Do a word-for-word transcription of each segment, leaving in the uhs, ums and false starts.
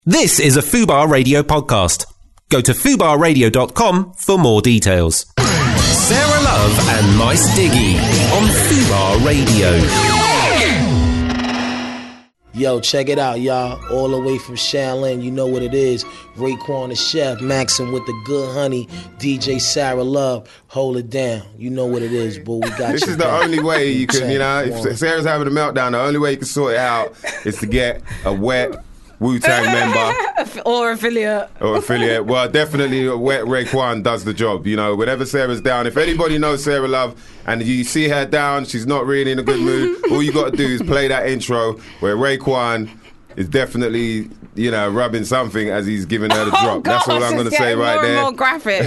This is a Fubar Radio podcast. Go to fubar radio dot com for more details. Sarah Love and Mice Diggy on Fubar Radio. Yo, check it out, y'all. All the way from Shaolin, you know what it is. Raekwon the Chef, Maxim with the good honey, D J Sarah Love. Hold it down. You know what it is, boo. We got This you is the back. only way you can, you know, if Sarah's having a meltdown, the only way you can sort it out is to get a wet Wu-Tang member or affiliate. or affiliate. Well, definitely a wet Raekwon does the job. You know, whenever Sarah's down, if anybody knows Sarah Love and you see her down, she's not really in a good mood, all you got to do is play that intro where Raekwon is definitely, you know, rubbing something as he's giving her the drop. Oh, That's all gosh, I'm going to it's say getting right more there. and more graphic.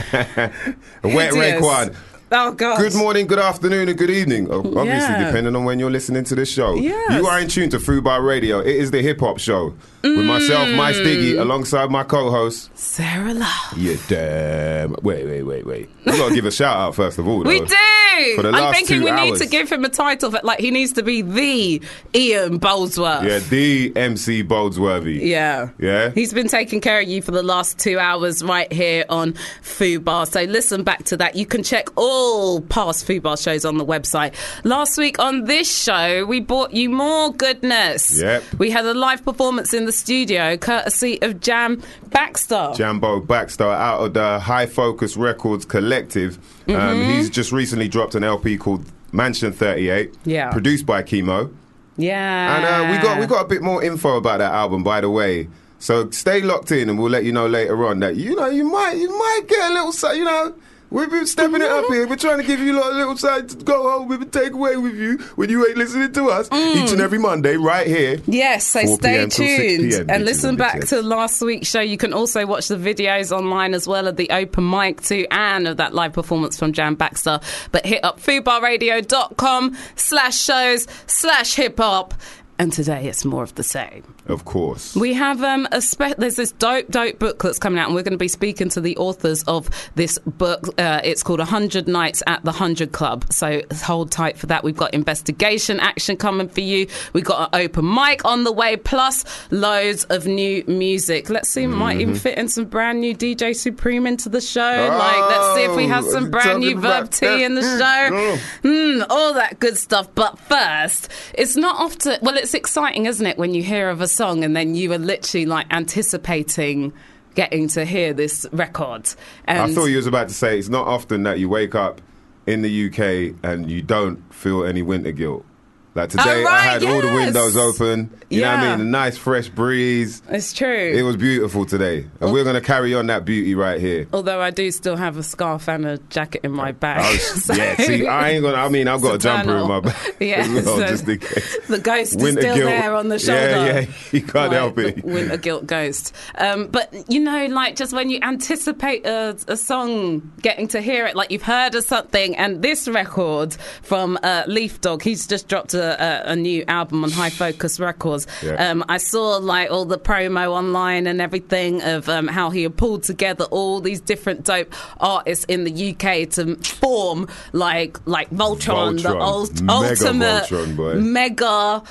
A wet Hideous. Raekwon. Oh, God. Good morning, good afternoon, and good evening. Obviously, Yeah. depending on when you're listening to this show. Yes. You are in tune to Fubar Radio. It is the hip hop show with myself, Mice Diggy, alongside my co-host Sarah Love. Yeah, damn. Wait, wait, wait, wait. We got to give a shout out first of all. Though. We do. For the I'm last thinking two we hours. need to give him a title. For, like, he needs to be the Ian Boldsworth. Yeah, the M C Boldsworthy. Yeah. Yeah? He's been taking care of you for the last two hours right here on Fubar. So listen back to that. You can check all past Fubar shows on the website. Last week on this show, we brought you more goodness. Yep. We had a live performance in the studio, courtesy of Jam Baxter. Jambo Baxter out of the High Focus Records Collective. Um, Mm-hmm. he's just recently dropped an L P called Mansion thirty-eight, Yeah. produced by Chemo. Yeah. And uh, we got we got a bit more info about that album, by the way. So stay locked in, and we'll let you know later on that you know you might you might get a little si- you know we've been stepping it up here. We're trying to give you a little, little side to go home with and take away with you when you ain't listening to us each and every Monday right here. Yes, so four stay p.m. till six tuned p.m. and bitches listen and back bitches. to last week's show. You can also watch the videos online as well of the open mic too and of that live performance from Jam Baxter. But hit up fubar radio dot com slash shows slash hip hop. And today it's more of the same. Of course. We have um, a spe- there's this dope, dope book that's coming out, and we're going to be speaking to the authors of this book. Uh, it's called one hundred Nights at the one hundred Club. So hold tight for that. We've got investigation action coming for you. We've got an open mic on the way, plus loads of new music. Let's see, we might even fit in some brand new D J Supreme into the show. Like, let's see if we have some brand new Verb T in the show. Mm, all that good stuff. But first, it's not often, well, it's exciting, isn't it, when you hear of a song and then you are literally like anticipating getting to hear this record. And I thought you was about to say it's not often that you wake up in the U K and you don't feel any winter guilt. Like today, Oh, right, I had all the yes. windows open. You know what I Yeah. mean? A nice fresh breeze. it's true. It was beautiful today, and we're going to carry on that beauty right here. Although I do still have a scarf and a jacket in my bag. Oh, So- yeah, see, I ain't gonna. I mean, I've got a It's a jumper in turn my off. bag Yeah, as well, so just in case. The ghost Winter is still guilt. there on the shoulder. Yeah, yeah, you can't Like, help it. the Winter guilt ghost. Um, but, you know, like, just when you anticipate a, a song, getting to hear it, like you've heard of something, and this record from uh, Leaf Dog, he's just dropped a, a, a new album on High Focus Records. Yeah. Um, I saw, like, all the promo online and everything of um, how he had pulled together all these different dope artists in the U K to form, like, like Voltron, the Voltron. ult- Mega ultimate Voltron, boy. mega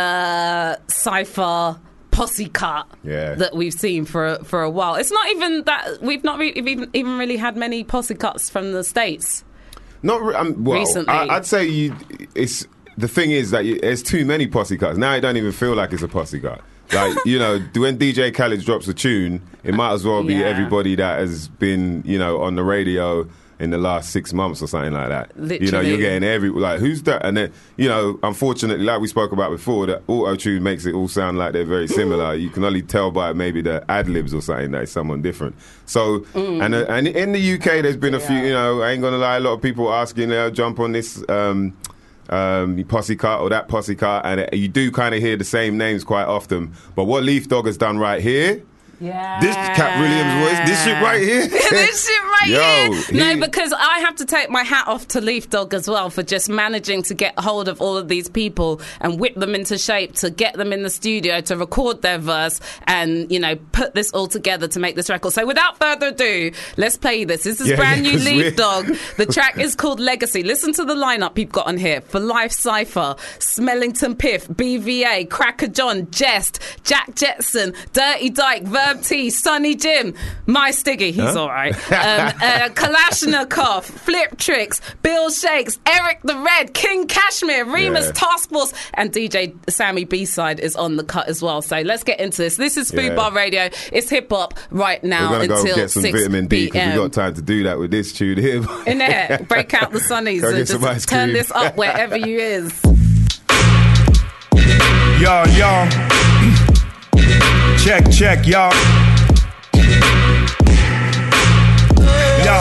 uh, cypher posse cut Yeah. that we've seen for for a while. It's not even that we've not re- even even really had many posse cuts from the States. Not re- um, well. Recently. I, I'd say you. It's the thing is that you, there's too many posse cuts now. It don't even feel like it's a posse cut. Like, you know, when D J Khaled drops a tune, it might as well be Yeah. everybody that has been, you know, on the radio in the last six months or something like that. You know, Literally. you're getting every, like, who's that? And then, you know, unfortunately, like we spoke about before, that auto-tune makes it all sound like they're very similar. You can only tell by maybe the ad-libs or something that it's someone different. So, and uh, and in the U K, there's been a few, you know, I ain't going to lie, a lot of people asking, uh, jump on this um, um, posse cut or that posse cut, and uh, you do kind of hear the same names quite often. But what Leaf Dog has done right here, Yeah. This Cat Williams voice, this shit right here. This shit right Yo, here. he- No, because I have to take my hat off to Leaf Dog as well for just managing to get hold of all of these people and whip them into shape, to get them in the studio, to record their verse and, you know, put this all together to make this record. So without further ado, let's play this. This is Yeah, brand yeah, new 'cause Leaf we're- Dog. The track is called Legacy. Listen to the lineup you've got on here. For Life Cypher, Smellington Piff, B V A, Cracker John, Jest, Jack Jetson, Dirty Dyke, Verb T, Sonny Jim, My Stiggy, he's Huh? all right. Um, uh, Kalashnikov, Flip Tricks, Bill Shakes, Eric the Red, King Kashmir, Remus Yeah. Task Force, and D J Sammy B-Side is on the cut as well. So let's get into this. This is Food Yeah. Bar Radio. It's hip hop right now We're going to go until get some six vitamin D because p.m. we got time to do that with this tune here. In there, break out the sunnies Go and get some ice just turn cream. this up wherever you is. Yo, yo. Check, check, y'all. Yo.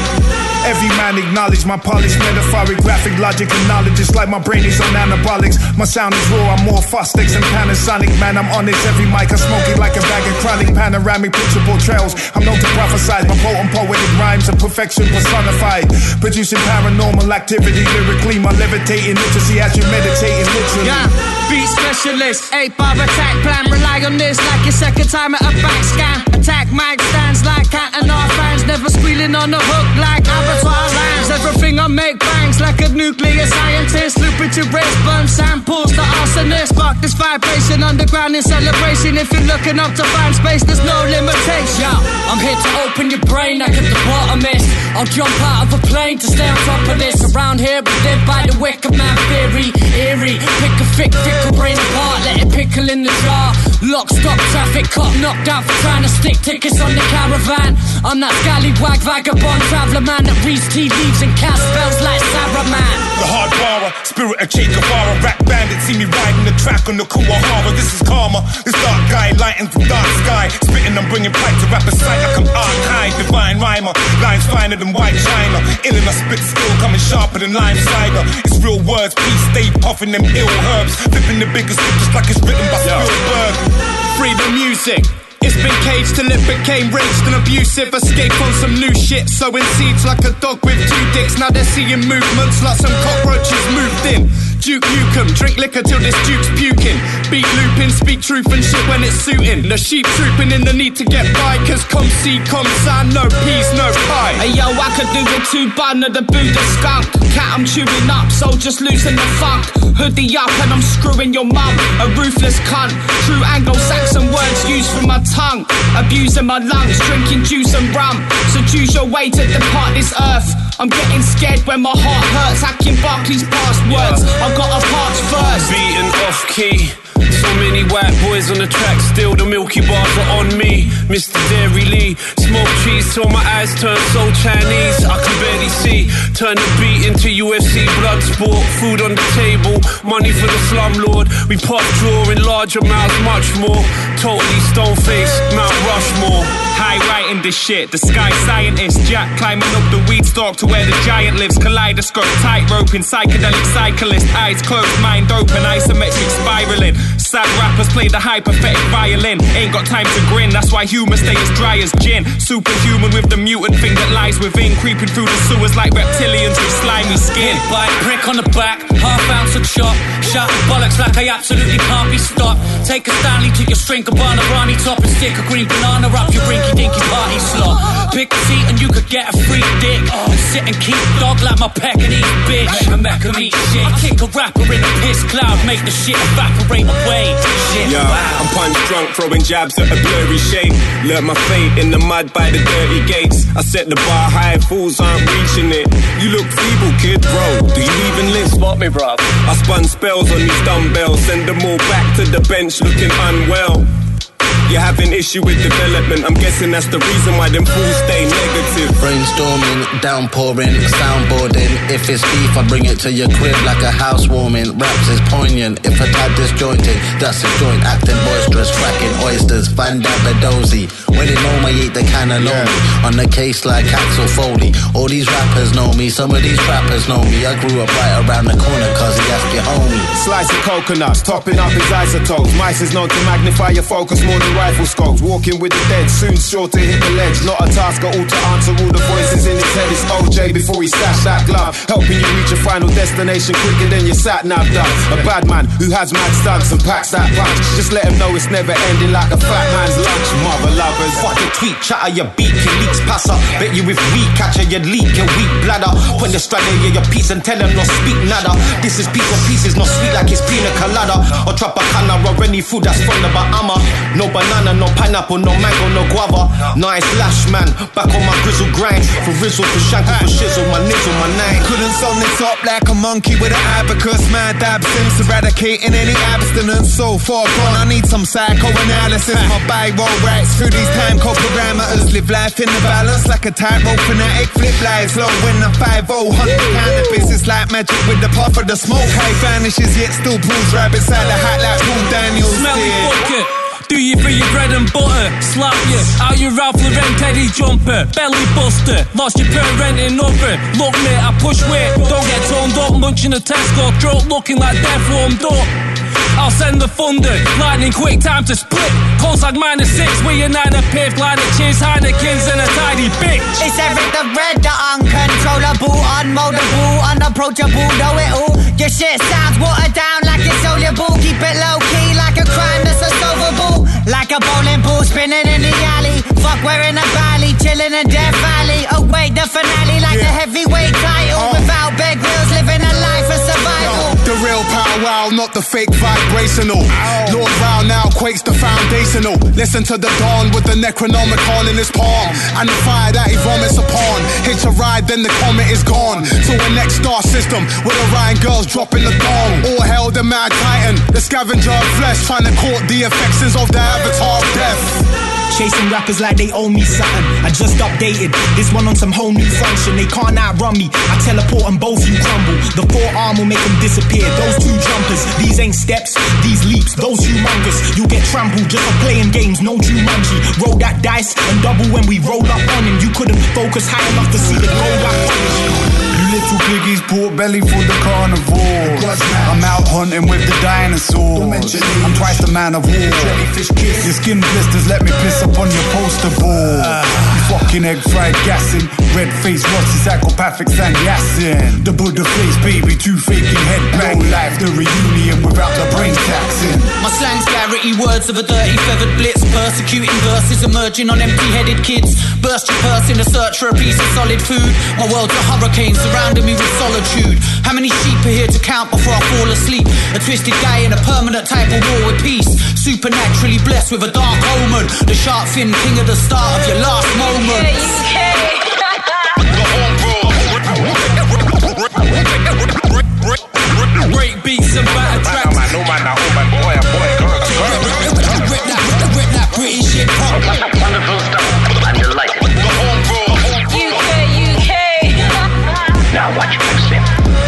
Every man acknowledge my polished metaphoric graphic logic and knowledge. It's like my brain is on anabolics. My sound is raw, I'm more Fostex and Panasonic. Man, I'm on this every mic. I smoke it like a bag of chronic. Panoramic picture portrayals. I'm known to prophesize. My potent poetic rhymes are perfection personified. Producing paranormal activity lyrically. My levitating literacy as you meditating literally. Yeah, beat specialist, eight bar attack plan. Rely on this like your second time at a back scan. Attack mic stands like cat and our fans. Never squealing on the hook like abattoir lambs. Everything I make bangs like a nuclear scientist. Loop it to wrist, burn samples to arsonist. Spark this vibration underground in celebration. If you're looking up to find space, there's no limitation. Yeah, I'm here to open your brain like at the bottomist. I'll jump out of a plane to stay on top of this. Around here we live by the wicker man theory. Eerie, pick a thick, pick a brain apart. Let it pickle in the jar. Lock, stop, traffic cop knocked out for trying to stick tickets on the caravan. I'm that scallywag vagabond traveller man that reads tea leaves and cast spells like Saruman. The hard borrower, spirit of Che Guevara. Rap bandit, see me riding the track on the Kuwahara. This is karma, this dark guy lightens the dark sky. Spitting, I'm bringing pipe to rapper sight like I'm archive. Divine rhymer, lines finer than white china. Ill in my spit still coming sharper than lime cider. It's real words, please stay puffing them ill herbs. Flipping the biggest shit just like it's written by Spielberg. Free the music. It's been caged till it became raged and abusive. Escape on some new shit, sowing seeds like a dog with two dicks. Now they're seeing movements like some cockroaches moved in. Duke Nukem, drink liquor till this Duke's puking. Beat looping, speak truth and shit when it's suiting. The sheep trooping in the need to get by, cause come see, come sign, no peas, no pie. Hey yo, I could do with two bun of the Buddha skunk. Cat I'm chewing up, so just losing the funk. Hoodie up and I'm screwing your mum, a ruthless cunt. True Anglo-Saxon words used from my tongue. Abusing my lungs, drinking juice and rum. So choose your way to depart this earth. I'm getting scared when my heart hurts. Hacking Barclays past words, I've got a parts first. Beaten off key. So many white boys on the track, still the Milky Bars are on me. Mister Dairy Lee, smoke cheese till my eyes turn so Chinese I can barely see. Turn the beat into U F C blood sport. Food on the table, money for the slumlord. We pop draw in large amounts, much more. Totally stone faced, Mount Rushmore. High writing this shit, the sky scientist. Jack climbing up the weed stalk to where the giant lives. Kaleidoscope, tightrope in psychedelic cyclist. Eyes closed, mind open, isometric spiraling. Sad rappers play the hypothetic violin. Ain't got time to grin, that's why humor stay as dry as gin. Superhuman with the mutant thing that lies within. Creeping through the sewers like reptilians with slimy skin. Bite, brick on the back, half ounce of chop. Shout bollocks like I absolutely can't be stopped. Take a Stanley to your string, Gabbana Rani top and stick a green banana up your rinky dinky party slot. Pick a seat and you could get a free dick. And sit and keep dog like my peck and eat bitch. Make a meck and eat shit. I kick a rapper in a piss cloud, make the shit evaporate away. Shit, Yeah, wow. I'm punch drunk, throwing jabs at a blurry shape. Learnt my fate in the mud by the dirty gates. I set the bar high, fools aren't reaching it. You look feeble, kid, bro. Do you even live? Spot me, bruv. I spun spells on these dumbbells, send them all back to the bench looking unwell. You're having issue with development, I'm guessing that's the reason why them fools stay negative. Brainstorming, downpouring, soundboarding. If it's beef, I bring it to your crib like a housewarming. Raps is poignant, if a tad disjointed, that's a joint. Acting boisterous, cracking oysters, find out the dozy. When it know me, eat the cannelloni. Yeah. On the case like Axel Foley. All these rappers know me, some of these rappers know me. I grew up right around the corner, cause he asked your homie. Slice of coconuts, topping up his isotopes. Mice is known to magnify your focus more than rifle scopes. Walking with the dead, soon sure to hit the ledge. Not a task at all to answer all the voices in his head. It's O J before he stashed that glove, helping you reach your final destination quicker than your sat nav does. A bad man who has mad stunts and packs that punch. Just let him know it's never ending like a fat man's lunch. Mother lovers, fucking tweet, chatter your beak, your leaks passer. Bet you if we catch her, you'd leak your weak bladder. When the straddle you your piece and tell them not speak nada. This is piece of pieces, not sweet like it's pina colada. Or Tropicana or any food that's from the Bahama. No banana, no pineapple, no mango, no guava. Nice lash man, back on my grizzle grind. For rizzle, for shanky, for shizzle, my nizzle, my name. couldn't song this up like a monkey with an abacus. Mad absence, eradicating any abstinence. So far gone, I need some psychoanalysis. My Bible writes through these time code parameters. Live life in the balance like a tightrope fanatic. Flip lies low when the five oh hundred cannabis. It's like magic with the puff of the smoke. High vanishes yet still pulls right beside the hat like Paul Daniels. Smelly bucket. Do you for your bread and butter? Slap you out your Ralph Lauren Teddy jumper. Belly buster, lost your parent in over. Look mate, I push weight. Don't get toned up, munching a Tesco throat, looking like death warmed up. I'll send the thunder, lightning quick, time to split. Pulse like minus six, with your nine a paved line of cheers, Heinekens and a tidy bitch. It's Eric the Red, the uncontrollable, unmoldable, unapproachable, know it all. Your shit sounds watered down like it's soluble. Keep it low key like a crime that's unsolvable. Like a bowling ball spinning in the alley. Fuck wearing a valley, chilling in Death Valley. Oh wait, the finale like yeah. the heavyweight title. Oh. Without big wheels, living a life of survival. The real power wow, not the fake vibrational. Oh. Lord Rao now quakes the foundational. Listen to the dawn with the Necronomicon in his palm. And the fire that he vomits upon. Hitch a ride, then the comet is gone. To a next star system with Orion girls dropping the dawn. All hail the mad titan, the scavenger of flesh, trying to court the affections of the avatar of death. Chasing rappers like they owe me something. I just updated this one on some whole new function. They can't outrun me. I teleport and both you crumble. The forearm will make them disappear. Those two jumpers, these ain't steps, these leaps, those humongous. You get trampled just for playing games, no Jumanji. Roll that dice and double when we roll up on him. You couldn't focus high enough to see the gold I punished. Little piggies, pork belly for the carnivore. I'm out hunting with the dinosaurs. I'm twice the man of war. Your skin blisters, let me piss up on your poster board. You fucking egg fried gassing. Red face, what's his psychopathic Sanyasin? The Buddha face, baby, two faking head bang. No life, the reunion without the brain taxing. My slang's clarity, words of a dirty feathered blitz. Persecuting verses emerging on empty-headed kids. Burst your purse in a search for a piece of solid food. My world's a hurricane surrounding me with solitude. How many sheep are here to count before I fall asleep? A twisted guy in a permanent type of war with peace. Supernaturally blessed with a dark omen. The shark fin king of the start of your last moments. Break beats and batter tracks. No man, no man, no man, boy, boy, girl, girl. Rip that, rip that British shit pop. Wonderful stuff. I'm delighted. The home U K, U K. Now watch this thing.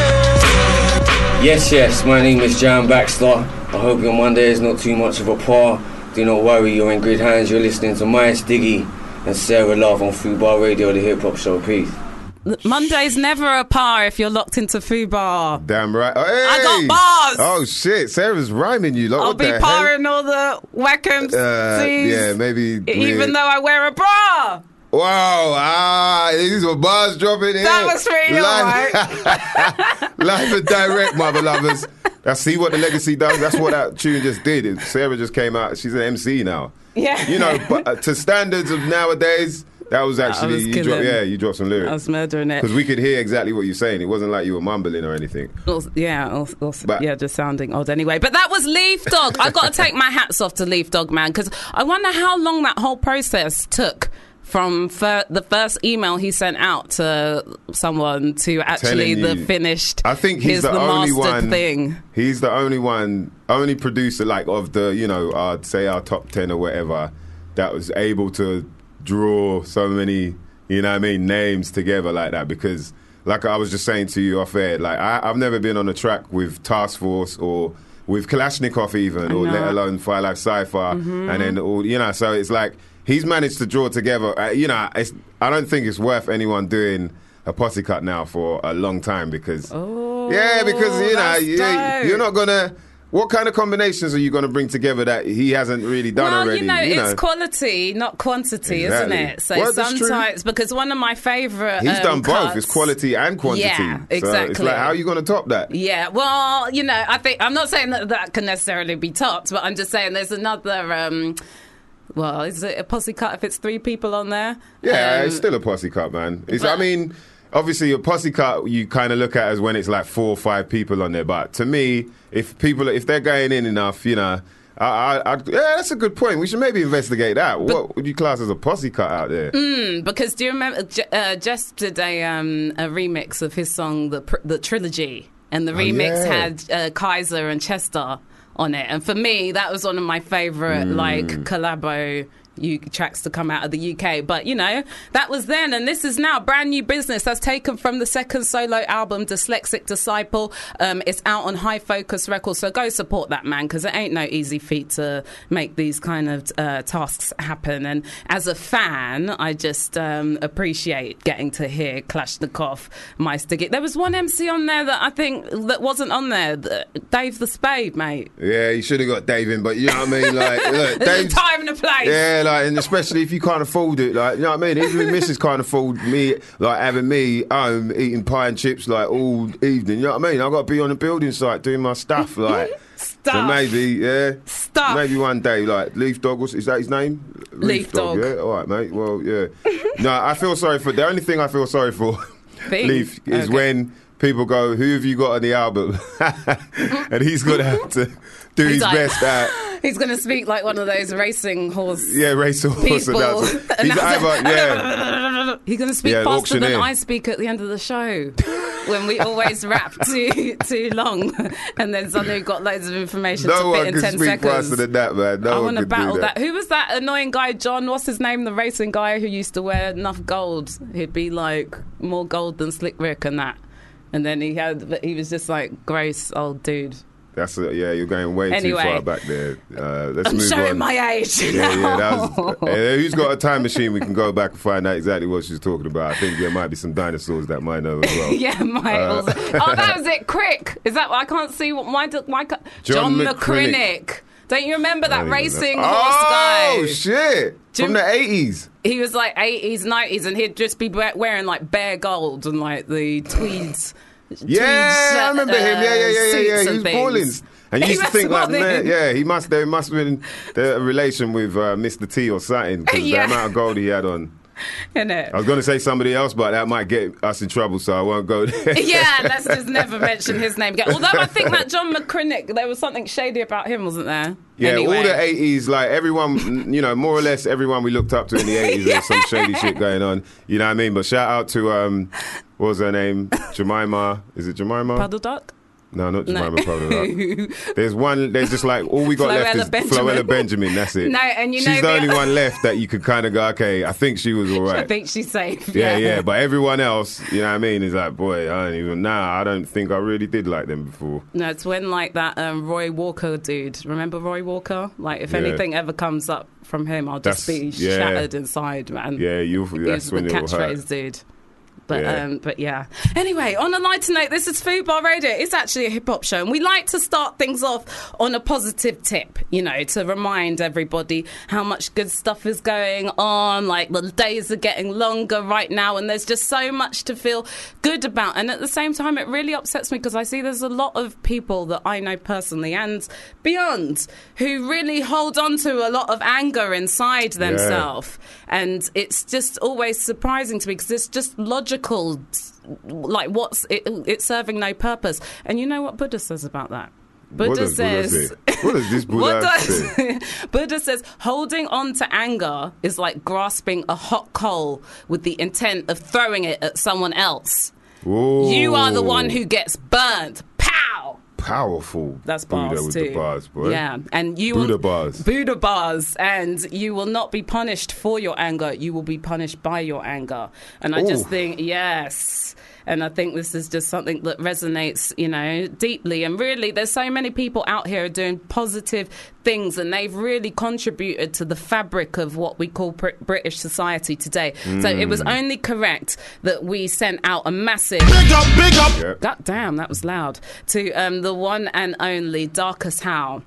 Yes, yes, my name is Jan Baxter. I hope your Monday is not too much of a par. Do not worry, you're in good hands. You're listening to Miles Diggy and Sarah Love on Fubar Radio, the hip hop show. Peace. Monday's never a par if you're locked into Fubar. Damn right. Oh, hey. I got bars. Oh shit, Sarah's rhyming you. Like, I'll what be the parring hell? all the Wackhams. Uh, yeah, maybe. Even weird. though I wear a bra. Wow, ah, these were bars dropping in. That was pretty live, live and direct, mother lovers. I see what the legacy does. That's what that tune just did. Sarah just came out. She's an M C now. Yeah. You know, but uh, to standards of nowadays, that was actually, was you dropped, yeah, you dropped some lyrics. I was murdering it. Because we could hear exactly what you're saying. It wasn't like you were mumbling or anything. Also, yeah, also, also, But- yeah, just sounding odd anyway. But that was Leaf Dog. I got to take my hats off to Leaf Dog, man, because I wonder how long that whole process took from fir- the first email he sent out to someone to actually Telling the you, finished. I think he's here's the, the only mastered one. thing. He's the only one, only producer like of the, you know, I'd say our top ten or whatever, that was able to draw so many, you know what I mean, names together like that. Because, like I was just saying to you off air, like I, I've never been on a track with Task Force or with Kalashnikov even, or let alone Fire Life Cypher, Mm-hmm. and then all, you know. So it's like he's managed to draw together. Uh, you know, it's, I don't think it's worth anyone doing a posse cut now for a long time because, oh, yeah, because you know that's you, dope. you're not gonna. What kind of combinations are you going to bring together that he hasn't really done well, already? you know, you it's know. quality, not quantity, Exactly. isn't it? So Well, that's true. sometimes, because one of my favourite He's um, done both. cuts- It's quality and quantity. Yeah, So it's exactly. like, how are you going to top that? Yeah, well, you know, I think I'm not saying that that can necessarily be topped, but I'm just saying there's another. Um, well, is it a posse cut if it's three people on there? Yeah, Um, it's still a posse cut, man. It's, but- I mean, obviously, a posse cut you kind of look at as when it's like four or five people on there. But to me, if people, if they're going in enough, you know, I, I, I, yeah, that's a good point. We should maybe investigate that. What would you class as a posse cut out there? Mm, because do you remember J- uh, Jess did a um, a remix of his song the Pr- the Trilogy, and the Oh, remix yeah. had uh, Kaiser and Chester on it, and for me that was one of my favourite Mm. like collabo U- tracks to come out of the U K. But you know, that was then, and this is now brand new business that's taken from the second solo album Dyslexic Disciple. Um, it's out on High Focus Records, so go support that man, because it ain't no easy feat to make these kind of uh, tasks happen. And as a fan, I just um, appreciate getting to hear Kalashnikov, My Sticky. There was one M C on there that I think that wasn't on there, the- Dave the Spade, mate. Yeah, you should have got Dave in, but you know what I mean? Like, look, There's a Dave's- time and a place. Yeah, like, and especially if you can't afford it, like, you know what I mean? Even if missus can't afford me, like, having me home eating pie and chips, like, all evening, you know what I mean? I've got to be on the building site doing my stuff, like. Stuff. So maybe, yeah. Stuff. Maybe one day, like, Leaf Dog, was, is that his name? Leaf Dog. Yeah, all right, mate. Well, yeah. No, I feel sorry for, the only thing I feel sorry for, Thing? Leaf, is Okay. when people go, who have you got on the album? And he's going to have to do He's his like- best at. He's going to speak like one of those racing horse. Yeah, racehorse people. announcer. He's either, yeah. He's going to speak Yeah, faster than auctioneer. I speak at the end of the show when we always rap too too long, and then suddenly we've got loads of information No to one fit in can ten speak seconds. faster than that, man. No I one want to can battle do that. that. Who was that annoying guy, John? What's his name? The racing guy who used to wear enough gold. He'd be like more gold than Slick Rick and that. And then he had, but he was just like gross old dude. That's a, yeah, you're going way Anyway. too far back there. Uh, let's I'm move showing on. my age Yeah, yeah. now. That was, uh, who's got a time machine? We can go back and find out exactly what she's talking about. I think there might be some dinosaurs that might know as well. Yeah, my Uh, also. Oh, that was it. Crick. Is that? I can't see what. Why? do- why ca- John John McCrinnick. McCrinnick. Don't you remember I that don't even racing know. horse guy? Oh shit! From Jim- the eighties. He was like eighties, nineties, and he'd just be we- wearing like bare gold and like the tweeds. Yeah, I remember him. Yeah, yeah, yeah, yeah, yeah. He was balling. And you He used to was think like, balling. man, yeah, he must. There must have been the relation with uh, Mister T or something because Yeah. the amount of gold he had on. Innit? I was going to say somebody else, but that might get us in trouble, so I won't go there. Yeah, let's just never mention his name again. Although I think that John McCrinnick, there was something shady about him, wasn't there? Yeah, Anyway. all the eighties, like everyone, you know, more or less everyone we looked up to in the eighties, there's some shady shit going on. You know what I mean? But shout out to, um, what was her name? Jemima. Is it Jemima? Puddle Duck? No, not No. Jemima Puddle Duck. There's one, there's just like, all we got left Floella is Benjamin. Floella Benjamin, that's it. No, and you She's know the the only other- one left that you could kind of go, okay, I think she was all I right. think she's safe. Yeah, yeah, but everyone else, you know what I mean, is like, boy, I don't even, nah, I don't think I really did like them before. No, it's when like that um, Roy Walker dude. Remember Roy Walker? Like if Yeah. anything ever comes up from him, I'll just That's- be yeah. shattered inside, man. Yeah, you, He's that's the when it will hurt. catchphrase dude. But Yeah. um, but yeah. Anyway, on a lighter note, this is Food Bar Radio. It's actually a hip hop show, and we like to start things off on a positive tip. You know, to remind everybody how much good stuff is going on. Like the days are getting longer right now, and there's just so much to feel good about. And at the same time, it really upsets me because I see there's a lot of people that I know personally and beyond who really hold on to a lot of anger inside themselves, and it's just always surprising to me because it's just logical. Like what's it, it's serving no purpose. And you know what Buddha says about that? Buddha What does Buddha says say? What does this Buddha what does- say? Buddha says holding on to anger is like grasping a hot coal with the intent of throwing it at someone else. Ooh. You are the one who gets burned. Pow! Powerful. That's Buddha bars with too. the bars, boy. Yeah, and you Buddha will, bars. Buddha bars, and you will not be punished for your anger. You will be punished by your anger. And I just Ooh. think, yes. And I think this is just something that resonates, you know, deeply. And really, there's so many people out here doing positive things, and they've really contributed to the fabric of what we call Br- British society today. Mm. So it was only correct that we sent out a massive big up, big up. Yep. God damn, that was loud. To um, the one and only Darcus Howe.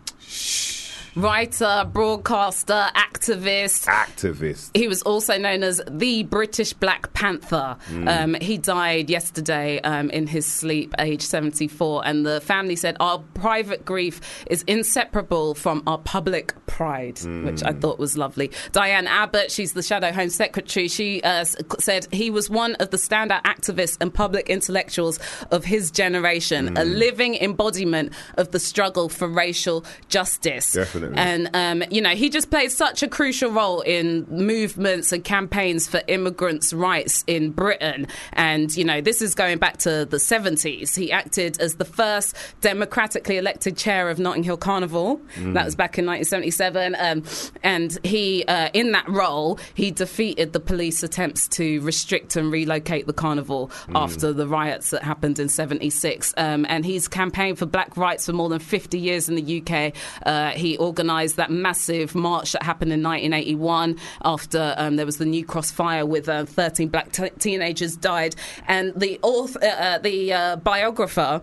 Writer, broadcaster, activist. Activist. He was also known as the British Black Panther. Mm. Um, he died yesterday um, in his sleep, age seventy-four. And the family said, our private grief is inseparable from our public pride, mm. which I thought was lovely. Diane Abbott, she's the Shadow Home Secretary. She uh, said he was one of the standout activists and public intellectuals of his generation, mm. a living embodiment of the struggle for racial justice. Definitely. And, um, you know, he just played such a crucial role in movements and campaigns for immigrants' rights in Britain. And, you know, this is going back to the seventies. He acted as the first democratically elected chair of Notting Hill Carnival. Mm. That was back in nineteen seventy-seven. Um, and he, uh, in that role, he defeated the police attempts to restrict and relocate the carnival mm. after the riots that happened in seventy-six. Um, and he's campaigned for black rights for more than fifty years in the U K. Uh, he organised that massive march that happened in nineteen eighty-one after um, there was the New Cross fire with uh, thirteen black t- teenagers died. And the author, uh, the uh, biographer,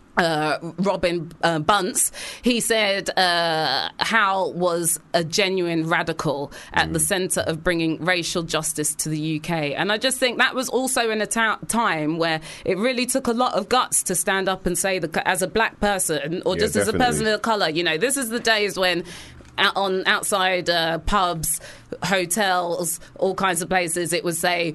Uh, Robin uh, Bunce, he said uh, Howe was a genuine radical at mm. the centre of bringing racial justice to the U K. And I just think that was also in a ta- time where it really took a lot of guts to stand up and say that as a black person or yeah, just definitely. as a person of colour, you know, this is the days when out on outside uh, pubs, hotels, all kinds of places, it would say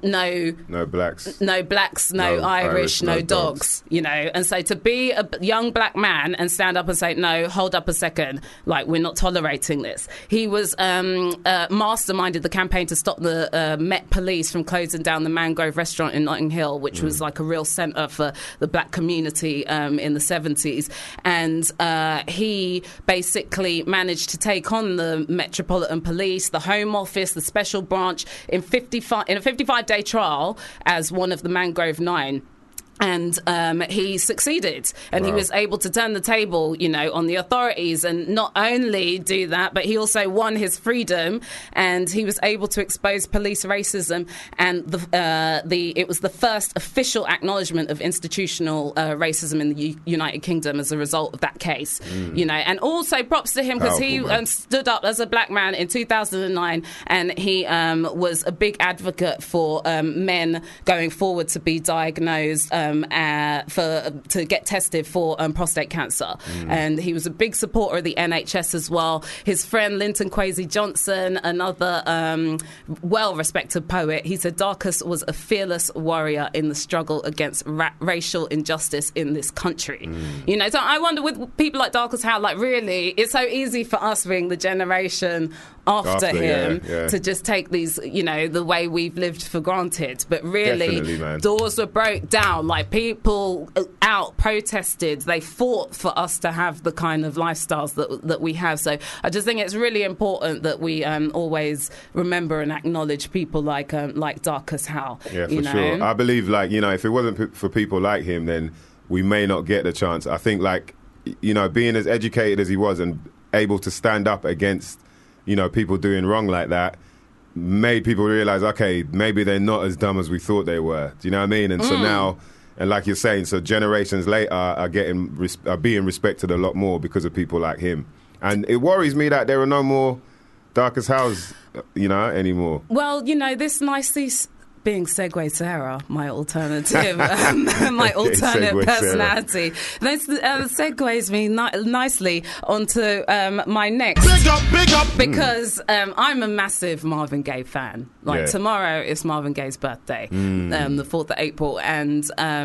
no no blacks no blacks no, no Irish, Irish no, no dogs. dogs you know. And so to be a young black man and stand up and say no, hold up a second, like, we're not tolerating this. He was um uh, masterminded the campaign to stop the uh, Met Police from closing down the Mangrove restaurant in Notting Hill, which mm. was like a real centre for the black community um, in the seventies. And uh, he basically managed to take on the Metropolitan Police, the Home Office, the Special Branch in fifty-five in a fifty-five day trial as one of the Mangrove Nine. And um, he succeeded, and wow. he was able to turn the table, you know, on the authorities, and not only do that, but he also won his freedom, and he was able to expose police racism. And the uh, the it was the first official acknowledgement of institutional uh, racism in the U- United Kingdom as a result of that case, mm. you know. And also props to him because he um, stood up as a black man in two thousand nine, and he um, was a big advocate for um, men going forward to be diagnosed. Um, Um, uh, for uh, to get tested for um, prostate cancer, mm. and he was a big supporter of the N H S as well. His friend Linton Kwesi Johnson, another um, well-respected poet, he said Darcus was a fearless warrior in the struggle against ra- racial injustice in this country. Mm. You know, so I wonder with people like Darcus how, like, really, it's so easy for us being the generation after, after him yeah, yeah. to just take these, you know, the way we've lived for granted. But really, doors were broke down. Like, people out protested. They fought for us to have the kind of lifestyles that that we have. So I just think it's really important that we um, always remember and acknowledge people like um, like Darcus Howe. Yeah, for you know? sure. I believe, like, you know, if it wasn't p- for people like him, then we may not get the chance. I think, like, you know, being as educated as he was and able to stand up against, you know, people doing wrong like that, made people realise, okay, maybe they're not as dumb as we thought they were. Do you know what I mean? And mm. so now, and like you're saying, so generations later are getting are being respected a lot more because of people like him. And it worries me that there are no more Darcus Howes, you know, anymore. Well, you know, this nicely being Segway Sarah, my alternative, um, my alternate Segway personality. Those uh, segues me ni- nicely onto um, my next. Big up, big up. Because um, I'm a massive Marvin Gaye fan. Like, yeah. tomorrow is Marvin Gaye's birthday, mm. um, the fourth of April, and um,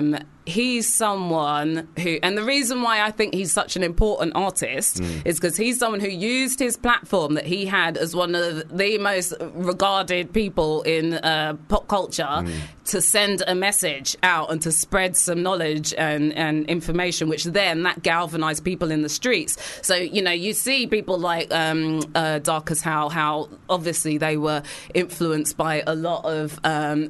he's someone who, and the reason why I think he's such an important artist mm. is because he's someone who used his platform that he had as one of the most regarded people in uh, pop culture mm. to send a message out and to spread some knowledge and, and information, which then that galvanized people in the streets. So, you know, you see people like um, uh, Darcus Howe, how obviously they were influenced by a lot of um,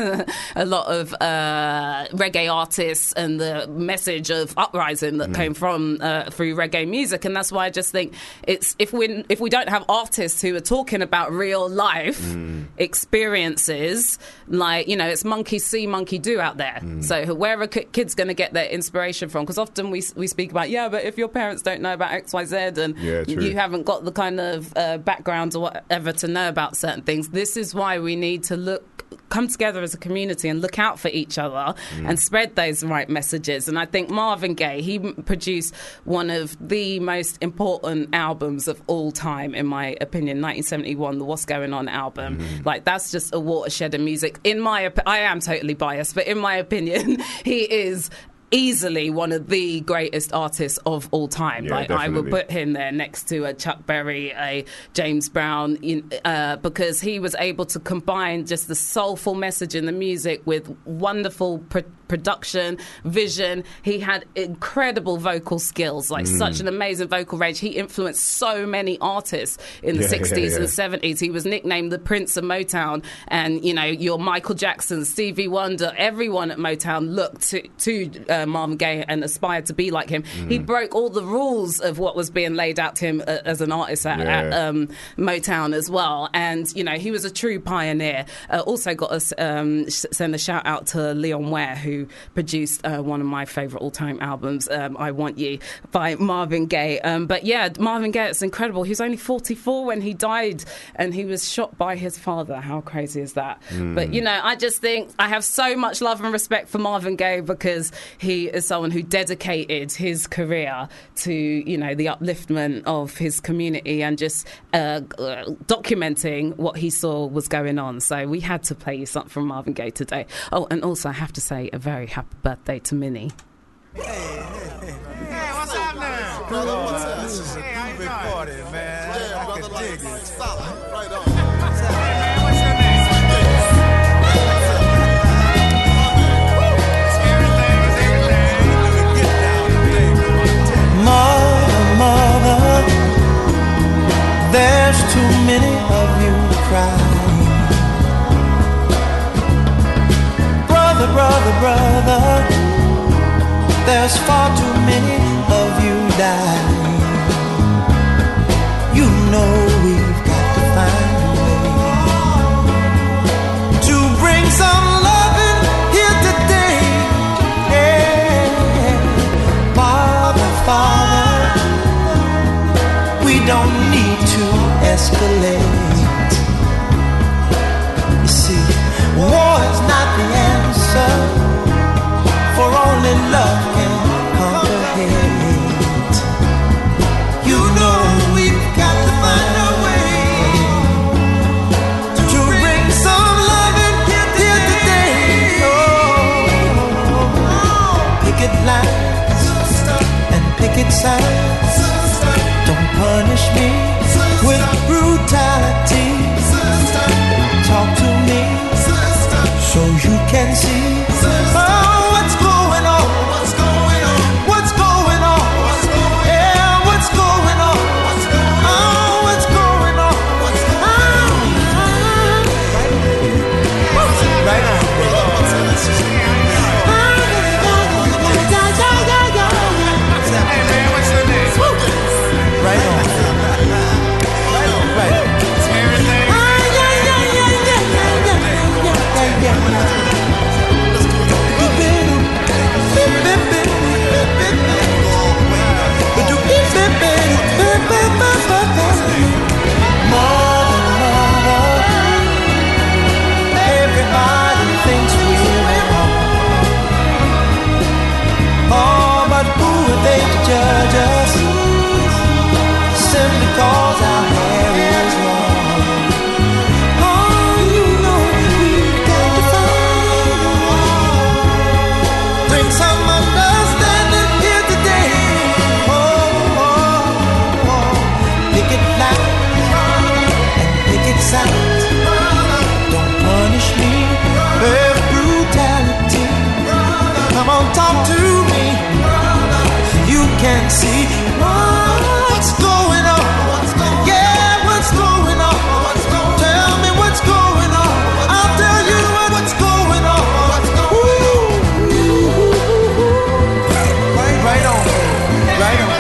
a lot of uh, reggae artists and the message of uprising that mm. came from uh, through reggae music, and that's why I just think it's if we if we don't have artists who are talking about real life mm. experiences, like, you know, it's monkey see, monkey do out there. Mm. So where are kids going to get their inspiration from? Because often we we speak about, yeah, but if your parents don't know about X, Y, Z, and yeah, you haven't got the kind of uh, background or whatever to know about certain things, this is why we need to look. Come together as a community and look out for each other mm. and spread those right messages. And I think Marvin Gaye, he produced one of the most important albums of all time, in my opinion, nineteen seventy-one, the What's Going On album. Mm. Like, that's just a watershed of music. In my, op- I am totally biased, but in my opinion, he is easily one of the greatest artists of all time. Yeah, like definitely. I would put him there next to a Chuck Berry, a James Brown, uh, because he was able to combine just the soulful message in the music with wonderful pr- production, vision. He had incredible vocal skills, like mm. such an amazing vocal range. He influenced so many artists in the yeah, sixties yeah, yeah. and seventies. He was nicknamed the Prince of Motown, and, you know, your Michael Jackson, Stevie Wonder, everyone at Motown looked to, to uh, Marvin Gaye and aspired to be like him. Mm. He broke all the rules of what was being laid out to him uh, as an artist at, yeah. at um, Motown as well. And, you know, he was a true pioneer. Uh, also got us um, sh- send a shout out to Leon Ware, who produced uh, one of my favourite all-time albums, um, I Want You, by Marvin Gaye. Um, but yeah, Marvin Gaye, it's incredible. He was only forty-four when he died, and he was shot by his father. How crazy is that? Mm. But, you know, I just think I have so much love and respect for Marvin Gaye, because he is someone who dedicated his career to, you know, the upliftment of his community and just uh, uh, documenting what he saw was going on. So we had to play you something from Marvin Gaye today. Oh, and also I have to say a very happy birthday to Minnie. Hey, hey, hey. Hey, what's up now? Brother, what's up? This is a hey, big party, man. Yeah, I brother, like, dig it. Solid. Right on. Hey, man, what's your name? Mother, mother, there's too many of you crying. Brother, brother, brother, there's far too many of you dying. You know we've got to find See what's going on? Yeah, what's going on? Tell me what's going on. I'll tell you what's going on. Ooh. Right, right on, right on.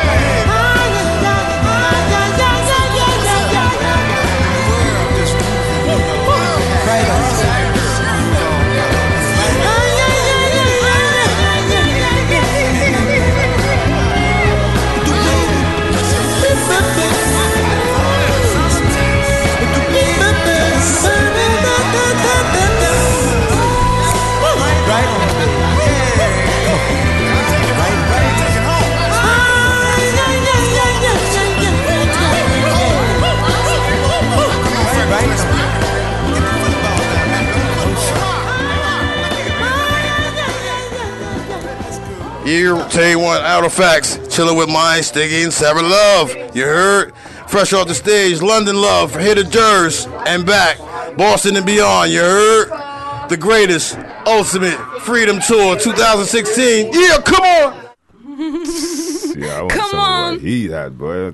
You tell you what, Outer Facts, chilling with my Stiggy and Sarah Love. You heard? Fresh off the stage, London Love, Hit of Jers, and back, Boston and beyond. You heard? The greatest, ultimate freedom tour twenty sixteen. Yeah, come on. Yeah, I want Come some on. of what he had, boy.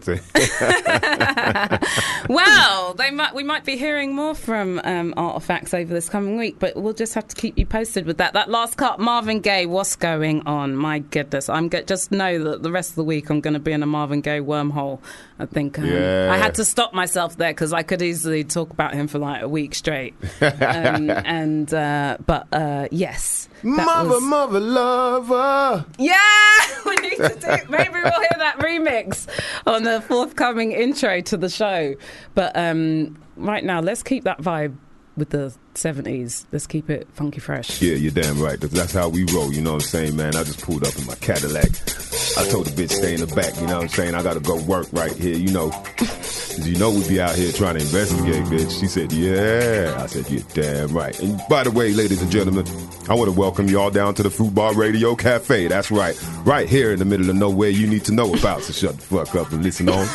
Well, they might we might be hearing more from um, Artifacts over this coming week, but we'll just have to keep you posted with that. That last cut, Marvin Gaye, what's going on? My goodness, I'm go- just know that the rest of the week I'm going to be in a Marvin Gaye wormhole. I think um, Yeah. I had to stop myself there because I could easily talk about him for like a week straight. um, and uh, but uh, yes, that Mother, was- mother, lover. Yeah, we need to do. Maybe we'll hear that remix on the forthcoming intro to the show. But um, right now, let's keep that vibe with the seventies. Let's keep it funky fresh. Yeah, you're damn right. 'Cause that's how we roll. You know what I'm saying, man? I just pulled up in my Cadillac. I told the bitch stay in the back. You know what I'm saying? I got to go work right here. You know, 'cause you know we be out here trying to investigate, bitch. She said, yeah. I said, you're damn right. And by the way, ladies and gentlemen, I want to welcome y'all down to the Fubar Radio Cafe. That's right. Right here in the middle of nowhere you need to know about. So shut the fuck up and listen on.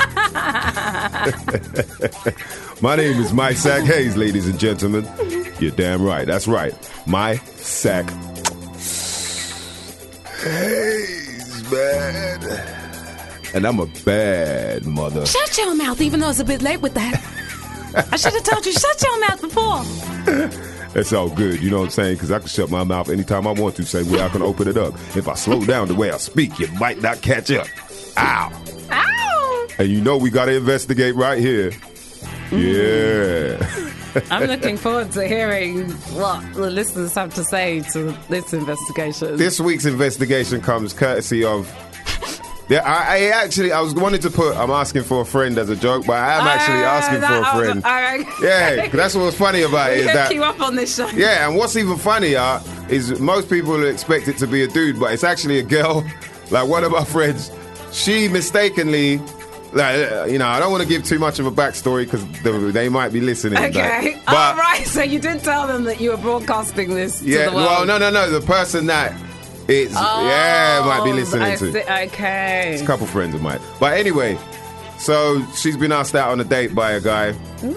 My name is Mike Sack Hayes, ladies and gentlemen. You're damn right. That's right. My Sack Hayes, man. And I'm a bad mother. Shut your mouth, even though it's a bit late with that. I should have told you, shut your mouth before. That's all good, you know what I'm saying? Because I can shut my mouth anytime I want to, same way I can open it up. If I slow down the way I speak, you might not catch up. Ow. Ow. And you know we got to investigate right here. Yeah. I'm looking forward to hearing what the listeners have to say to this investigation. This week's investigation comes courtesy of... Yeah, I, I actually, I was wanting to put, I'm asking for a friend as a joke, but I am actually Uh, asking that- for a oh, friend. uh, Yeah, 'cause that's what's funny about it We is hook that... you up on this show. Yeah, and what's even funnier is most people expect it to be a dude, but it's actually a girl. Like one of my friends, she mistakenly, like, uh, you know, I don't want to give too much of a backstory because they might be listening. Okay. But, All right. So you didn't tell them that you were broadcasting this yeah, to the world. well, no, no, no. The person that it's Oh, yeah might be listening I to. see- okay. It's a couple friends of mine. But anyway, so she's been asked out on a date by a guy.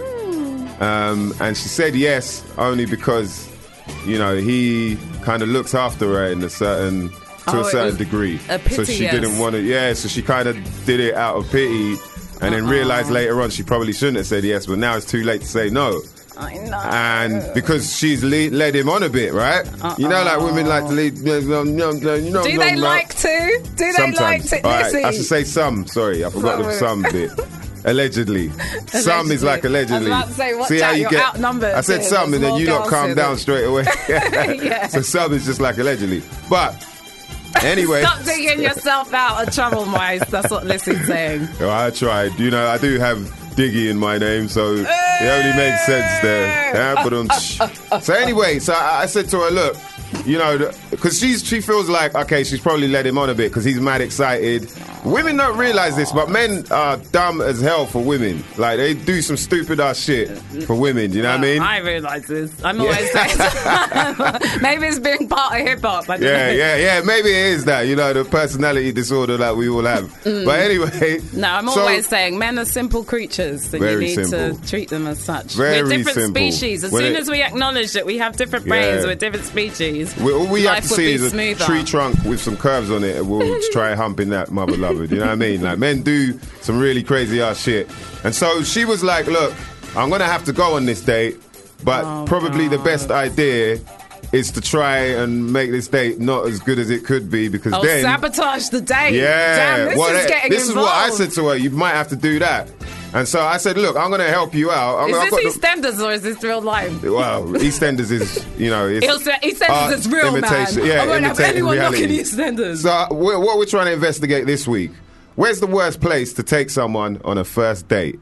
Um, and she said yes, only because, you know, he kind of looks after her in a certain, to Oh, a it certain was degree. a pity so she yes. didn't want to, yeah, so she kind of did it out of pity and then realized later on she probably shouldn't have said yes, but now it's too late to say no. I know. And because she's le- led him on a bit, right? You know, like women like to lead. You know, you know, Do they like to? Do they Sometimes. like to? All right, Listen. I should say some. Sorry, I forgot the Sorry. some bit. Allegedly. Some is like allegedly. I was about to say, watch See how out, you you're get. outnumbered I said here. some, There's and then more you not girls calm here down than- straight away. Yeah. So some is just like allegedly. But anyway. Stop digging yourself out of trouble, Mice. That's what Lissy's saying. Well, I tried. You know, I do have Diggy in my name, so it only makes sense there. Yeah, but, um, so anyway, so I, I said to her, look, you know, because she's she feels like, okay, she's probably led him on a bit because he's mad excited women don't realise this, but men are dumb as hell for women. Like, they do some stupid ass shit for women, you know what I mean? I realise this. I'm always saying maybe it's being part of hip hop. Yeah, yeah, yeah. Maybe it is that, you know, the personality disorder that we all have. Mm. But anyway. No, I'm so, always saying men are simple creatures and you Very need simple. to treat them as such. Very We're different simple. species. As When soon it- as we acknowledge that we have different brains, Yeah. we're different species. We, all we have life to would see be is a smoother. tree trunk with some curves on it, and we'll try humping that mother lover. You know what I mean? Like, men do some really crazy ass shit. And so she was like, look, I'm going to have to go on this date, but Oh, probably the God. best idea is to try and make this date not as good as it could be, because Oh, then... sabotage the date. Yeah. Damn, this Well, is that- getting this is what I involved. said to her. You might have to do that. And so I said, look, I'm going to help you out. I'm, Is I've got this the- EastEnders or is this real life? Well, EastEnders is, you know, it's He'll say- EastEnders art is real, man. imitation. Yeah, I won't have imitating anyone reality. knocking EastEnders. So uh, we're, what we're trying to investigate this week: where's the worst place to take someone on a first date?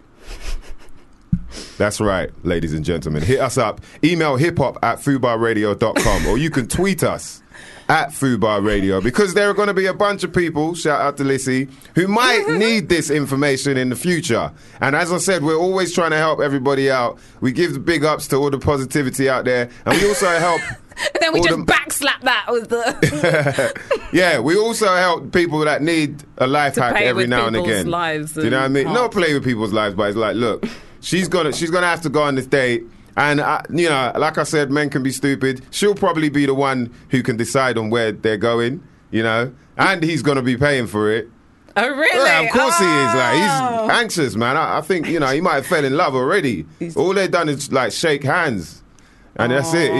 That's right, ladies and gentlemen. Hit us up. Email hiphop at fubarradio dot com, or you can tweet us at Fubar Radio, because there are going to be a bunch of people, shout out to Lissy, who might need this information in the future. And as I said, we're always trying to help everybody out. We give the big ups to all the positivity out there, and we also help... And then we all just the- backslap that with the... Yeah, we also help people that need a life To hack play every with now and people's again. lives Do you know what I and mean? hearts. Not play with people's lives, but it's like, look, she's gonna she's gonna have to go on this date, and uh, you know, like I said, men can be stupid. She'll probably be the one who can decide on where they're going, you know, and he's gonna be paying for it. Oh, really? Yeah, of course he is. Like, Oh. he's anxious, man. I, I think, you know, he might have fell in love already. All they've done is like shake hands, and that's it.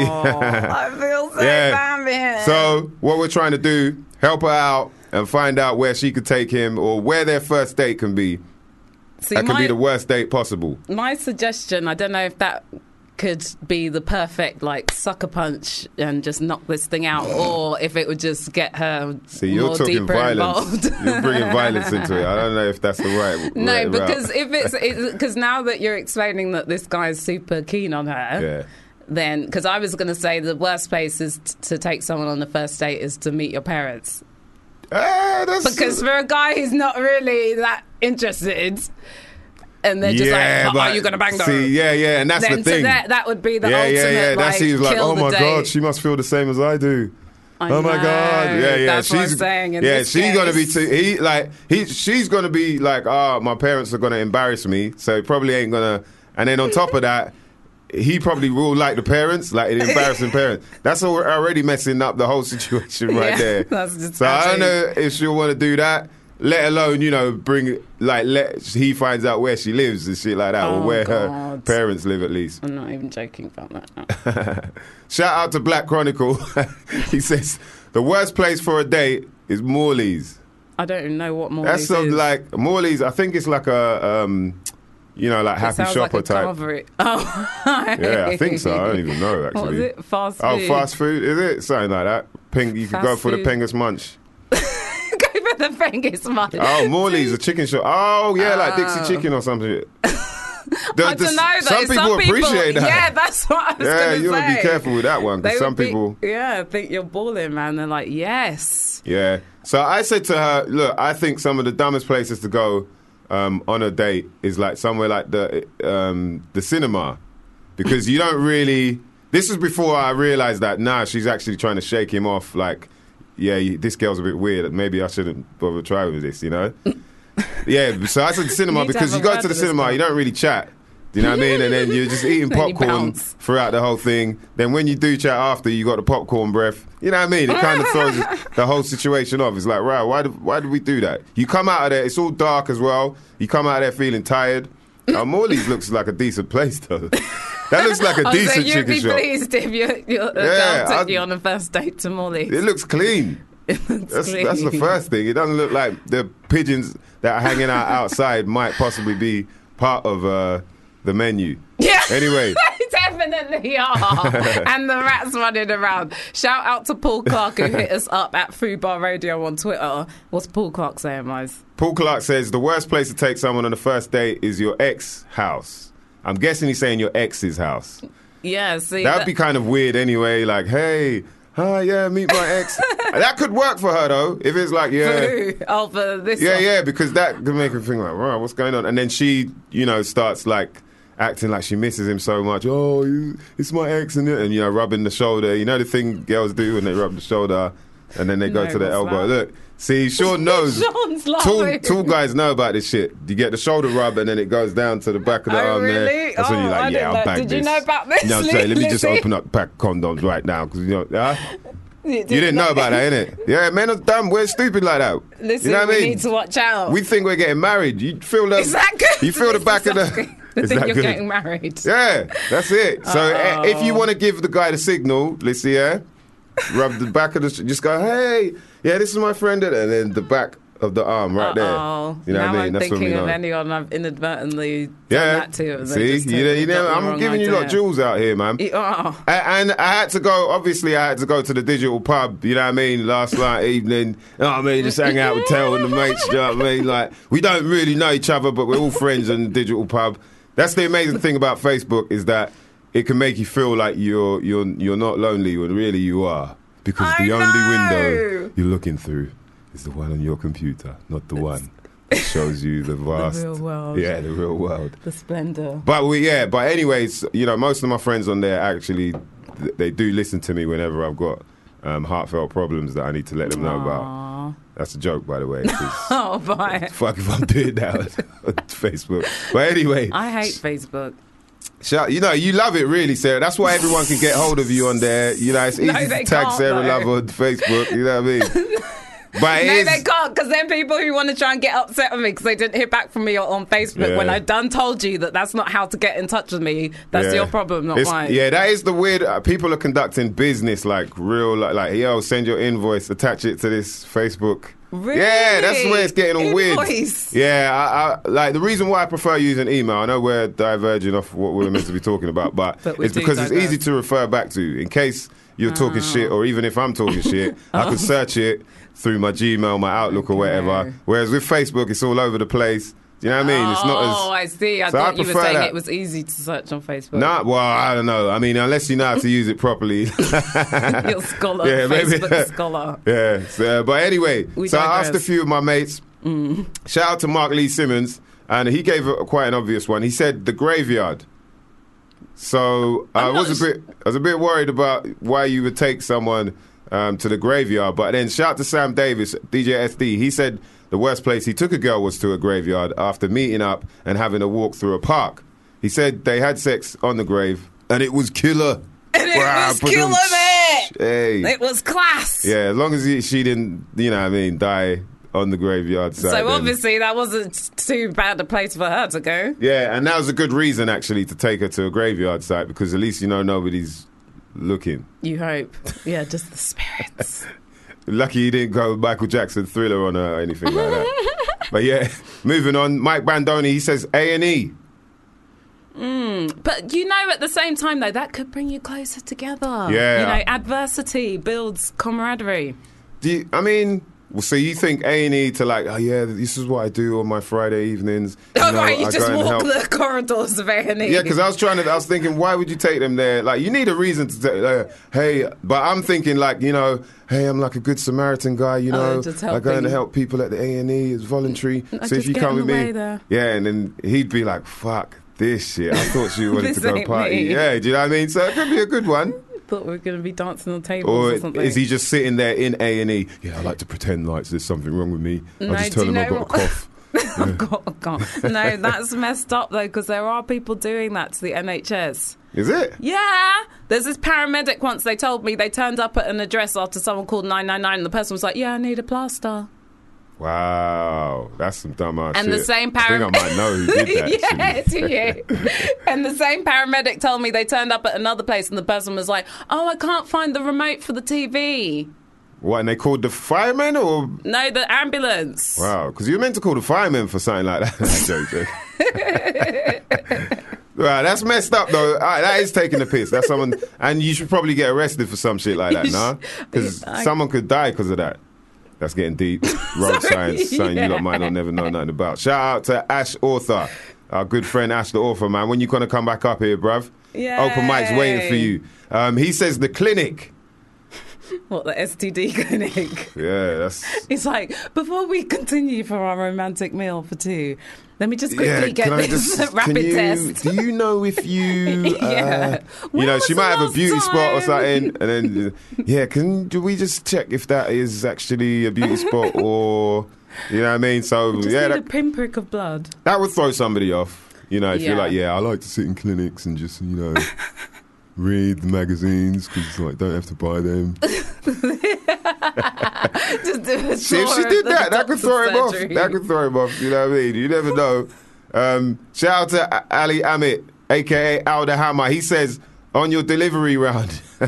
I feel so Yeah. bad for him. So what we're trying to do, help her out and find out where she could take him, or where their first date can be. See, that could my- be the worst date possible. My suggestion, I don't know if that could be the perfect like sucker punch and just knock this thing out, or if it would just get her See, you're more talking deeper violence. involved. You're bringing violence into it. I don't know if that's the right. No, right because route. if it's because now that you're explaining that this guy's super keen on her, Yeah. then because I was going to say the worst place is t- to take someone on the first date is to meet your parents. Ah, that's- because for a guy who's not really that interested, and they're just Yeah, like, "Oh, but are you going to bang her?" see, yeah, yeah, and that's then the thing. So that, that would be the yeah, ultimate. yeah, yeah. Like, That's he was like, kill oh the my date. god, she must feel the same as I do. I oh my know. god, yeah, yeah. That's she's what I'm saying. In yeah, this she's gonna be case. too. He like he, she's gonna be like, oh, my parents are gonna embarrass me, so he probably ain't gonna. And then on top of that, he probably will like the parents, like the embarrassing parents. That's al- already messing up the whole situation right Yeah, there. that's just so I don't tragic. know if she'll want to do that. Let alone, you know, bring like let he finds out where she lives and shit like that, Oh, or where her God. parents live at least. I'm not even joking about that. No. Shout out to Black Chronicle. He says the worst place for a date is Morley's. I don't even know what more. That's some is. like Morley's. I think it's like a, um, you know, like It Happy sounds Shopper like a type. carvery. Oh, Yeah, I think so. I don't even know actually. What is it? Fast Oh, food. fast food is it? Something like that. Ping. You could Fast go for food. the Pengus Munch. Go for the fingers, man. Oh, Morley's a chicken shop. Oh yeah, like Dixie Oh. Chicken or something. The- I the- don't know. Though. Some people appreciate that. Yeah, that's what I was Yeah, going to say. you gotta be careful with that one, 'cause They some would be- people- Yeah, think you're balling, man. They're like, yes. Yeah. So I said to her, look, I think some of the dumbest places to go um, on a date is like somewhere like the um, the cinema, because you don't really. This is before I realized that nah, she's actually trying to shake him off. Like, yeah, you, this girl's a bit weird. Maybe I shouldn't bother trying with this, you know? Yeah. So I said cinema You need to because have you a go word to the for this cinema, girl. you don't really chat. Do you know what I mean? And then you're just eating Then you popcorn bounce. throughout the whole thing. Then when you do chat after, you got the popcorn breath. You know what I mean? It kind of throws the whole situation off. It's like, right, why did, why did we do that? You come out of there, it's all dark as well. You come out of there feeling tired. Uh, Morley's looks like a decent place, though. That looks like a Oh, decent so you'd chicken be shop. pleased if your, your Yeah, girl took I'd- you on a first date to Molly. It looks clean. That's, that's the clean. first thing. It doesn't look like the pigeons that are hanging out outside might possibly be part of uh, the menu. Yeah. Anyway. They definitely are. And the rats running around. Shout out to Paul Clark who hit us up at Fubar Radio on Twitter. What's Paul Clark saying, Mize? Paul Clark says the worst place to take someone on the first date is your ex house. I'm guessing he's saying your ex's house. Yeah, see. That would that- be kind of weird anyway. Like, hey, Hi, yeah, meet my ex. That could work for her though. If it's like, yeah, For who? Oh, for this. yeah, one. yeah, because that could make her think like, wow, what's going on? And then she, you know, starts like acting like she misses him so much. Oh, you, it's my ex, and, and you know, rubbing the shoulder. You know the thing girls do when they rub the shoulder, and then they go No, to the what's elbow. that? Look, see, Sean knows. Sean's Tall, laughing. tall guys know about this shit. You get the shoulder rub, and then it goes down to the back of the Oh, arm there. really? That's when Oh, you're I like, yeah, didn't I'll know. bag Did this. you know about this, You know what I'm saying? Let me just Lizzie? open up a pack of condoms right now, because you know, huh? You You didn't know about that, innit? Yeah, men are dumb. We're stupid like that. Listen, you know what we I mean? need to watch out. We think we're getting married. You feel the Is that good? You feel the back of the. The Is thing that you're good? getting married. Yeah, that's it. So Uh-oh. eh, if you want to give the guy the signal, let's see, yeah, rub the back of the. Just go, hey, yeah, this is my friend, and then the back of the arm right there. Oh, You know now what I mean? I'm That's when we thinking know. of anyone I've inadvertently done Yeah. that to. and they See, just you know, totally you know, got the I'm wrong giving you idea. lot jewels out here, man. Y- Oh. A- And I had to go, obviously, I had to go to the digital pub, you know what I mean, last night evening. You know what I mean? Just hang out with Tel and the mates, you know what I mean? Like, we don't really know each other, but we're all friends in the digital pub. That's the amazing thing about Facebook, is that it can make you feel like you're you're you're not lonely when really you are. Because I the only know. window you're looking through is the one on your computer, not the one that shows you the vast. real world. Yeah, the real world. The splendor. But we, yeah, but anyways, you know, most of my friends on there actually, th- they do listen to me whenever I've got um, heartfelt problems that I need to let them know about. That's a joke, by the way. 'cause Oh, bye. Fuck if I'm doing that on Facebook. But anyway, I hate Facebook. shout, you know, you love it really, Sarah. That's why everyone can get hold of you on there. You know, it's easy No, to they tag can't, Sarah though. Love on Facebook. You know what I mean? But it No, is- they can't, because then people who want to try and get upset with me because they didn't hear back from me on Facebook Yeah. when I done told you that that's not how to get in touch with me. That's Yeah. your problem, not It's- mine. Yeah, that is the weird. Uh, people are conducting business like real, like, like, yo, send your invoice, attach it to this Facebook. Really? Yeah, that's where it's getting all weird. Invoice? Yeah, I, I, like the reason why I prefer using email. I know we're diverging off what we're meant to be talking about, but, But we it's do because it's diverge. easy to refer back to in case you're talking shit, or even if I'm talking shit, I Oh. can search it through my Gmail, my Outlook, or whatever. Whereas with Facebook, it's all over the place. Do you know what I mean? It's not as. Oh, I see. I So I thought you were prefer saying that. it was easy to search on Facebook. Nah, well, I don't know. I mean, unless you know how to use it properly. You're a scholar, Yeah, maybe. Facebook scholar. Yeah, so, but anyway, We so I asked a digress. few of my mates. Mm. Shout out to Mark Lee Simmons, and he gave a, quite an obvious one. He said the graveyard. So I I'm was not a bit, I was a bit worried about why you would take someone um, to the graveyard. But then shout out to Sam Davis, D J S D. He said the worst place he took a girl was to a graveyard after meeting up and having a walk through a park. He said they had sex on the grave, and it was killer. And it Wow, was but killer, them- man. Hey. It was class. Yeah, as long as he, she didn't, you know what I mean, die on the graveyard side. So then- obviously that wasn't too bad a place for her to go. Yeah, and that was a good reason, actually, to take her to a graveyard site, because at least you know nobody's looking. You hope. Yeah, just the spirits. Lucky he didn't go Michael Jackson Thriller on her or anything like that. But yeah, moving on. Mike Bandoni, he says A and E. Mm, but you know, at the same time, though, that could bring you closer together. Yeah. You know, adversity builds camaraderie. Do you, I mean, well, so you think A and E to like, oh yeah, this is what I do on my Friday evenings. You Oh, know, right, you I just go and walk help. the corridors of A and E. Yeah, because I was trying to, I was thinking, why would you take them there? Like, you need a reason to say, uh, hey, but I'm thinking like, you know, hey, I'm like a good Samaritan guy, you Oh, know, just I go and helping. help people at the A and E, it's voluntary. I So if just you get come in with the me, way there. yeah, and then he'd be like, fuck this shit. I thought she wanted to This go ain't party. me. Yeah, do you know what I mean? So it could be a good one. Thought we were going to be dancing on tables or, Or something. is he just sitting there in A and E? Yeah, I like to pretend like there's something wrong with me. No, I'll just tell do you him I've know got a what- cough. Oh, God, oh, God. No, that's messed up, though, because there are people doing that to the N H S. Is it? Yeah. There's this paramedic once, they told me, they turned up at an address after someone called nine nine nine, and the person was like, yeah, I need a plaster. Wow, that's some dumb ass And shit. the same I think I param- might know who did that. yeah, actually. do you? And the same paramedic told me they turned up at another place and the person was like, oh, I can't find the remote for the T V. What, and they called the firemen or? No, the ambulance. Wow, because you were meant to call the firemen for something like that. joke, joke. Right, that's messed up though. All right, that is taking the piss. That's someone, and you should probably get arrested for some shit like that, nah? Because I- someone could die because of that. That's getting deep. Road Sorry, science, something you yeah. lot might not never know nothing about. Shout out to Ash Author, our good friend Ash the Author, man. When you gonna come back up here, bruv? Yay. Open mic's waiting for you. Um, he says the clinic. What, the S T D clinic? Yeah, that's... It's like, before we continue for our romantic meal for two, let me just quickly Yeah, get can I this just, rapid can you, test. Do you know if you, uh, Yeah. you When know, was she the might have a last beauty spot or time? something, and then, uh, yeah, can do we just check if that is actually a beauty spot or, you know what I mean? So, Just yeah, need a that, pinprick of blood. that would throw somebody off. You know, if Yeah. you're like, yeah, I like to sit in clinics and just, you know, read the magazines because it's like, don't have to buy them. Just do a See, if tour she of did the that, that could throw him off. surgery. That could throw him off. You know what I mean? You never know. Um, shout out to A- Ali Amit, a k a. Al the Hammer. He says, on your delivery round.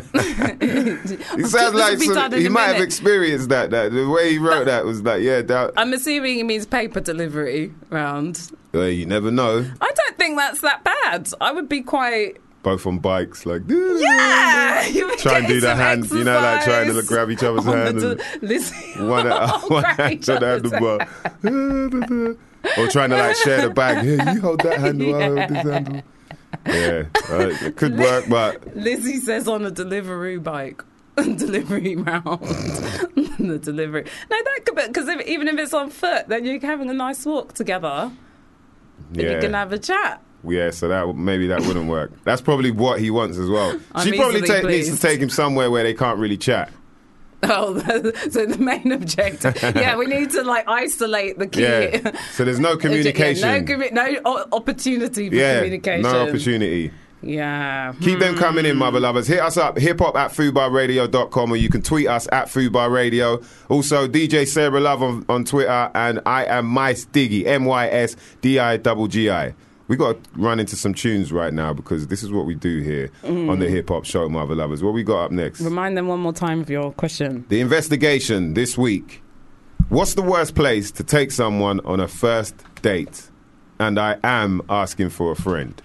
He sounds like be some- done in he a might have minute. experienced that, that. The way he wrote that was like, yeah, that, I'm assuming it means paper delivery round. well, you never know. I don't think that's that bad. I would be quite... Both on bikes, like, Yeah! You would try and get do the some hand, you know, like trying to exercise grab each other's on hand. the and de- Listen, one oh, one grab hand each on the other's handlebar. Or trying to like share the bag. Here, you hold that handle, I'll hold this handle. Yeah, uh, it could work, but Lizzie says on a delivery bike. Delivery round. The delivery. No, that could be, because if, even if it's on foot, then you're having a nice walk together. And you can yeah, have a chat. yeah. So that maybe that wouldn't work. That's probably what he wants as well. I'm She probably easily ta- needs to pleased. take him somewhere where they can't really chat. Oh, so the main objective. Yeah, we need to like isolate the key. Yeah. So there's no communication. Yeah, no, commu- no o- opportunity for Yeah, communication. no opportunity. Yeah. Keep them coming in, mother lovers. Hit us up, hip hop at foodbar radio dot com, or you can tweet us at foodbar radio. Also, D J Sarah Love on, on Twitter, and I am Mice Diggy, M Y S D I G G I. We got to run into some tunes right now because this is what we do here Mm. on the hip hop show, mother lovers. What we got up next? Remind them one more time of your question. The investigation this week. What's the worst place to take someone on a first date? And I am asking for a friend.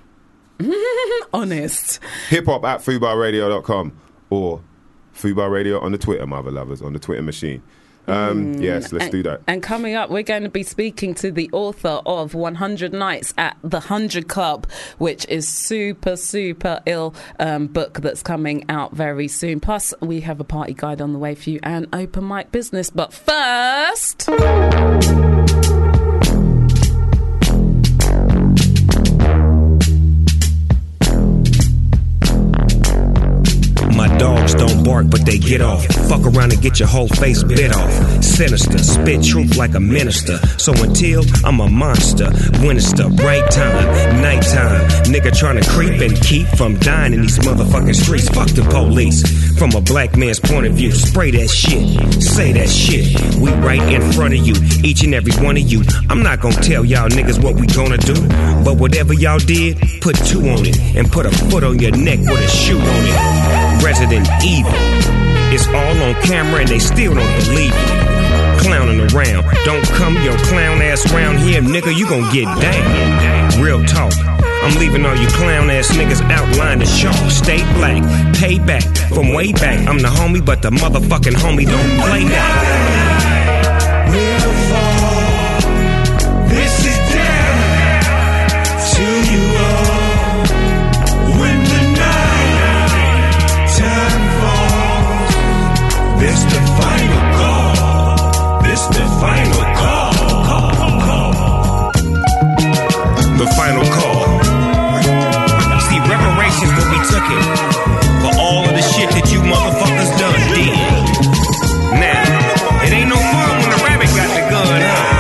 Honest. Hip hop at foodbar radio dot com or Foodbar Radio on the Twitter, mother lovers, on the Twitter machine. Um, Mm, yes, let's and, do that. And coming up, we're going to be speaking to the author of one hundred Nights at the one hundred Club, which is super, super ill um, book that's coming out very soon. Plus, we have a party guide on the way for you and open mic business. But first... My dogs don't bark, but they get off. Fuck around and get your whole face bit off. Sinister, spit truth like a minister. So until I'm a monster, winter, break time, nighttime. Nigga trying to creep and keep from dying in these motherfucking streets. Fuck the police. From a black man's point of view, spray that shit, say that shit. We right in front of you, each and every one of you. I'm not gonna tell y'all niggas what we gonna do, but whatever y'all did, put two on it and put a foot on your neck with a shoe on it. Resident Evil. It's all on camera and they still don't believe it. Clowning around. Don't come your clown ass around here, nigga, you gon' get down. Real talk. I'm leaving all you clown ass niggas outlined as sharp. Stay black, pay back. From way back, I'm the homie, but the motherfucking homie don't play that. We'll fall. This is down to you all. When the night time falls, this the final call. This the final call. Call, call. The final call. See, reparations when we took it for all of the shit that you motherfuckers done did. Now, it ain't no fun when the rabbit got the gun, huh?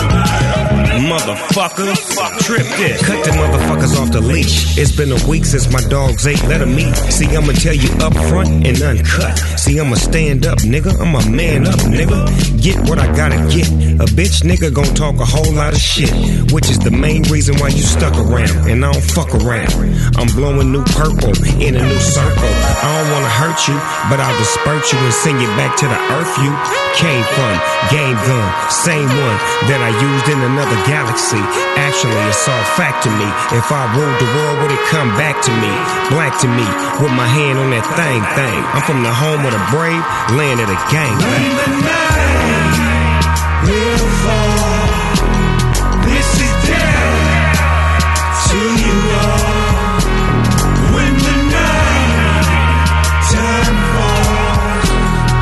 Motherfuckers, trip this. Cut the motherfuckers off the leash. It's been a week since my dogs ate, let them eat. See, I'ma tell you up front and uncut. See, I'ma stand up, nigga. I'm a man up, nigga. Get what I gotta get. A bitch nigga gon' talk a whole lot of shit, which is the main reason why you stuck around. And I don't fuck around. I'm blowing new purple in a new circle. I don't wanna hurt you, but I'll disperse you and send you back to the earth you came from. Game gun, same one that I used in another galaxy. Actually, it's all fact to me. If I ruled the world, would it come back to me? Black to me, with my hand on that thing, thing. I'm from the home of the brave, land of the gang. When the night will fall, this is down to you all. When the night time falls,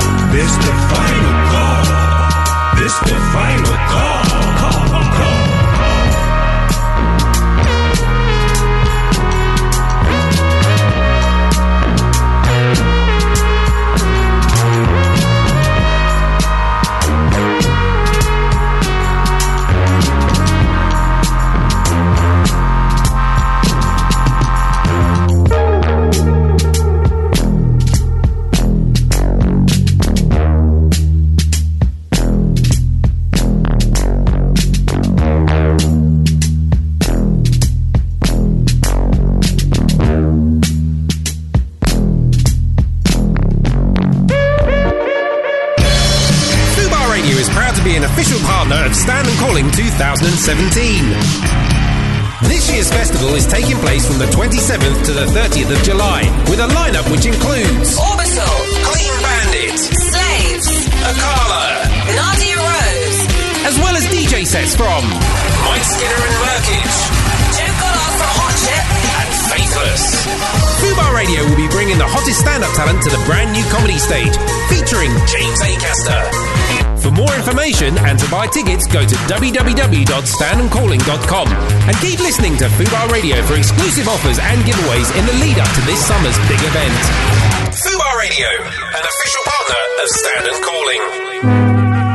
Calling twenty seventeen. This year's festival is taking place from the twenty-seventh to the thirtieth of July, with a lineup which includes Orbital, Clean Bandit, Slaves, Akala, Nadia Rose, as well as D J sets from Mike Skinner and Merkage, Joe Goddard from Hot Chip, and Faithless. Fubar Radio will be bringing the hottest stand-up talent to the brand new comedy stage, featuring James Acaster. For more information and to buy tickets, go to w w w dot stand and calling dot com and keep listening to Fubar Radio for exclusive offers and giveaways in the lead-up to this summer's big event. Fubar Radio, an official partner of Stand and Calling.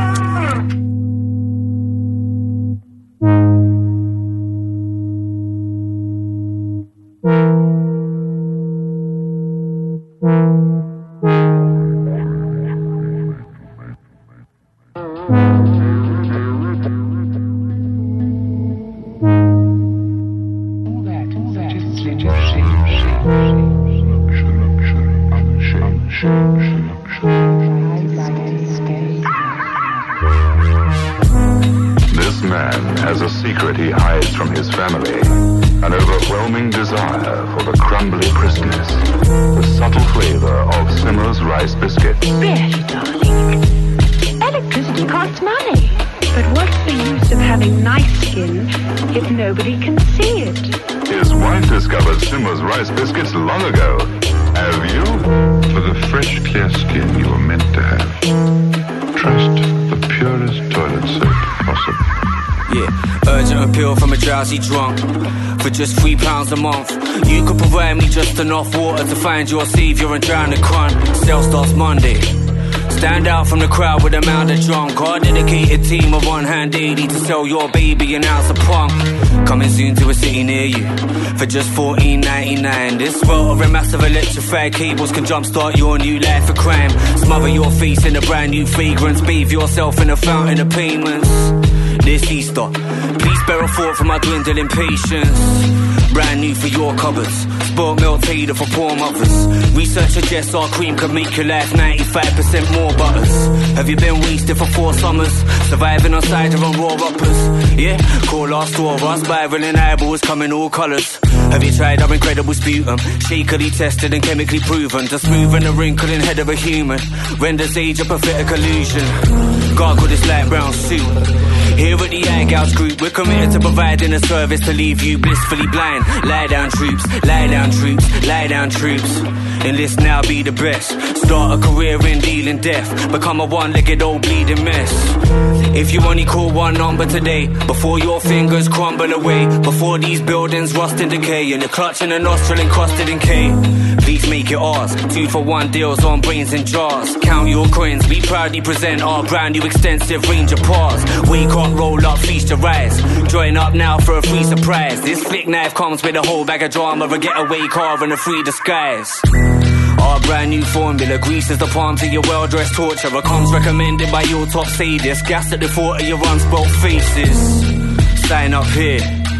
Drunk for just three pounds a month. You could provide me just enough water to find your savior and drown the crun. Sale starts Monday. Stand out from the crowd with a mound of drunk. Our dedicated team of one hand eighty to sell your baby an ounce of punk. Coming soon to a city near you for just fourteen ninety-nine. This rotor and massive electrified cables can jumpstart your new life of crime. Smother your face in a brand new fragrance. Bathe yourself in a fountain of payments. This Easter, please spare a thought for my dwindling patience. Brand new for your cupboards, spoiled milk tailor for poor mothers. Research suggests our cream could make your life ninety-five percent more butters. Have you been wasted for four summers, surviving on cider and raw uppers? Yeah, call our store, our spiraling eyeballs come in all colours. Have you tried our incredible sputum, shakily tested and chemically proven to smoothen the wrinkling head of a human, renders age a pathetic illusion. Gargle this light brown suit. Here at the Eye Gouge Group, we're committed to providing a service to leave you blissfully blind. Lie down troops, lie down troops, lie down troops. Enlist now, be the best. Start a career in dealing death. Become a one-legged old bleeding mess. If you only call one number today, before your fingers crumble away, before these buildings rust and decay, and you're clutching a nostril encrusted in K, please make it ours. Two for one deals on brains and jars. Count your coins, we proudly present our brand new extensive range of bars. Wake up, roll up, feast your rise. Join up now for a free surprise. This flick knife comes with a whole bag of drama, a getaway car and a free disguise. Our brand new formula greases the palms of your well-dressed torturer. Comes recommended by your top sadists. Gas at the thought of your unspoke faces. Sign up here,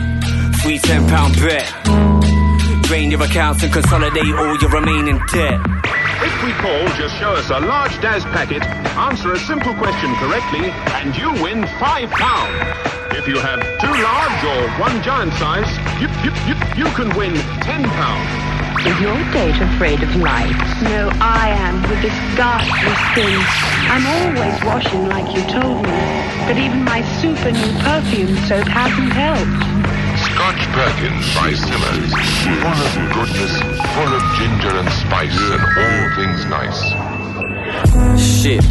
free ten pound bet. Drain your accounts and consolidate all your remaining debt. If we call, just show us a large Daz packet, answer a simple question correctly, and you win five pounds. If you have two large or one giant size, you, you, you, you can win ten pounds. Is your date afraid of light? No, I am, with this ghastly skin. I'm always washing like you told me, but even my super new perfume soap hasn't helped. Scotch Perkins by Simmers. Full of goodness, full of ginger and spice, and all things nice. Shit.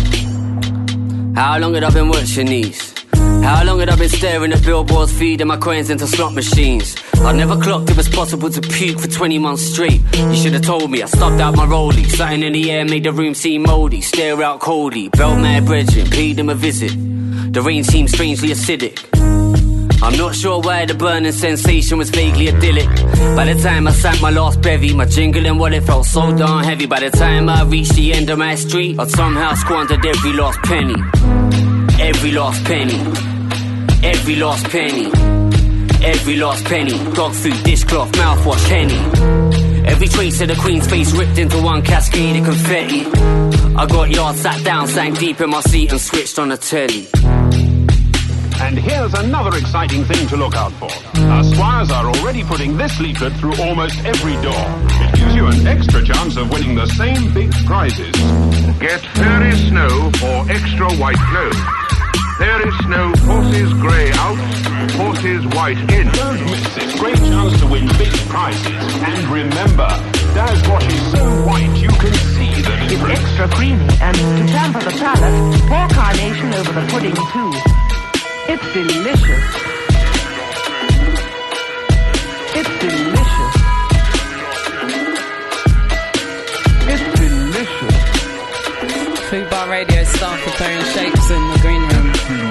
How long had I been watching these? How long had I been staring at billboards, feeding my coins into slot machines? I never clocked it was possible to puke for twenty months straight. You should have told me. I stubbed out my rollie. Something in the air made the room seem mouldy. Stare out coldly. Belt mad brethren, paid them a visit. The rain seemed strangely acidic. I'm not sure why the burning sensation was vaguely idyllic. By the time I sank my last bevy, my jingling wallet felt so darn heavy. By the time I reached the end of my street, I'd somehow squandered every last penny. Every last penny. Every last penny. Every last penny. Dog food, dishcloth, mouthwash, Henny. Every trace of the Queen's face ripped into one cascade of confetti. I got yard, sat down, sank deep in my seat and switched on the telly. And here's another exciting thing to look out for. Our squires are already putting this leaflet through almost every door. It gives you an extra chance of winning the same big prizes. Get Fairy Snow for extra white clothes. Fairy Snow forces grey out, forces white in. Don't miss this great chance to win big prizes. And remember, Daz Wash is so white you can see the It's difference. extra creamy, and to pamper the palate, pour carnation over the pudding too. It's delicious. It's delicious. It's delicious. Food Bar Radio staff preparing shapes in the green room.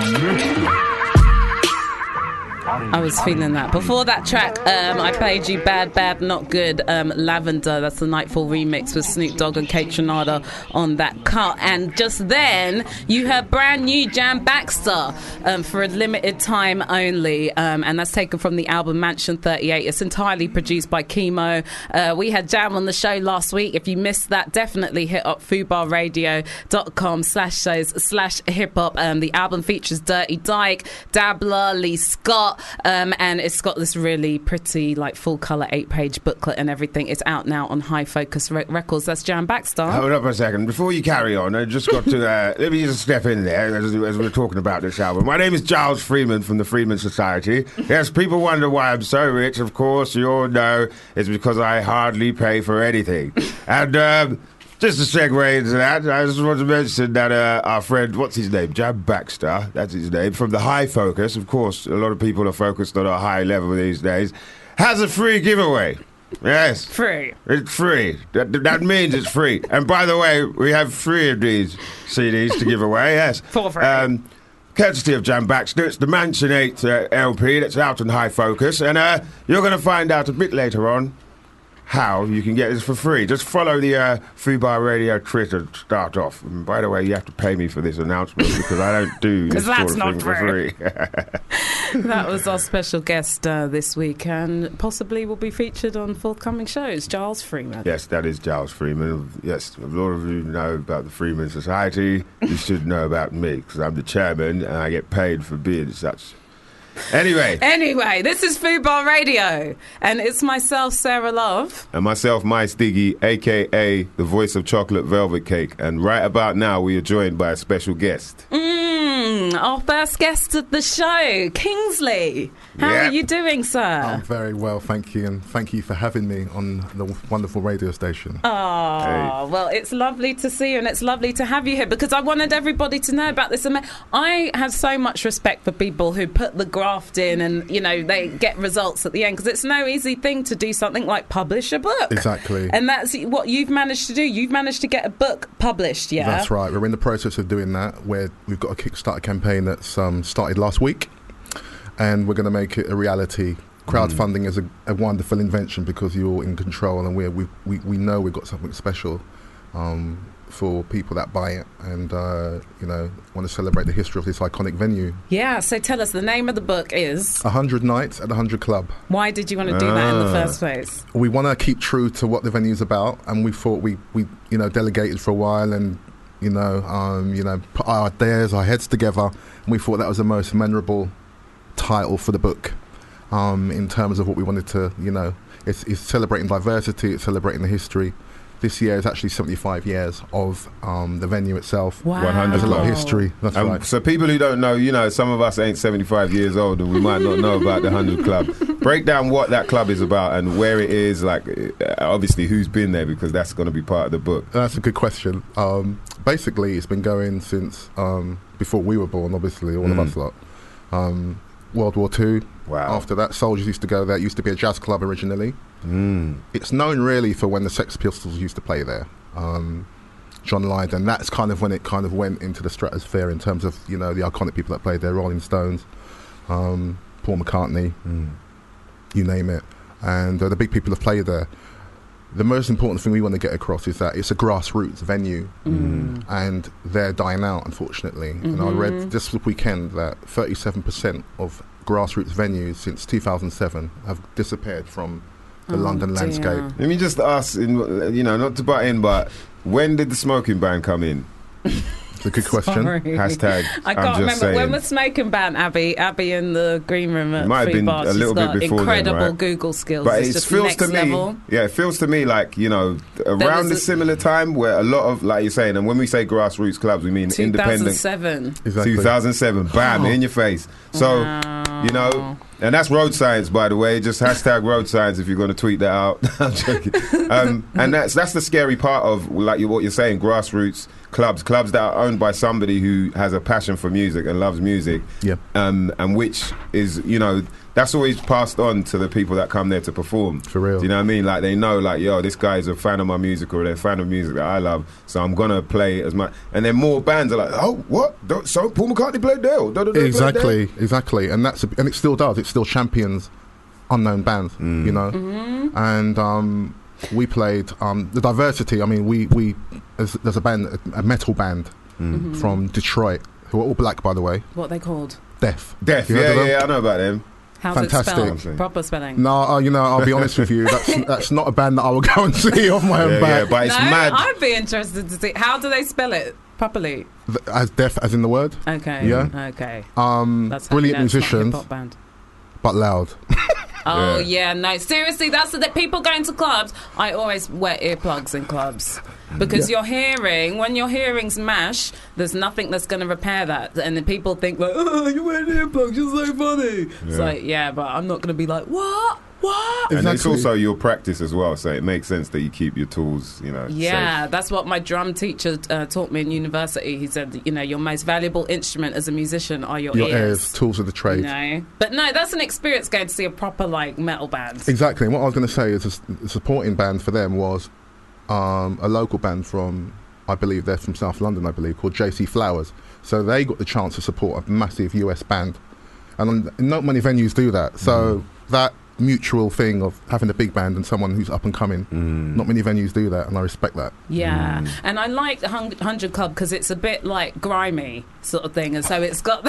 I was feeling that. Before that track, um, I played you Bad, Bad, Not Good, um, Lavender. That's the Nightfall remix with Snoop Dogg and Kate Trinada on that cut. And just then, you heard brand new Jam Baxter um, for a limited time only. Um, and that's taken from the album Mansion thirty-eight. It's entirely produced by Chemo. Uh, we had Jam on the show last week. If you missed that, definitely hit up foodbarradio.com slash shows slash hip hop. Um, the album features Dirty Dyke, Dabler, Lee Scott. Um, and it's got this really pretty, like, full-colour eight-page booklet and everything. It's out now on High Focus Re- Records. That's Jam Baxter. Hold up a second. Before you carry on, I just got to... Uh, let me just step in there as, as we're talking about this album. My name is Giles Freeman from the Freeman Society. Yes, people wonder why I'm so rich. Of course, you all know it's because I hardly pay for anything. And... Um, Just to segue into that, I just want to mention that uh, our friend, what's his name? Jam Baxter, that's his name, from the High Focus. Of course, a lot of people are focused on a high level these days. Has a free giveaway. Yes. Free. It's free. That, that means it's free. And by the way, we have three of these C Ds to give away, yes. For free. Um, courtesy of Jam Baxter. It's the Mansion eight uh, L P that's out on High Focus. And uh, you're going to find out a bit later on how you can get this for free. Just follow the uh, Fubar Radio Twitter to start off. And by the way, you have to pay me for this announcement because I don't do this sort that's of not thing for free. free. That was our special guest uh, this week, and possibly will be featured on forthcoming shows, Giles Freeman. Yes, that is Giles Freeman. Yes, a lot of you know about the Freeman Society. You should know about me because I'm the chairman and I get paid for being such. Anyway. Anyway, this is Food Bar Radio, and it's myself, Sarah Love. And myself, My Stiggy, a k a the voice of Chocolate Velvet Cake. And right about now, we are joined by a special guest. Mm, our first guest of the show, Kingsley. How Yeah. are you doing, sir? I'm very well, thank you, and thank you for having me on the wonderful radio station. Oh, well, it's lovely to see you, and it's lovely to have you here, because I wanted everybody to know about this. ama- I have so much respect for people who put the graft in and, you know, they get results at the end, because it's no easy thing to do something like publish a book. Exactly. And that's what you've managed to do. You've managed to get a book published, yeah? That's right. We're in the process of doing that. Where we've got a Kickstarter campaign that's um, started last week, and we're going to make it a reality. Crowdfunding is a, a wonderful invention because you're in control, and we're, we we we know we've got something special um, for people that buy it, and uh, you know, want to celebrate the history of this iconic venue. Yeah, so tell us, the name of the book is... A hundred nights at the Hundred Club. Why did you want to do that in the Ah. first place? We want to keep true to what the venue's about, and we thought we, we you know delegated for a while, and you know um, you know put our ideas, our heads together, and we thought that was the most memorable title for the book. Um, in terms of what we wanted to, you know, it's, it's celebrating diversity, it's celebrating the history. This year is actually seventy-five years of um, the venue itself. Wow. one hundred There's a lot of Club. history. That's Um, right. So people who don't know, you know, some of us ain't seventy-five years old and we might not know about the one hundred Club. Break down what that club is about and where it is, like, uh, obviously who's been there, because that's going to be part of the book. That's a good question. Um, basically, it's been going since um, before we were born, obviously, all Mm. of us lot. Um, World War Two. Wow. After that, soldiers used to go there. It used to be a jazz club originally. Mm. It's known really for when the Sex Pistols used to play there. Um, John Lydon, that's kind of when it kind of went into the stratosphere in terms of, you know, the iconic people that played there, Rolling Stones, um, Paul McCartney, Mm. you name it. And uh, the big people have played there. The most important thing we want to get across is that it's a grassroots venue, Mm. and they're dying out, unfortunately. And I Mhm. read this weekend that thirty-seven percent of grassroots venues since two thousand seven have disappeared from the Oh, London dear. landscape. Let me just ask, in, you know, not to butt in, but when did the smoking ban come in? It's a good question. Sorry. Hashtag. I I'm can't just remember saying. when was Smoking Band, Abby. Abby in the green room at It might have Free been Bars. a little She's bit got before then, incredible right? Google skills. But it's it just feels next to me, level. yeah, it feels to me like, you know, around was the a- similar time where a lot of, like you're saying, and when we say grassroots clubs, we mean independent. two thousand seven. Exactly. two thousand seven, bam, in your face. So, you know, and that's road science, by the way. Just hashtag road science if you're going to tweet that out. I'm joking. Um, and that's that's the scary part of, like you, what you're saying, grassroots clubs, clubs that are owned by somebody who has a passion for music and loves music. Yeah. Um, and which is, you know, that's always passed on to the people that come there to perform. For real. Do you know what I mean? Like, they know, like, yo, this guy's a fan of my music, or they're a fan of music that I love, so I'm going to play as much. And then more bands are like, oh, what? Don't, so Paul McCartney played there? Or, da, da, da, Exactly, played there? exactly, and that's a, and it still does. It still champions unknown bands, Mm. you know. Mm-hmm. And um, we played um, the diversity. I mean, we we there's, there's a band, a metal band Mhm. from Detroit, who are all black, by the way. What are they called? Deaf. Deaf, You heard yeah, of them? yeah, I know about them. How's Fantastic. it spelled? Proper spelling. No, uh, you know, I'll be honest with you. That's that's not a band that I would go and see off my own Yeah, back. yeah, but it's no, mad. I'd be interested to see. How do they spell it properly? Th- As deaf as in the word. Okay. Yeah. Okay. Um, That's how brilliant you know it's not a musicians, hip-hop band. but loud. Oh Yeah. yeah, no, seriously, that's the that people going to clubs. I always wear earplugs in clubs because Yeah. your hearing, when your hearing's mash, there's nothing that's going to repair that, and then people think like, oh, you're wearing earplugs, you're so funny. It's Yeah. like, yeah, but I'm not going to be like, what, what? And it's also your practice as well, so it makes sense that you keep your tools, you know. Yeah, that's what my drum teacher uh, taught me in university. He said, you know, your most valuable instrument as a musician are your, Your ears. ears, tools of the trade. You know, but no, that's an experience going to see a proper like metal band. Exactly. And what I was going to say is a, s- a supporting band for them was um, a local band from, I believe they're from South London, I believe, called J C Flowers. So they got the chance to support a massive U S band. And um, not many venues do that. So that mutual thing of having a big band and someone who's up and coming, not many venues do that, and I respect that. Yeah, and I like the Hun- Hundred Club because it's a bit like grimy sort of thing, and so it's got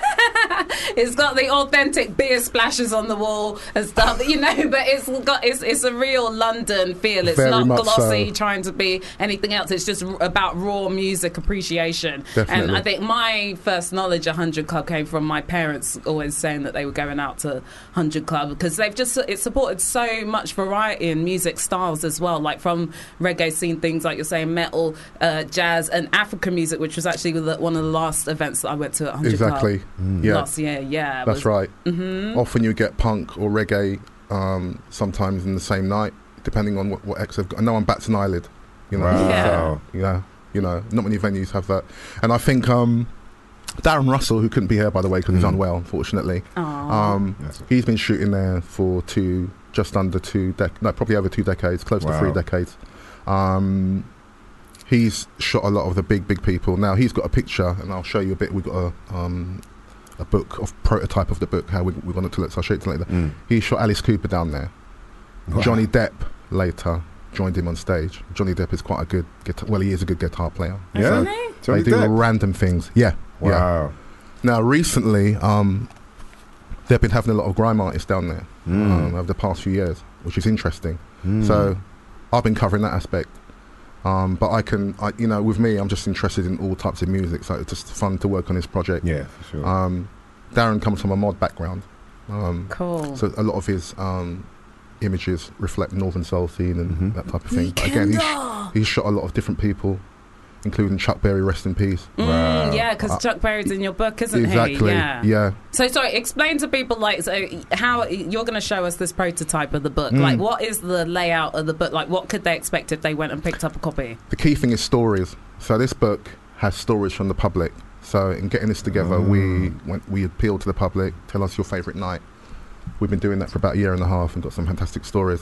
it's got the authentic beer splashes on the wall and stuff, you know. But it's got it's it's a real London feel. It's Very not much glossy, so. trying to be anything else. It's just r- about raw music appreciation. Definitely. And I think my first knowledge of Hundred Club came from my parents always saying that they were going out to Hundred Club because they've just it supported so much variety in music styles as well, like from reggae scene things like you're saying, metal, uh, jazz, and African music, which was actually the, one of the last events that I went to at Hundred Exactly. Club Mm. Yeah. last year. Yeah, it That's was- right. Mhm. Often you get punk or reggae um, sometimes in the same night, depending on what, what acts have got. I know I'm Bats and Eyelid, you know. Wow. Yeah. So, yeah, you know, not many venues have that. And I think um, Darren Russell, who couldn't be here, by the way, because he's unwell, unfortunately, um, he's been shooting there for two, just under two, dec- no, probably over two decades, close to Wow. three decades. Um, he's shot a lot of the big, big people. Now, he's got a picture, and I'll show you a bit. We've got a... Um, a book of prototype of the book, how we, we're going to, so I'll show you later. Mm. He shot Alice Cooper down there. Wow. Johnny Depp later joined him on stage. Johnny Depp is quite a good guitar, well, he is a good guitar player. Yeah? So Johnny they do Depp? random things. Yeah. Wow. Yeah. Now, recently, um, they've been having a lot of grime artists down there Mm. um, over the past few years, which is interesting. Mm. So I've been covering that aspect. Um, but I can, I, you know, with me, I'm just interested in all types of music, so it's just fun to work on this project. Yeah, for sure. Um, Darren comes from a mod background. Um, Cool. So a lot of his um, images reflect Northern Soul scene and that type of thing. But again, he's, Weekender! he's shot a lot of different people, including Chuck Berry, rest in peace. Mm, yeah, because Uh, Chuck Berry's in your book, isn't exactly, he? Yeah. yeah. So, sorry, explain to people, like, so how you're going to show us this prototype of the book. Mm. Like, what is the layout of the book? Like, what could they expect if they went and picked up a copy? The key thing is stories. So this book has stories from the public. So in getting this together, we went, we appealed to the public. Tell us your favourite night. We've been doing that for about a year and a half and got some fantastic stories.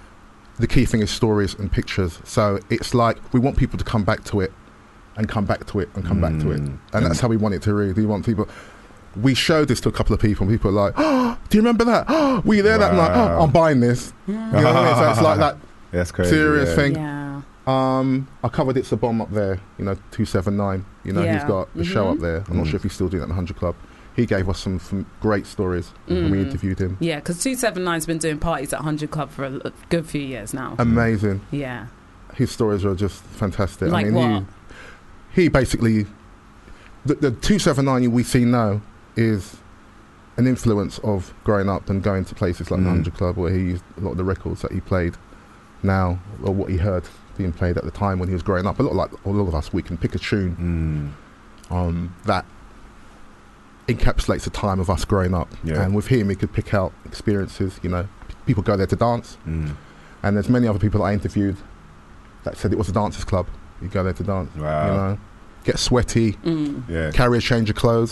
The key thing is stories and pictures. So it's like we want people to come back to it and come back to it and come back to it. And that's how we want it to read. We want people... We showed this to a couple of people and people are like, oh, do you remember that? Oh, were you there that night? Oh, I'm buying this. You know what I mean? So it's like that That's crazy, serious yeah. thing. Yeah. Um, I covered It's a Bomb up there, you know, two seven nine. You know, Yeah. he's got the show Mhm. up there. I'm not Mm. sure if he's still doing that in the Hundred Club. He gave us some, some great stories when we Mm. interviewed him. Yeah, because two seven nine's been doing parties at Hundred Club for a l- good few years now. Amazing. Yeah. His stories are just fantastic. Like I mean, what? He, he basically the, the two seven nine we see now is an influence of growing up and going to places like Mm. the hundred Club, where he used a lot of the records that he played now, or what he heard being played at the time when he was growing up. A lot like a lot of us, we can pick a tune Mm. um, that encapsulates the time of us growing up. Yeah. And with him, he could pick out experiences. You know, p- people go there to dance, Mm. and there's many other people that I interviewed that said it was a dancers club. You go there to dance. Wow. You know, get sweaty, Mm. Yeah. carry a change of clothes,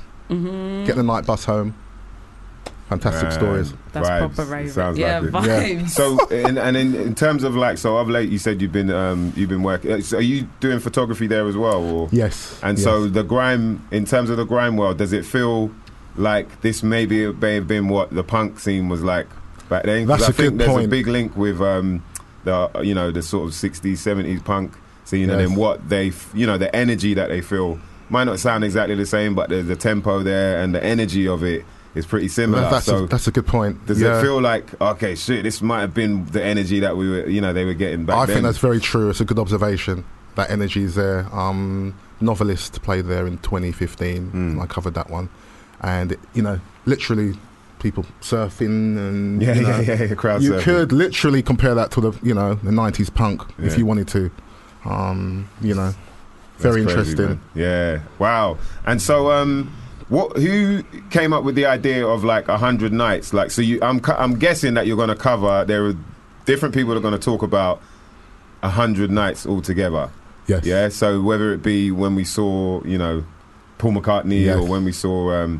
Mhm. get the night bus home. Fantastic Man, stories. That's vibes. proper raving. It sounds Yeah, like it. vibes. So, in, and in, in terms of like, so of late, you said you've been um, you've been working. uh, So are you doing photography there as well? Or? Yes. And yes. so the grime, in terms of the grime world, does it feel like this maybe may have been what the punk scene was like back then? 'Cause That's I a think good there's point. a big link with um, the you know the sort of sixties, seventies punk scene, and Yes. then what they f- you know the energy that they feel might not sound exactly the same, but there's the tempo there and the energy of it is pretty similar. that's, so a, that's a good point. does Yeah. it feel like, okay, shit, this might have been the energy that we were, you know, they were getting back I then? think that's very true. It's a good observation. That energy is there. Um, Novelist played there in twenty fifteen. Mm. And I covered that one, and it, you know, literally people surfing and Yeah, you know, yeah, yeah, crowd you surfing. could literally compare that to the you know the nineties punk Yeah. if you wanted to. Um, you know, very That's crazy, interesting. man. Yeah, wow. And so, um, what? Who came up with the idea of like a hundred nights? Like, so you, I'm, cu- I'm guessing that you're going to cover. There are different people that are going to talk about a hundred nights altogether. Yes. Yeah. So whether it be when we saw, you know, Paul McCartney, Yes. or when we saw, um,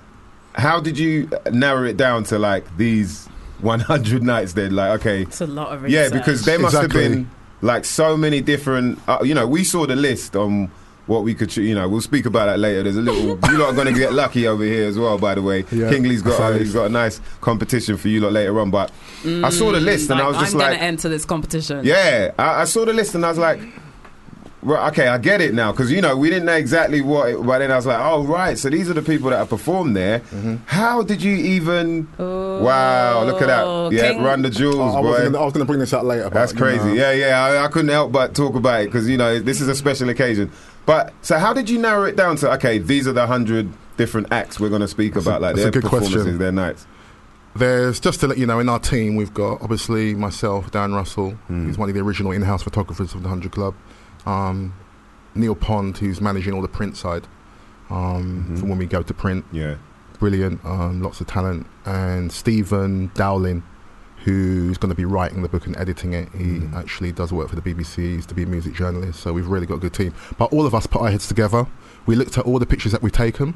how did you narrow it down to like these one hundred nights? Then, like, okay, It's a lot of yeah, research. because there must Exactly. have been like so many different. Uh, you know, we saw the list on what we could. choo- You know, we'll speak about that later. There's a little. You lot are going to get lucky over here as well. By the way, Yeah. Kingley's got Sorry. uh, he's got a nice competition for you lot later on. But I saw the list and I was just I'm like, going to enter this competition. yeah, I, I saw the list and I was like, well, okay, I get it now, because you know we didn't know exactly what. It, but then I was like, oh right, so these are the people that have performed there. Mm-hmm. How did you even? Wow, look at that! Yeah, King- run the jewels, I, I, boy. was gonna, I was going to bring this out later. but, That's you crazy. know. Yeah, yeah. I, I couldn't help but talk about it because you know this is a special occasion. But so, how did you narrow it down to? Okay, these are the hundred different acts we're going to speak That's about, a- like that's their a good performances, question. their nights. There's, just to let you know, in our team we've got obviously myself, Dan Russell, Mm. who's one of the original in-house photographers of the hundred Club. Um, Neil Pond, who's managing all the print side um, Mhm. from when we go to print. Yeah. Brilliant, um, lots of talent. And Stephen Dowling, who's going to be writing the book and editing it. He Mm. actually does work for the B B C. He used to be a music journalist, so we've really got a good team. But all of us put our heads together. We looked at all the pictures that we've taken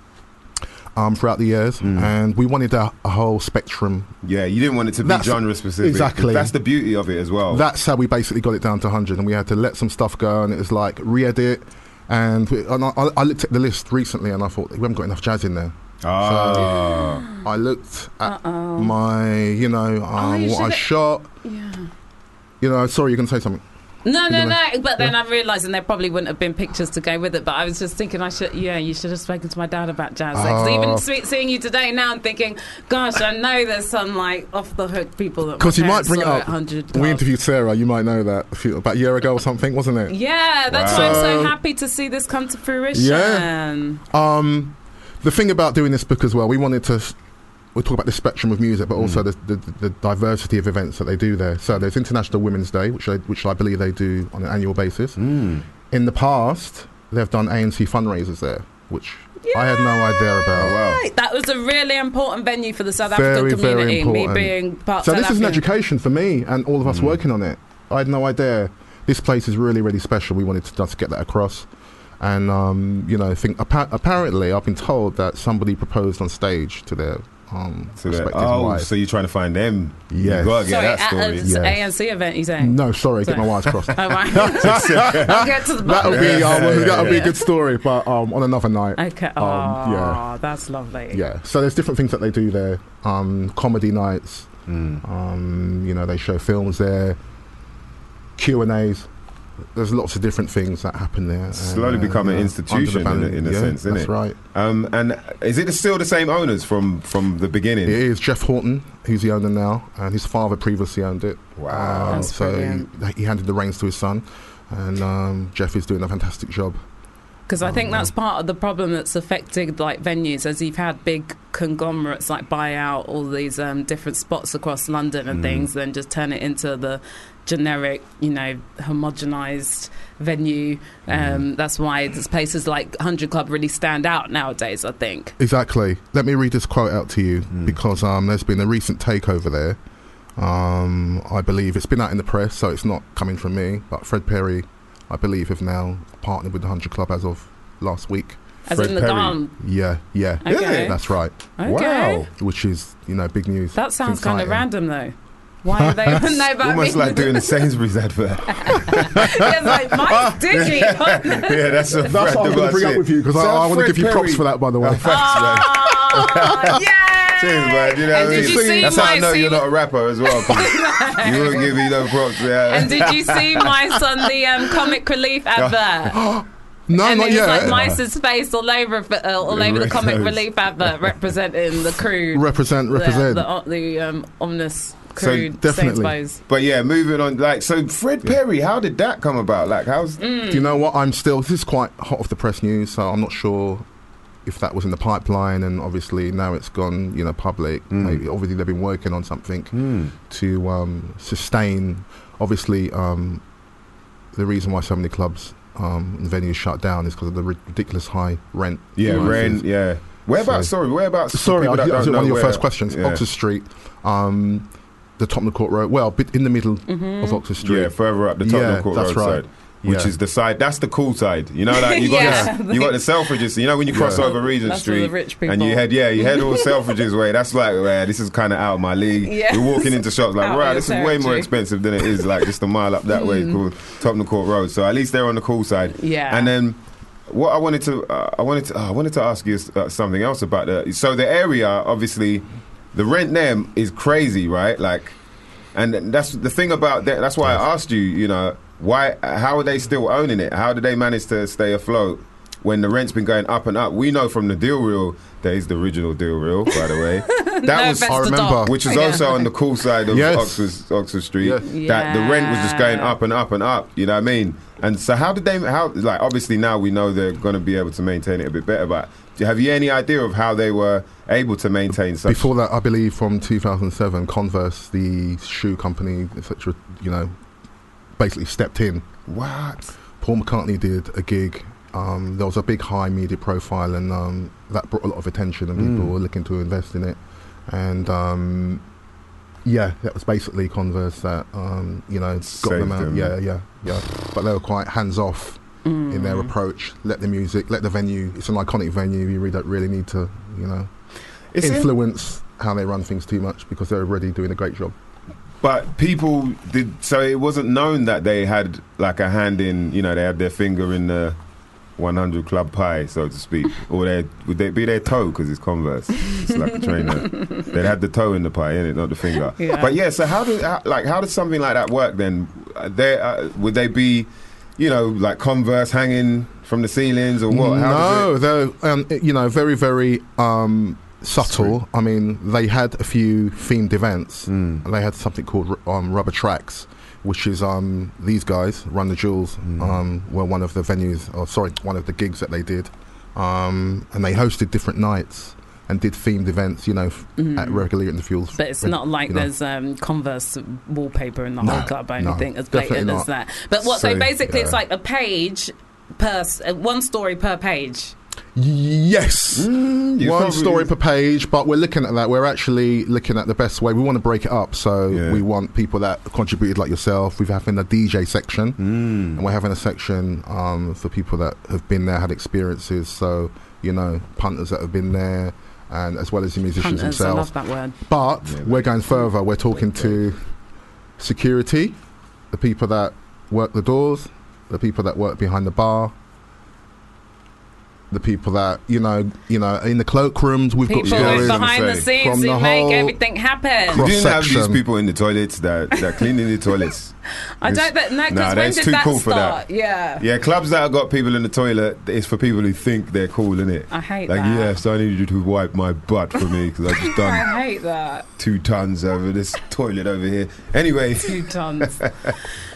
um, throughout the years, Mm. and we wanted a, a whole spectrum. Yeah, you didn't want it to be That's- genre specific. exactly. That's the beauty of it as well. That's how we basically got it down to one hundred, and we had to let some stuff go, and it was like re-edit. And, we, and I, I looked at the list recently, and I thought we haven't got enough jazz in there. Ah. So I looked at Uh-oh. my, you know, Oh, um, you what I should've- shot. Yeah. You know, sorry, you're going to say something. No, no, You know, no. But then I realised, and there probably wouldn't have been pictures to go with it. But I was just thinking, I should, yeah, you should have spoken to my dad about jazz. Like, 'cause Oh. even see, seeing you today now, I'm thinking, gosh, I know there's some like off the hook people that. Because my you might parents bring it saw up. at one hundred We Club. interviewed Sarah. You might know that a few, about a year ago or something, wasn't it? Yeah, that's Wow. why I'm so So- happy to see this come to fruition. Yeah. Um, the thing about doing this book as well, we wanted to. We talk about the spectrum of music, but also Mm. the, the, the diversity of events that they do there. So there's International Women's Day, which I, which I believe they do on an annual basis. Mm. In the past, they've done A N C fundraisers there, which I had no idea about. Right, that was a really important venue for the South Very, African very community. important. Me being part So South this is an African. education for me and all of Mm. us working on it. I had no idea. This place is really, really special. We wanted to just get that across. And, um, you know, I think appa- apparently I've been told that somebody proposed on stage to their um, So that- respective oh, wives. so you're trying to find them? Yes. You gotta get Sorry, that at story. a Yes. A N C event, you saying? No, sorry, get Sorry. my wires crossed. Oh, right. I'll get to the bottom. That'll be, um, Yeah. that'll be a good story, but um, on another night. Okay. Oh, Um, yeah. that's lovely. Yeah, so there's different things that they do there. Um, comedy nights, Mm. um, you know, they show films there, Q and A's. There's lots of different things that happen there. Slowly and, uh, become an yeah, institution under in the a, in a banner. Yeah, sense, isn't that's it? right. Um, and is it still the same owners from, from the beginning? It is Jeff Horton, who's the owner now, and his father previously owned it. Wow. That's so brilliant. he, he handed the reins to his son, and um, Jeff is doing a fantastic job. Because I think that's part of the problem that's affected like venues, as you've had big conglomerates like buy out all these um, different spots across London and Mm. things, then just turn it into the generic, you know, homogenized venue. Um, that's why there's places like one hundred Club really stand out nowadays, I think. Exactly. Let me read this quote out to you Mm. because um, there's been a recent takeover there. Um, I believe it's been out in the press, so it's not coming from me. But Fred Perry, I believe, have now partnered with the one hundred Club as of last week. As Fred in the Perry. Gone? Yeah, yeah. Okay. Really? That's right. Okay. Wow. Which is, you know, big news. That sounds It's kind of exciting. random, though. Why are they know about Almost me? like doing a Sainsbury's advert. It's like, my sticky. Yeah, that's a That's what I was going to bring up with you because I, I want to give you props for that, by the way. Oh, yeah. Cheers, man. You know And what I did you mean? see That's how I my know see- you're not a rapper as well. 'cause you won't give me no props. Yeah. And did you see my son, the um, Comic Relief advert? No, and not it was yet. like Mice's face all over uh, all over the Comic Retros. Relief advert representing the crew. Represent, the- represent. The, the, the um, Omnis crew. So Sainsbury's. But yeah, moving on. Like, so Fred Perry, how did that come about? Like, how's? Mm. Do you know what? I'm still. This is quite hot off the press news, so I'm not sure if that was in the pipeline. And obviously now it's gone, you know, public. Mm. Maybe obviously they've been working on something Mm. to um, sustain. Obviously, um, the reason why so many clubs um, and venues shut down is because of the ridiculous high rent. Yeah, prices. rent. Yeah. Whereabouts? So- sorry, whereabouts? for Sorry, people I, that that was don't one of know your where- first questions. Yeah. Oxford Street, um, the Tottenham Court Road. Well, bit in the middle Mm-hmm. of Oxford Street. Yeah, further up the Tottenham Yeah, Court that's Road right. side, which Yeah. is the side. That's the cool side. You know, like you got Yeah. the, you got the Selfridges. You know, when you cross Yeah. over Regent That's for the Street rich and you people. head, yeah, you head all Selfridges way. That's like, man, this is kind of out of my league. Yes. You're walking into shops like, Out of right, your this is way more territory. expensive than it is like just a mile up that way Mm. called Tottenham Court Road. So at least they're on the cool side. Yeah. And then. What I wanted to, uh, I wanted to, uh, I wanted to ask you uh, something else about the. So the area, obviously, the rent there is crazy, right? Like, and that's the thing about that. That's why I asked you. You know, why? How are they still owning it? How did they manage to stay afloat when the rent's been going up and up? We know from the Deal Reel days, the original Deal Reel, by the way. That No was, offense to I remember. Doc. which is Yeah. also on the cool side of Yes. Oxford, Oxford Street. Yes. That the rent was just going Yeah. up and up and up. You know what I mean? And so, how did they? How like obviously now we know they're going to be able to maintain it a bit better. But do- have you any idea of how they were able to maintain such? Before that, I believe from two thousand seven, Converse, the shoe company, et cetera, you know, basically stepped in. What? Paul McCartney did a gig. Um, there was a big high media profile, and um, that brought a lot of attention, and people Mm. were looking to invest in it. And um, yeah, that was basically Converse that um, you know got Saved them out. them. Yeah, yeah, yeah. But they were quite hands off in their approach. Let the music, let the venue. It's an iconic venue. You really don't really need to, you know, It's in- influence how they run things too much because they're already doing a great job. But people did, so it wasn't known that they had like a hand in, you know, they had their finger in the one hundred Club pie, so to speak. Or they would they be their toe because it's Converse. It's like a trainer. They'd had the toe in the pie, innit, not the finger. Yeah. But yeah, so how did how, like how does something like that work then? Uh, They uh, would they be, you know, like Converse hanging from the ceilings or what? How no, does they're um, you know very very um, subtle. I mean, they had a few themed events. Mm. They had something called um, Rubber Tracks, which is um, these guys, Run the Jewels, Mm. um, were one of the venues, or sorry, one of the gigs that they did, um, and they hosted different nights and did themed events, you know, f- Mhm. at regularly in the Fuels. But it's reg- not like you know. there's um, Converse wallpaper in the No, whole club or no, anything as definitely blatant as not. that. But what? So, So, basically, it's yeah. like a page per s- uh, one story per page. Yes, Mm, you one probably- story per page, but we're looking at that. We're actually looking at the best way. We want to break it up, so Yeah. we want people that contributed, like yourself. We're having a D J section, Mm. and we're having a section um, for people that have been there, had experiences. So you know, punters that have been there, and as well as the musicians Hunters, I themselves. love that word. But Yeah, we're going further. We're talking to security, the people that work the doors, the people that work behind the bar, the people that you know, you know, in the cloakrooms. We've People got stories behind the say. scenes From who the make whole everything happen. You didn't have these cross-section. people in the toilets that that cleaning the toilets. I don't that no, because Nah, when that's did too that cool for start? that. Yeah. Yeah, clubs that have got people in the toilet, it's for people who think they're cool, innit? I hate like, that. yes, I need you to wipe my butt for me because I've just done I hate that. two tons over this toilet over here. Anyway, Two tons.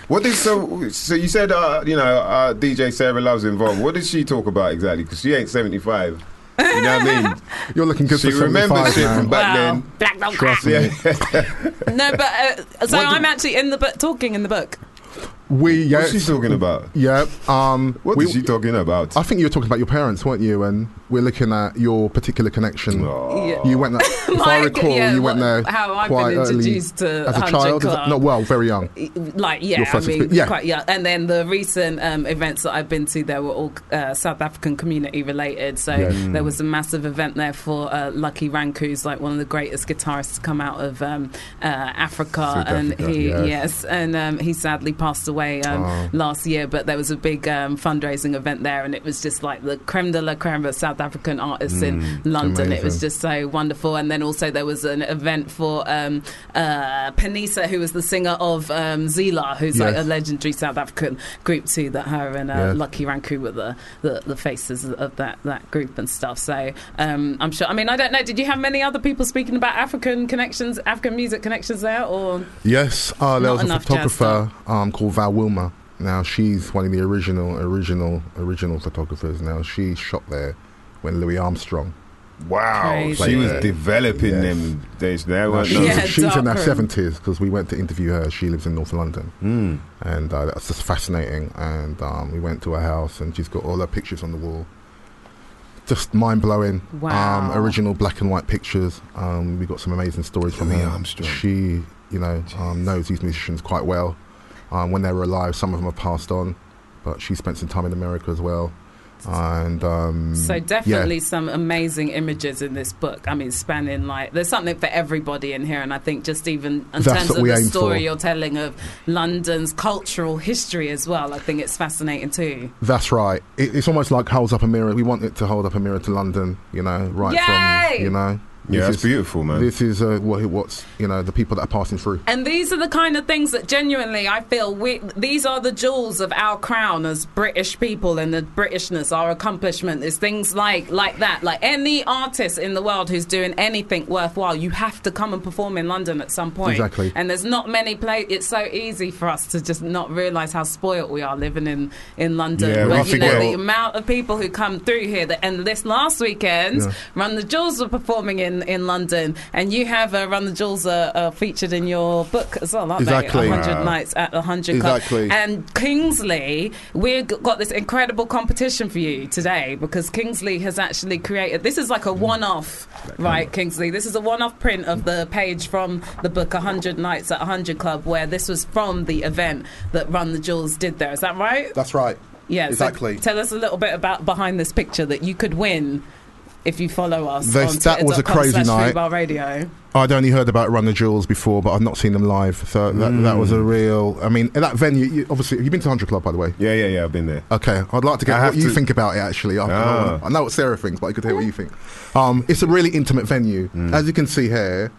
What did so? So you said uh, you know uh, D J Sarah Love's involved. What did she talk about exactly? Because she ain't seventy-five. You know what I mean? You're looking good she for remembers seventy-five, shit man. from back Wow. then. Black dog Trust crap. me. No, but uh, so What I'm did- actually in the book, talking in the book. We yeah. What's she talking about? Yeah. Um, What we, is she talking about? I think you were talking about your parents, weren't you? And we're looking at your particular connection. Yeah. You went there. If My- I recall, yeah, you went there how I've quite been early introduced to as a one hundred child. Is that- Club. no, well, very young. Like, yeah, Your I first mean, experience- yeah. quite young. And then the recent um, events that I've been to, they were all uh, South African community related. So Yes. there was a massive event there for uh, Lucky Ranku, who's like one of the greatest guitarists to come out of um, uh, Africa. South and Africa, he, yes. yes, and um, he sadly passed away um, Oh. last year. But there was a big um, fundraising event there, and it was just like the creme de la creme of South African artists in London. It was amazing. just so wonderful. And then also there was an event for um, uh, Panisa, who was the singer of um, Zila, who's like Yes. a legendary South African group too, that her and uh, Yes. Lucky Ranku were the, the, the faces of that, that group and stuff. So um, I'm sure, I mean, I don't know, did you have many other people speaking about African connections, African music connections there? Or Yes, uh, there Not was a enough jazz photographer um, called Val Wilmer. Now she's one of the original, original, original photographers. Now she shot there when Louis Armstrong. Wow, Crazy. she was Yeah. developing Yes. them days. There Now, weren't she's no- Yeah, she's in her dark room. seventies because we went to interview her. She lives in North London, Mm. and uh, that's just fascinating. And um, we went to her house, and she's got all her pictures on the wall. Just mind blowing. Wow. Um, original black and white pictures. Um, we got some amazing stories from Louis her. Armstrong. She, you know, um, knows these musicians quite well. Um, when they were alive, some of them have passed on, but she spent some time in America as well. And um, So definitely yeah. some amazing images in this book. I mean, spanning like there's something for everybody in here, and I think just even in That's terms what of we the aim story for. you're telling of London's cultural history as well, I think it's fascinating too. That's right. It, it's almost like holds up a mirror. We want it to hold up a mirror to London, you know, right Yay! from, you know. Yeah, this that's is- beautiful, man. This is uh, what, what's, you know, the people that are passing through. And these are the kind of things that genuinely I feel we, these are the jewels of our crown as British people, and the Britishness, our accomplishment is things like like that. Like any artist in the world who's doing anything worthwhile, you have to come and perform in London at some point. Exactly. And there's not many places. It's so easy for us to just not realise how spoilt we are living in, in London. Yeah, but well, I you think know, well- the amount of people who come through here. That, and this last weekend, Yeah. Run the Jewels were performing in, in London. And you have uh, Run the Jewels uh, uh, featured in your book as well, aren't Exactly. they? one hundred Wow. Nights at the one hundred Club. Exactly. And Kingsley, we've g- got this incredible competition for you today because Kingsley has actually created, this is like a one-off, right, Kingsley? This is a one-off print of the page from the book one hundred Nights at one hundred Club, where this was from the event that Run the Jewels did there. Is that right? That's right. Yeah. Exactly. So tell us a little bit about behind this picture that you could win if you follow us This- on that was a twitter dot com crazy slash night. Foodbar Radio. I'd only heard about Run the Jewels before, but I've not seen them live. So that, that was a real. I mean, that venue. You, obviously, you've been to one hundred Club, by the way. Yeah, yeah, yeah. I've been there. Okay, I'd like to get I what have you to- think about it. Actually, I, I Ah. know- I know what Sarah thinks, but I could hear what you think. Um, it's a really intimate venue, as you can see here.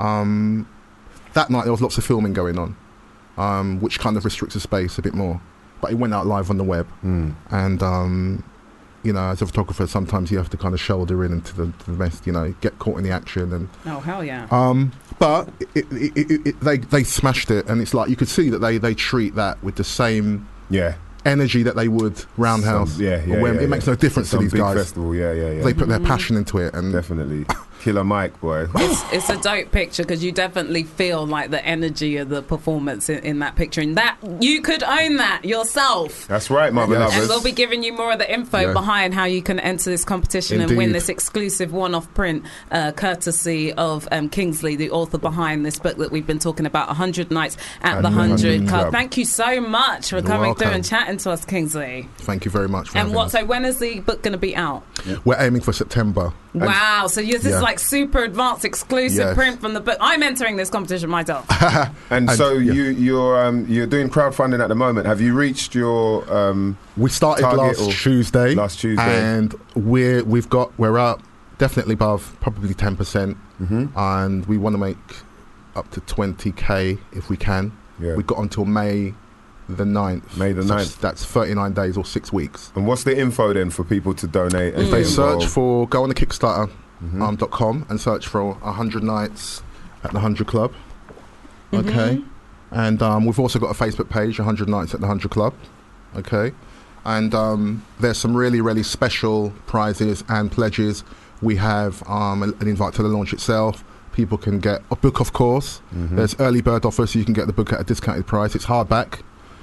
Um, that night there was lots of filming going on, um, which kind of restricts the space a bit more. But it went out live on the web, Mm. and um, you know, as a photographer, sometimes you have to kind of shoulder in into the, to the best. You know, get caught in the action and. Oh, hell yeah. Um, but it, it, it, it, they they smashed it, and it's like you could see that they, they treat that with the same Yeah. energy that they would Roundhouse. Some- yeah, yeah, or Wem- yeah, it makes yeah. no difference to Some these big guys. festival, yeah, yeah, yeah. They put their passion into it, and Definitely. Killer Mike, boy. It's, it's a dope picture because you definitely feel like the energy of the performance in, in that picture, and that you could own that yourself. That's right, my Yes. beloveds. And we'll be giving you more of the info Yeah. behind how you can enter this competition and win Indeed. this exclusive one-off print, uh, courtesy of um, Kingsley, the author behind this book that we've been talking about, one hundred Nights at And the the one hundred 100 Club. Club. Thank you so much for You're coming through welcome. and chatting to us, Kingsley. thank you very much for And having what? us. So when is the book going to be out? We're aiming for September. Wow! So you, this Yeah. is like super advanced, exclusive Yes. print from the book. I'm entering this competition myself. And, And- so yeah. you you're um, you're doing crowdfunding at the moment. Have you reached your um, We started target last or- Tuesday. last Tuesday? and we're we've got we're up definitely above probably ten percent, Mhm. and we want to make up to twenty k if we can. Yeah. We've got until May the ninth. May the So ninth. That's thirty-nine days or six weeks. And what's the info then for people to donate? And If they get search involved? for, go on the Kickstarter Mhm. um, dot com and search for one hundred Nights at the one hundred Club. Mm-hmm. Okay. And um, we've also got a Facebook page, one hundred Nights at the one hundred Club. Okay. And um, there's some really, really special prizes and pledges. We have um, an invite to the launch itself. People can get a book, of course. Mm-hmm. There's early bird offers, so you can get the book at a discounted price. It's hardback.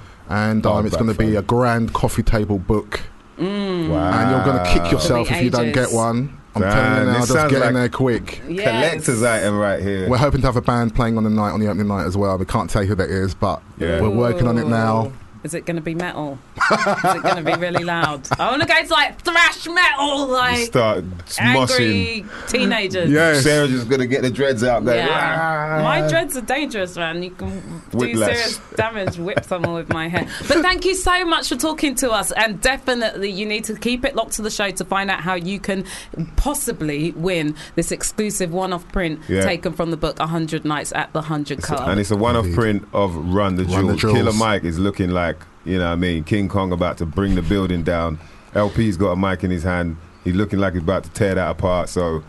And um, it's going to be a grand coffee table book. Mm. Wow. And you're going to kick yourself if you don't get one. I'm Damn, telling you now, just get like in there quick. Yes. Collector's item right here. We're hoping to have a band playing on the night, on the opening night as well. We can't tell you who that is, but Yeah. we're working on it now. Is it going to be metal? Is it going to be really loud? I want to go to like thrash metal, like Start angry smoshing. teenagers. Yes. Sarah's just gonna get the dreads out there. Yeah. My dreads are dangerous, man. You can Whiplash. do serious damage, whip someone with my hair. But thank you so much for talking to us. And definitely, you need to keep it locked to the show to find out how you can possibly win this exclusive one-off print Yeah. taken from the book one hundred Nights at the one hundred Club. And it's a one-off print of Run the Run the Jewels. Jewels. Killer Mike is looking like, you know what I mean, King Kong about to bring the building down. L P's got a mic in his hand. He's looking like he's about to tear that apart. So,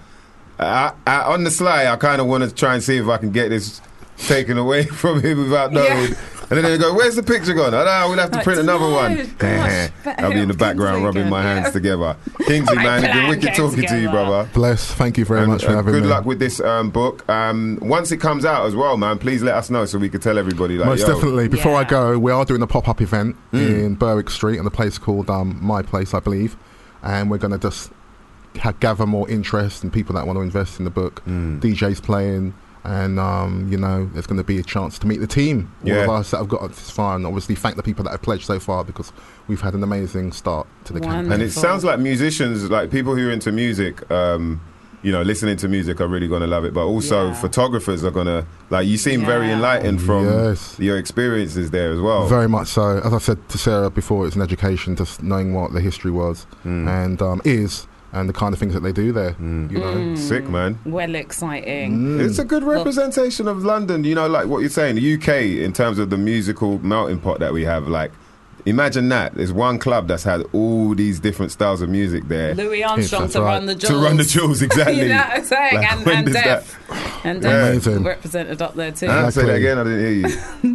I, I, on the sly, I kind of want to try and see if I can get this taken away from him without knowing. Yeah. And then they go, where's the picture gone? Oh, no, we'll have to I print don't another know. one. Gosh, I'll be in the background Kingsley rubbing my again, hands yeah. together. Kingsley, My man, it's been plan wicked came talking to you, together. brother. Bless. Thank you very And, much for uh, having good me. luck with this um, book. Um, once it comes out as well, man, please let us know so we can tell everybody. Like, Most yo, definitely. Before I Yeah. go, we are doing a pop-up event Mm. in Berwick Street on a place called um, My Place, I believe. And we're going to just ha- gather more interest and people that want to invest in the book. Mm. D Js playing. And, um, you know, there's going to be a chance to meet the team. All Yeah. of us that have got this far. And obviously thank the people that have pledged so far because we've had an amazing start to the campaign. And it sounds like musicians, like people who are into music, um, you know, listening to music are really going to love it. But also Yeah. photographers are going to, like, you seem very Yeah. enlightened from Yes. your experiences there as well. Very much so. As I said to Sarah before, it's an education, just knowing what the history was Mm. and um, is, and the kind of things that they do there. Mm. You know, Mm. Sick, man. Well exciting. It's a good representation of London, you know, like what you're saying, the U K, in terms of the musical melting pot that we have. Like, imagine that. There's one club that's had all these different styles of music there. Louis Armstrong That's to right. run the To jewels. run the jewels, exactly. You know what I'm saying? Like, and when and does Def. And Yeah. Def Amazing. represented up there too. Huh? Say that Exactly. again, I didn't hear you.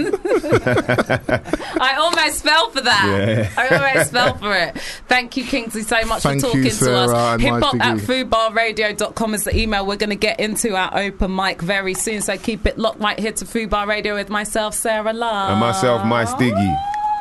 huh? I almost fell for that. Yeah. I almost fell for it. Thank you, Kingsley, so much Thank for you, talking to Sarah, us. and Hip nice hop to at you. food bar radio dot com is the email. We're going to get into our open mic very soon, so keep it locked right here to Food Bar Radio with myself, Sarah Love. And myself, My Stiggy.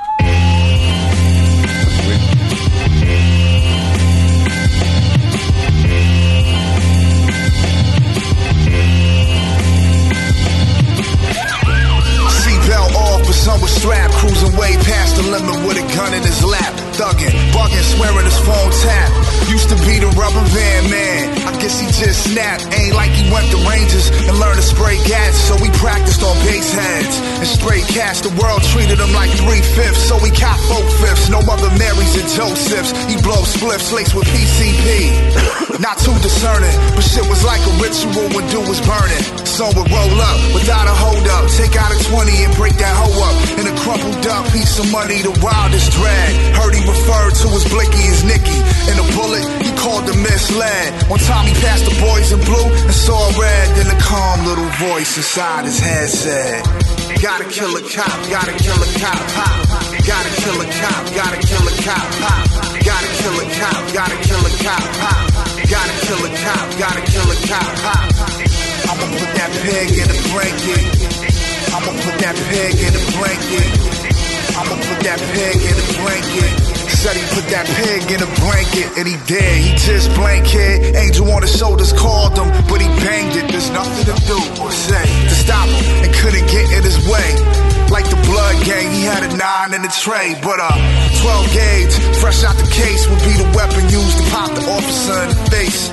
Seatbelt off, but some was strapped, cruising way past the limit with a gun in his lap. Thugging, bugging, swearing his phone tap. Used to be the rubber band man. I guess he just snapped. Ain't like he went to Rangers and learned to spray gas. So we practiced on base heads and straight cash. The world treated him like three fifths. So we cop folk fifths. No other Marys and Josephs. He blow spliffs laced with P C P. Not too discerning, but shit was like a ritual when dude was burning. So would roll up without a hold up. Take out a twenty and break that hoe up. In a crumpled up piece of money, the wildest drag. Heard he referred to as Blicky as Nicky. In a bullet, he called the misled. One time he passed the boys in blue and saw red. Then a calm little voice inside his head said, gotta kill a cop, gotta kill a cop, pop. Gotta kill a cop, gotta kill a cop, pop. Gotta kill a cop, gotta kill a cop, pop. Gotta kill a cop, gotta kill a cop, pop. I'ma put that pig in a blanket. I'ma put that pig in a blanket. I'ma put that pig in a blanket. Said he put that pig in a blanket, and he did. He just blanked. Angel on his shoulders called him, but he banged it. There's nothing to do or say to stop him, and couldn't get in his way. Like the blood gang, he had a nine in the tray, but uh, twelve gauge, fresh out the case, would be the weapon used to pop the officer in the face.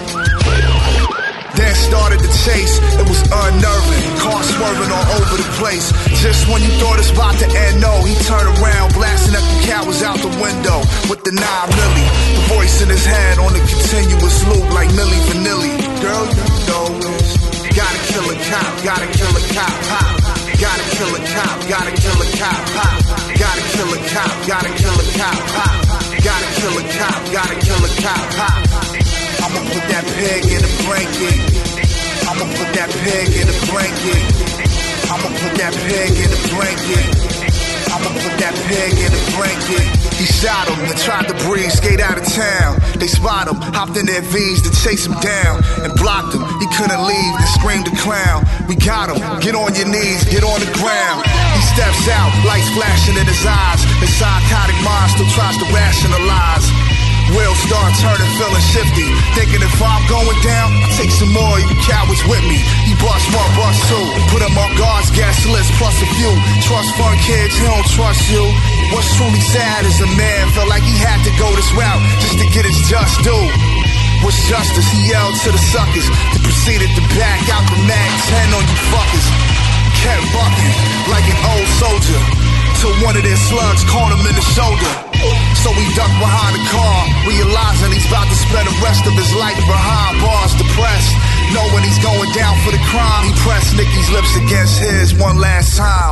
Then started the chase, it was unnerving. Car swerving all over the place. Just when you thought it's about to end, no, he turned around, blasting up the cowards out the window with the nine milli. The voice in his head on a continuous loop like Milli Vanilli. Girl, you know this. Gotta kill a cop, gotta kill a cop, pop. Gotta kill a cop, gotta kill a cop, pop. Gotta kill a cop, gotta kill a cop, pop. Gotta kill a cop, gotta kill a cop, pop. I'ma put that pig in a blanket. I'ma put that pig in a blanket. I'ma put that pig in the blanket. I'ma put that pig in the blanket. He shot him and tried to breathe, skate out of town. They spot him, hopped in their V's to chase him down and blocked him. He couldn't leave and screamed the clown. We got him, get on your knees, get on the ground. He steps out, lights flashing in his eyes. His psychotic mind still tries to rationalize. Wheels start turning, feeling shifty. Thinking if I'm going down, I'll take some more, you cowards with me. He bust one, bust two. Put him on guards, guest list, plus a few. Trust fund kids, he don't trust you. What's truly sad is a man felt like he had to go this route just to get his just due. What's justice? He yelled to the suckers. They proceeded to back out the mag ten on you fuckers. Kept bucking like an old soldier till one of their slugs caught him in the shoulder. So he ducked behind the car, realizing he's about to spend the rest of his life behind bars, depressed. Knowing he's going down for the crime, he pressed Nicky's lips against his one last time.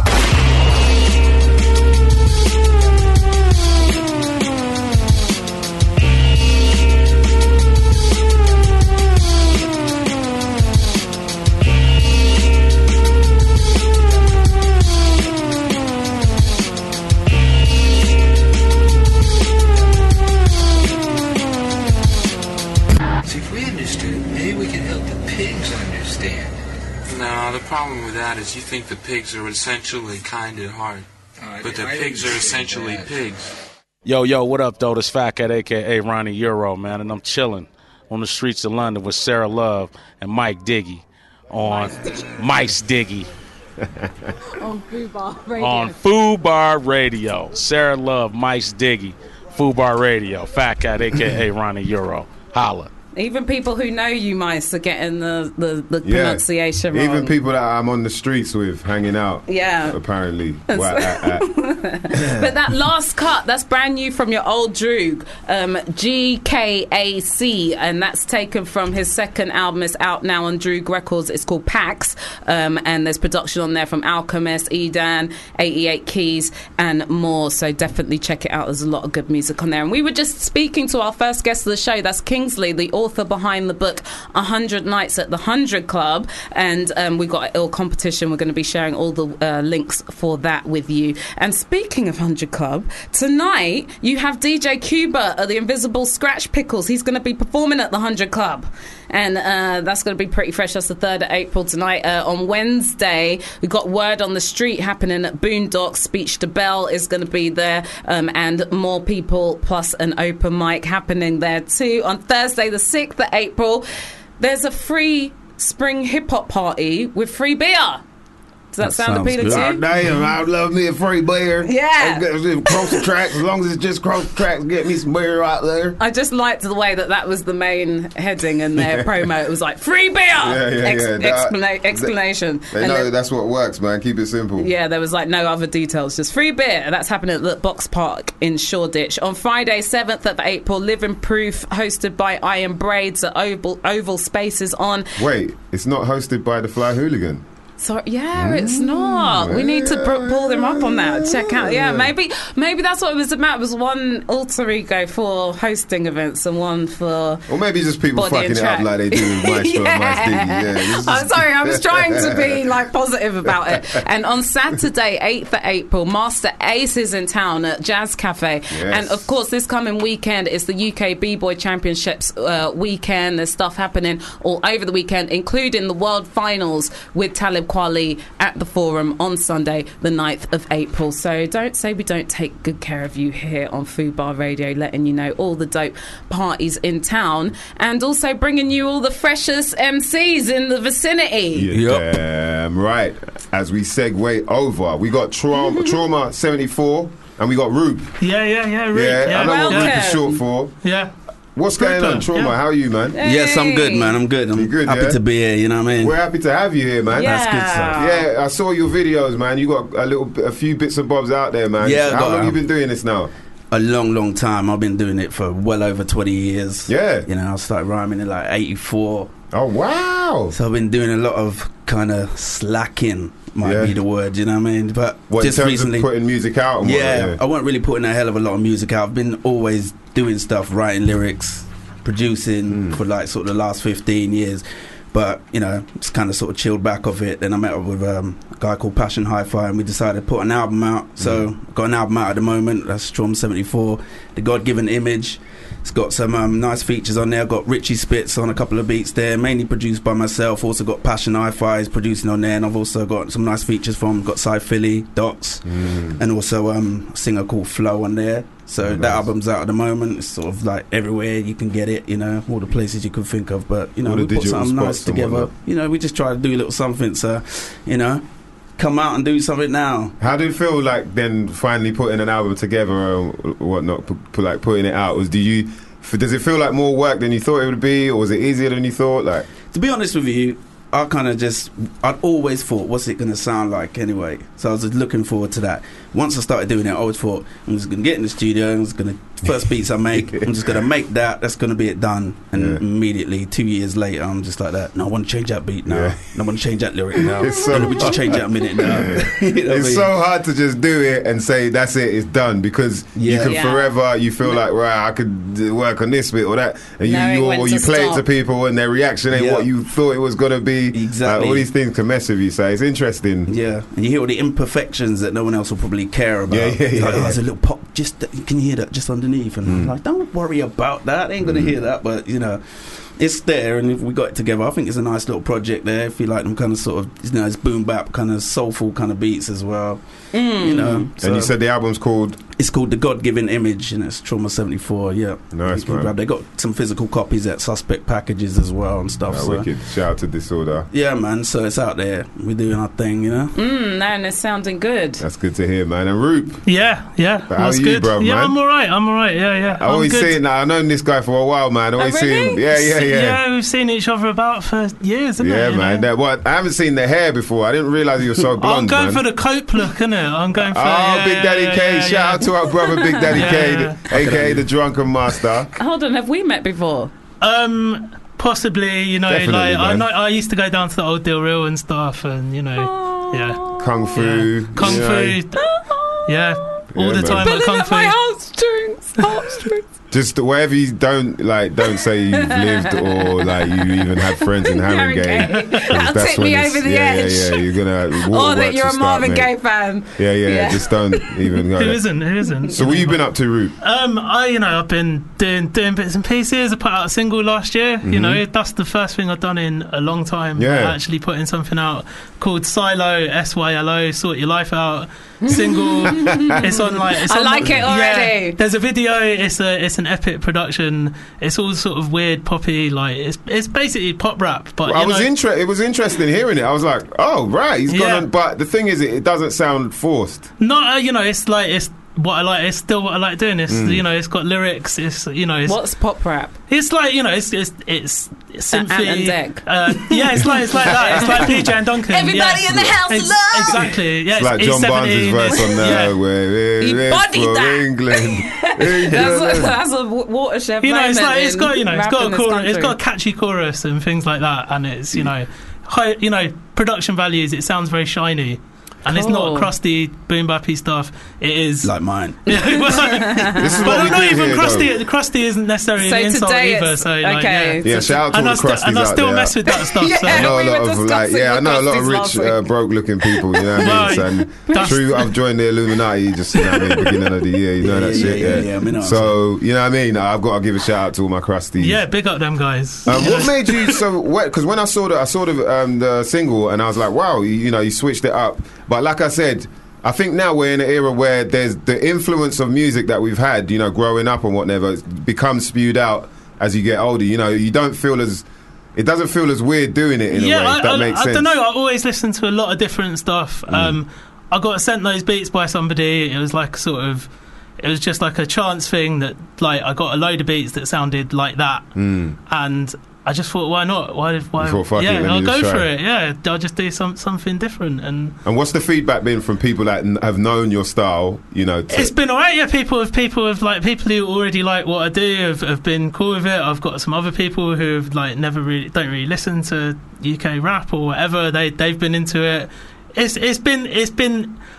No, the problem with that is you think the pigs are essentially kind of hard, uh, but the pigs are essentially pigs. Yo, yo, what up, though? This Fat Cat, a k a. Ronnie Euro, man, and I'm chilling on the streets of London with Sarah Love and Mike Diggy on Mike's Diggy. On Fubar Radio. On Fubar Radio. Sarah Love, Mike's Diggy, Fubar Radio. Fat Cat, a k a. Ronnie Euro. Holla. Even people who know you, Mice, are getting the, the, the Yeah. pronunciation wrong. Even people that I'm on the streets with, hanging out. Yeah. Apparently. Well, at, at. But that last cut, that's brand new from your old Droog, um, G K A C, and that's taken from his second album. It's out now on Droog Records. It's called Pax, um, and there's production on there from Alchemist, Edan, eighty-eight Keys, and more. So definitely check it out. There's a lot of good music on there. And we were just speaking to our first guest of the show. That's Kingsley, the author behind the book one hundred Nights at the one hundred Club, and um, we've got an ill competition. We're going to be sharing all the uh, links for that with you. And speaking of one hundred Club, tonight you have D J Cuba of the Invisible Scratch Pickles. He's going to be performing at the one hundred Club, and uh, that's going to be pretty fresh. That's the third of April tonight. Uh, on Wednesday, we've got Word on the Street happening at Boondocks. Speech to Bell is going to be there, um, and more people, plus an open mic happening there too. On Thursday, the sixth of April, there's a free spring hip-hop party with free beer. Does that, that sound appealing to you? God damn, I would love me a free beer. Yeah. Cross the tracks, as long as it's just cross the tracks, get me some beer out there. I just liked the way that that was the main heading in their promo. It was like, free beer! Yeah, yeah, Ex- yeah. Explana- explanation. They And know then- that's what works, man. Keep it simple. Yeah, there was like no other details, just free beer. That's happening at the Box Park in Shoreditch. On Friday, seventh of April, Living Proof, hosted by Iron Braids at Oval, Oval Spaces on. Wait, it's not hosted by the Fly Hooligan. So yeah, it's not. We need to pr- pull them up on that. Check out. Yeah, maybe maybe that's what it was about. It was one alter ego for hosting events and one for. Or maybe just people body fucking and it track. up like they do with Mice Yeah. yeah. Mice Diggy. Yeah, it's just- I'm sorry, I was trying to be like positive about it. And on Saturday, eighth of April, Master Ace is in town at Jazz Cafe. Yes. And of course, this coming weekend is the U K B-Boy Championships uh, weekend. There's stuff happening all over the weekend, including the World Finals with Talib Kweli at the Forum on Sunday, the ninth of April. So don't say we don't take good care of you here on Fubar Radio, letting you know all the dope parties in town, and also bringing you all the freshest M Cs in the vicinity. Yeah, damn right. As we segue over, we got Trauma, Trauma seventy-four, and we got Roop. Yeah, yeah, yeah, Roop. Yeah, Yeah, I know what Welcome. Roop is short for. Yeah. What's going on, Trauma? Yeah. How are you, man? Yes, I'm good, man. I'm good. I'm You good, happy yeah? to be here. You know what I mean? We're happy to have you here, man. Yeah. That's good stuff. Yeah, I saw your videos, man. You got a little, bit- a few bits and bobs out there, man. Yeah, I How got- long you been doing this now? A long, long time. I've been doing it for well over twenty years. Yeah. You know, I started rhyming in like eighty-four. Oh, wow. So I've been doing a lot of kind of slacking, might Yeah. be the word, you know what I mean? But What, in just terms of recently. putting music out and yeah, whatnot, yeah. I wasn't really putting a hell of a lot of music out. I've been always doing stuff, writing lyrics, producing Mm. for like sort of the last fifteen years. But, you know, just kind of sort of chilled back of it. Then I met up with um, a guy called Passion Hi-Fi, and we decided to put an album out. So mm. got an album out at the moment. That's Trauma seventy-four, The God-Given Image. It's got some um, nice features on there. I've got Richie Spitz on a couple of beats there, mainly produced by myself. Also got Passion Hi-Fi is producing on there, and I've also got some nice features from, got Cy Philly, Docs, mm. and also um, a singer called Flo on there. So oh, that nice. album's out at the moment. It's sort of like everywhere you can get it, you know, all the places you could think of. But, you know, all we put something nice together. You know, we just try to do a little something, so, you know, come out and do something now. How do you feel like then finally putting an album together or whatnot, p- p- like putting it out? Was do you, f- does it feel like more work than you thought it would be, or was it easier than you thought? Like, to be honest with you, I kind of just, I'd always thought, what's it going to sound like anyway? So I was just looking forward to that. Once I started doing it, I always thought, I'm just going to get in the studio, I'm just going to, first beats I make, I'm just going to make that, that's going to be it done. And yeah. immediately, two years later, I'm just like that. No, I want to change that beat now. Yeah. No, I want to change that lyric now. It's so no, we just change that a minute now. You know it's I mean? so hard to just do it and say, that's it, it's done. Because yeah. you can yeah. forever, you feel like, right, I could work on this bit or that. And you, you, or you play stop. it to people and their reaction ain't yeah. what you thought it was going to be. Exactly. Uh, all these things can mess with you, so it's interesting. Yeah, and you hear all the imperfections that no one else will probably care about. Yeah, yeah, yeah. Like, yeah. oh, there's a little pop, just can you hear that just underneath? And mm. I'm like, don't worry about that. I ain't gonna mm. hear that, but you know, it's there. And if we got it together, I think it's a nice little project there. If you like them kind of sort of, you know, it's boom bap kind of soulful kind of beats as well. Mm. You know, so and you said the album's called. It's called The God-Given Image, and it's Trauma seventy-four. Yeah, nice man. They got some physical copies at Suspect Packages as well and stuff. Oh, so. Wicked! Shout out to Disorder. Yeah, man. So it's out there. We're doing our thing, you know. Mm, and it's sounding good. That's good to hear, man. And Roop. Yeah, yeah. How are you, good. bro? Yeah, man? I'm all right. I'm all right. Yeah, yeah. I always see it now. I've known this guy for a while, man. I always oh, see really? him. Yeah, yeah, yeah. Yeah, we've seen each other about for years, haven't yeah, we? man. That, what? I haven't seen the hair before. I didn't realise you were so blonde. I'm going man. for the cope look, innit? I'm going for. Oh, yeah, Big Daddy yeah, K. Yeah, Shout yeah. out to our brother, Big Daddy yeah, K, yeah. aka the Drunken Master. Hold on, have we met before? Um, possibly. You know, Definitely, like I man. know, I used to go down to the old Del Real and stuff, and you know, Aww. yeah, Kung Fu, yeah. Kung you Fu, yeah, all Yeah, the man. time Pulling at Kung at Fu. my heartstrings, heartstrings. Just wherever you don't like, don't say you've lived or like you even had friends in Haringey. That'll tip me over the yeah, edge. Yeah, yeah, you're gonna. Or that you're a start, Marvin mate. Gaye fan. Yeah, yeah, Yeah. just don't even go Who there. isn't? Who isn't? So, what you been up to, Root? Um, I, you know, I've been doing doing bits and pieces. I put out a single last year. Mm-hmm. You know, that's the first thing I've done in a long time. Yeah. I actually putting something out called Silo, S Y L O, Sort Your Life Out. Single. It's on like. It's I on, like it already. Yeah, there's a video. It's a it's an epic production. It's all sort of weird poppy. Like it's it's basically pop rap. But Well, I you was know, inter- It was interesting hearing it. I was like, oh right, he's Yeah. gone. But the thing is, it, it doesn't sound forced. not uh, you know. It's like it's. What I like, it's still what I like doing. It's Mm. you know, it's got lyrics. It's you know, it's, What's pop rap? It's like you know, it's it's it's, it's Ant synthy. and Dec. Uh, yeah, it's like it's like that. It's like P J and Duncan. Everybody yeah. in the house Ex- love. Exactly. Yeah, It's like John Barnes' verse on there. Yeah. Where He it is bodied for that. England. That's a, that's a w- watershed You know, it's moment like it's in got you know, it's rap got in a this chorus, it's country. got a catchy chorus and things like that, and it's you know, high, you know, production values. It sounds very shiny. And it's Cool. not crusty, boom bappy stuff. It is like mine. This is but what we not do even here, crusty. though. Crusty isn't necessarily So an insult today either. it's- So like, okay. yeah. Yeah, shout out to and all I the st- crusties and I out still there. mess with that stuff. Yeah. So. I know a we lot were of like, discussing yeah, I the know a lot of crusties rich, last uh, week. broke-looking people. You know what I Right. mean? And That's- true, I've joined the Illuminati just you know what I mean, beginning of the year. You know Yeah, that yeah, shit. yeah, Yeah. yeah, I mean, I so you know what I mean? I've got to give a shout out to all my crusties. Yeah, big up them guys. Um, You what know? made you so wet? Because when I saw the I saw the, um, the single and I was like, wow, you, you know, you switched it up. But like I said, I think now we're in an era where there's the influence of music that we've had, you know, growing up and whatever, becomes spewed out as you get older. You know, you don't feel as it doesn't feel as weird doing it in yeah, a way. I, If that I, makes I sense. don't know. I always listen to a lot of different stuff. Mm. Um, I got sent those beats by somebody. It was like sort of, it was just like a chance thing that like I got a load of beats that sounded like that, Mm. and I just thought, why not? Why? Why? You thought, fuck it, yeah, let me I'll just go try for it. it. Yeah, I'll just do some something different. And And what's the feedback been from people that n- have known your style? You know, to, it's been alright. Yeah, people have people have like people who already like what I do have, have been cool with it. I've got some other people who have like never really don't really listen to U K rap or whatever. They they've been into it. It's it's been it's been.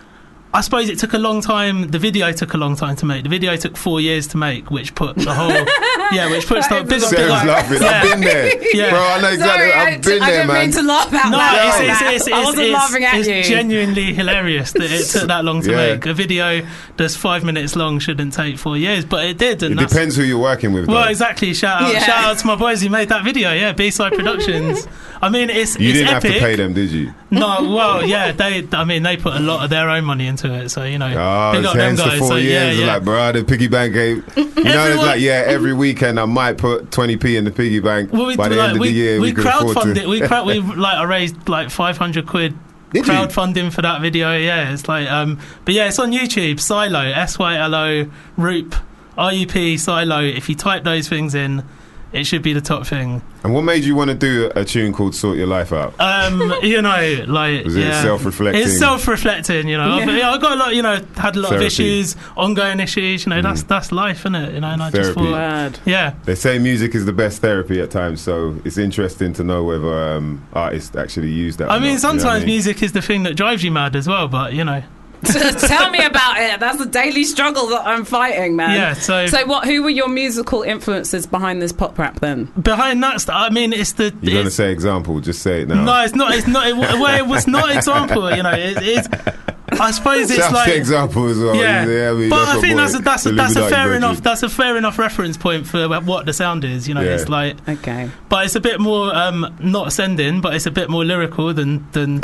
I suppose it took a long time. The video took a long time to make. The video took four years to make, which put the whole yeah, which puts the big. Sarah's laughing. Yeah. I've been there, yeah. bro. I know exactly. Sorry, I've I, been I there, didn't man. mean to laugh out No, loud. it's, like it's, that. it's, it's, I wasn't it's, laughing at it's you. genuinely hilarious that it took that long to Yeah. make. A video that's five minutes long shouldn't take four years, but it did. And It that's, depends who you're working with. well, though. exactly. Shout out, Yeah. shout out to my boys who made that video. Yeah, B-Side Productions. I mean, it's You it's didn't epic. have to pay them, did you? No, well, yeah, they. I mean, they put a lot of their own money into it, so you know, Oh, they it's got them hence guys. for four so, years. yeah, It's yeah. like, bro, the piggy bank ain't. You know, it's Everyone- like, yeah, every weekend I might put twenty p in the piggy bank. Well, we, By the like, end of we, the year, we, we can afford crowdfunded to. it. We crowd, we like I raised like five hundred quid Did you? crowdfunding for that video. Yeah, it's like, um, but yeah, it's on YouTube. Silo, S Y L O, Roop, R U P, Silo. If you type those things in, it should be the top thing. And what made you want to do a tune called "Sort Your Life Out"? Um, you know, like Was it yeah. self-reflecting? It's self-reflecting. You know, I've, Yeah. yeah, I've got a lot. You know, had a lot Therapy. of issues, ongoing issues. You know, that's that's life, isn't it? You know, and I just Therapy. thought, Word. yeah. They say music is the best therapy at times, so it's interesting to know whether um, artists actually use that. or I mean, not, you know sometimes what I mean? music is the thing that drives you mad as well. But you know. Tell me about it. That's a daily struggle that I'm fighting, man. Yeah, so- so what? Who were your musical influences behind this pop rap then? Behind that, st- I mean, it's the. You're going to it's- say example, just say it now. No, it's not. It's not. It, well, it was not example. You know, it, it's. I suppose it's Shout like to example as well. Yeah, I mean, but that's I my think boy, that's a, that's a, the that's a Illuminati fair virgin. enough. That's a fair enough reference point for what the sound is. You know, Yeah. it's like. Okay. But it's a bit more um, not ascending, but it's a bit more lyrical than than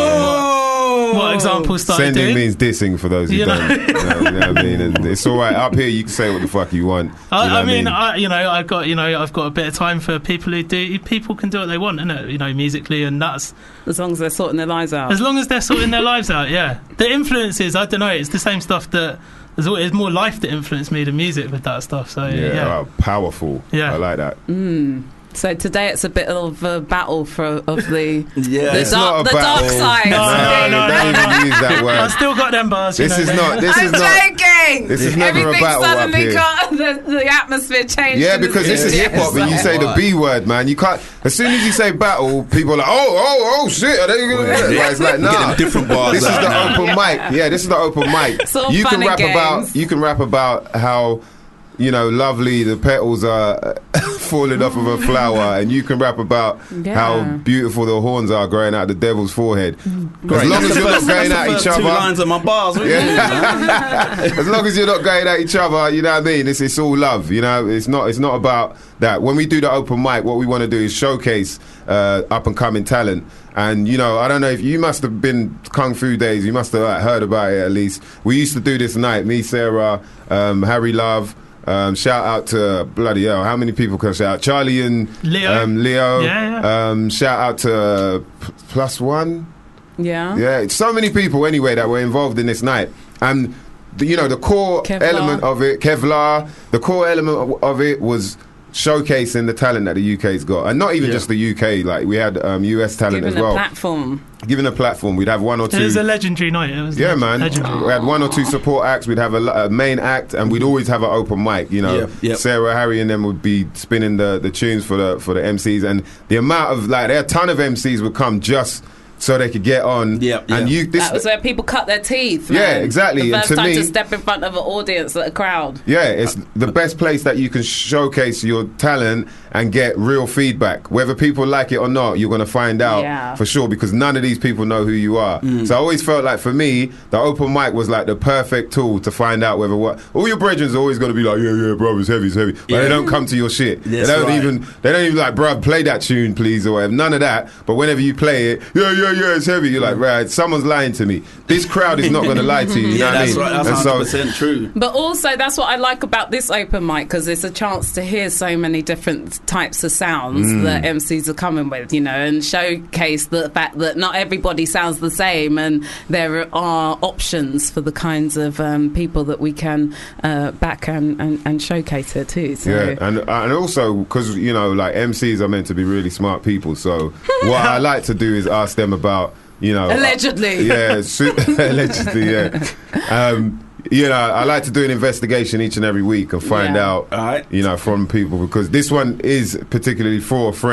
Oh! what, what examples started Sending doing. means dissing for those who You know? don't. You know, you know what I mean? And it's all right up here. You can say what the fuck you want. You I, know I what mean, I, you know, I've got, you know, I've got a bit of time for people who do. People can do what they want, innit? You know, musically, and that's As long as they're sorting their lives out. as long as they're sorting their lives out. Yeah, the influences, I don't know. It's the same stuff that there's always more life that influenced me than music with that stuff. So yeah, yeah, yeah. oh, powerful. Yeah. I like that. Mm. So today it's a bit of a battle for of the Yeah. the It's dark not a the dark battle. side. No, no, no, don't no, even use that word. I've still got them bars. you This know, is they- not. This I'm is not. joking. This is never a Everything battle up suddenly here. got the, the atmosphere changed. Yeah, in the because this is studio. hip hop, and you say the B word, man. You can't. As soon as you say battle, people are like, oh, oh, oh, shit. Are they gonna do that? Like, it's like, Get nah. them different bars This is out the now. open mic. Yeah, this is the open mic. It's all You fun can and rap games. about. You can rap about how. You know, lovely, the petals are falling off of a flower, and you can rap about Yeah. how beautiful the horns are growing out the devil's forehead. Great. As long as you're not That's going the at first each two other. lines of my bars. What you mean, man? As long as you're not going at each other, you know what I mean. It's it's all love, you know. It's not it's not about that. When we do the open mic, what we want to do is showcase uh, up and coming talent. And you know, I don't know if you must have been Kung Fu days. You must have like, heard about it at least. We used to do this night. Me, Sarah, um, Harry Love. Um, shout out to bloody hell. How many people can I shout out? Charlie and Leo. Um, Leo. Yeah, yeah. Um, shout out to uh, P- Plus One. Yeah. Yeah, it's so many people anyway that were involved in this night, and the, you know the core Kevlar. element of it, Kevlar. The core element of, of it was showcasing the talent that the U K's got, and not even Yeah. just the U K. Like we had um, U S talent Given as a well. platform. Given a platform, we'd have one or It was two. a legendary night. It was Yeah, leg- man. legendary. We had one or two support acts. We'd have a, lo- a main act, and we'd always have an open mic. You know, Yep, yep. Sarah, Harry, and them would be spinning the, the tunes for the for the M Cs, and the amount of like, there a ton of M Cs would come just so they could get on. Yep, and yep. you this. That was where people cut their teeth. Yeah, man. exactly. The And first to time me- to step in front of an audience, a crowd. Yeah, it's the best place that you can showcase your talent and get real feedback. Whether people like it or not, you're going to find out Yeah. for sure, because none of these people know who you are. So I always felt like, for me, the open mic was like the perfect tool to find out whether what all your brethren are always going to be like, yeah, yeah, bro, it's heavy, it's heavy. But Yeah. they don't come to your shit. That's they don't right. even they don't even like, bro, play that tune, please, or whatever. None of that. But whenever you play it, yeah, yeah, yeah, it's heavy. You're like, right, someone's lying to me. This crowd is not going to lie to you. You Yeah, know what I that's mean? right. That's And one so- hundred percent true. But also, that's what I like about this open mic, because it's a chance to hear so many different types of sounds Mm. that M Cs are coming with, you know, and showcase the fact that not everybody sounds the same, and there are options for the kinds of um, people that we can uh, back and, and, and showcase it too. So. Yeah, and and also because you know, like M Cs are meant to be really smart people. So what I like to do is ask them about, you know, Allegedly. uh, yeah, su- allegedly, yeah. Um, you know, I like to do an investigation each and every week and find Yeah. out, All right. you know, from people, because this one is particularly for a friend.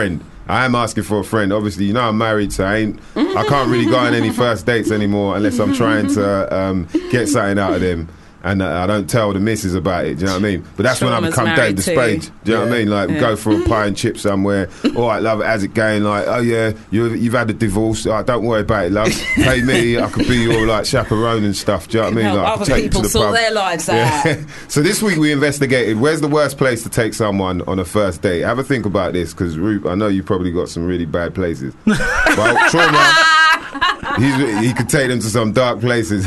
I am asking for a friend. Obviously, you know I'm married, so I ain't. I can't really go on any first dates anymore unless I'm trying to um, get something out of them. And uh, I don't tell the missus about it, do you know what I mean? But that's when I Trauma's become Dave married the too. Spade. Do you know what I mean? Like, we Yeah. go for a pie and chip somewhere. All right, love, how's it going? Like, oh yeah, you, you've had a divorce. All right, don't worry about it, love. Pay me, I could be your like chaperone and stuff. Do you know what I mean? Help Like, I other could take you people to the sort pub. their lives Yeah. out. So this week we investigated where's the worst place to take someone on a first date. Have a think about this, because Roop, I know you probably got some really bad places. Well, Trauma, he's, he could take them to some dark places.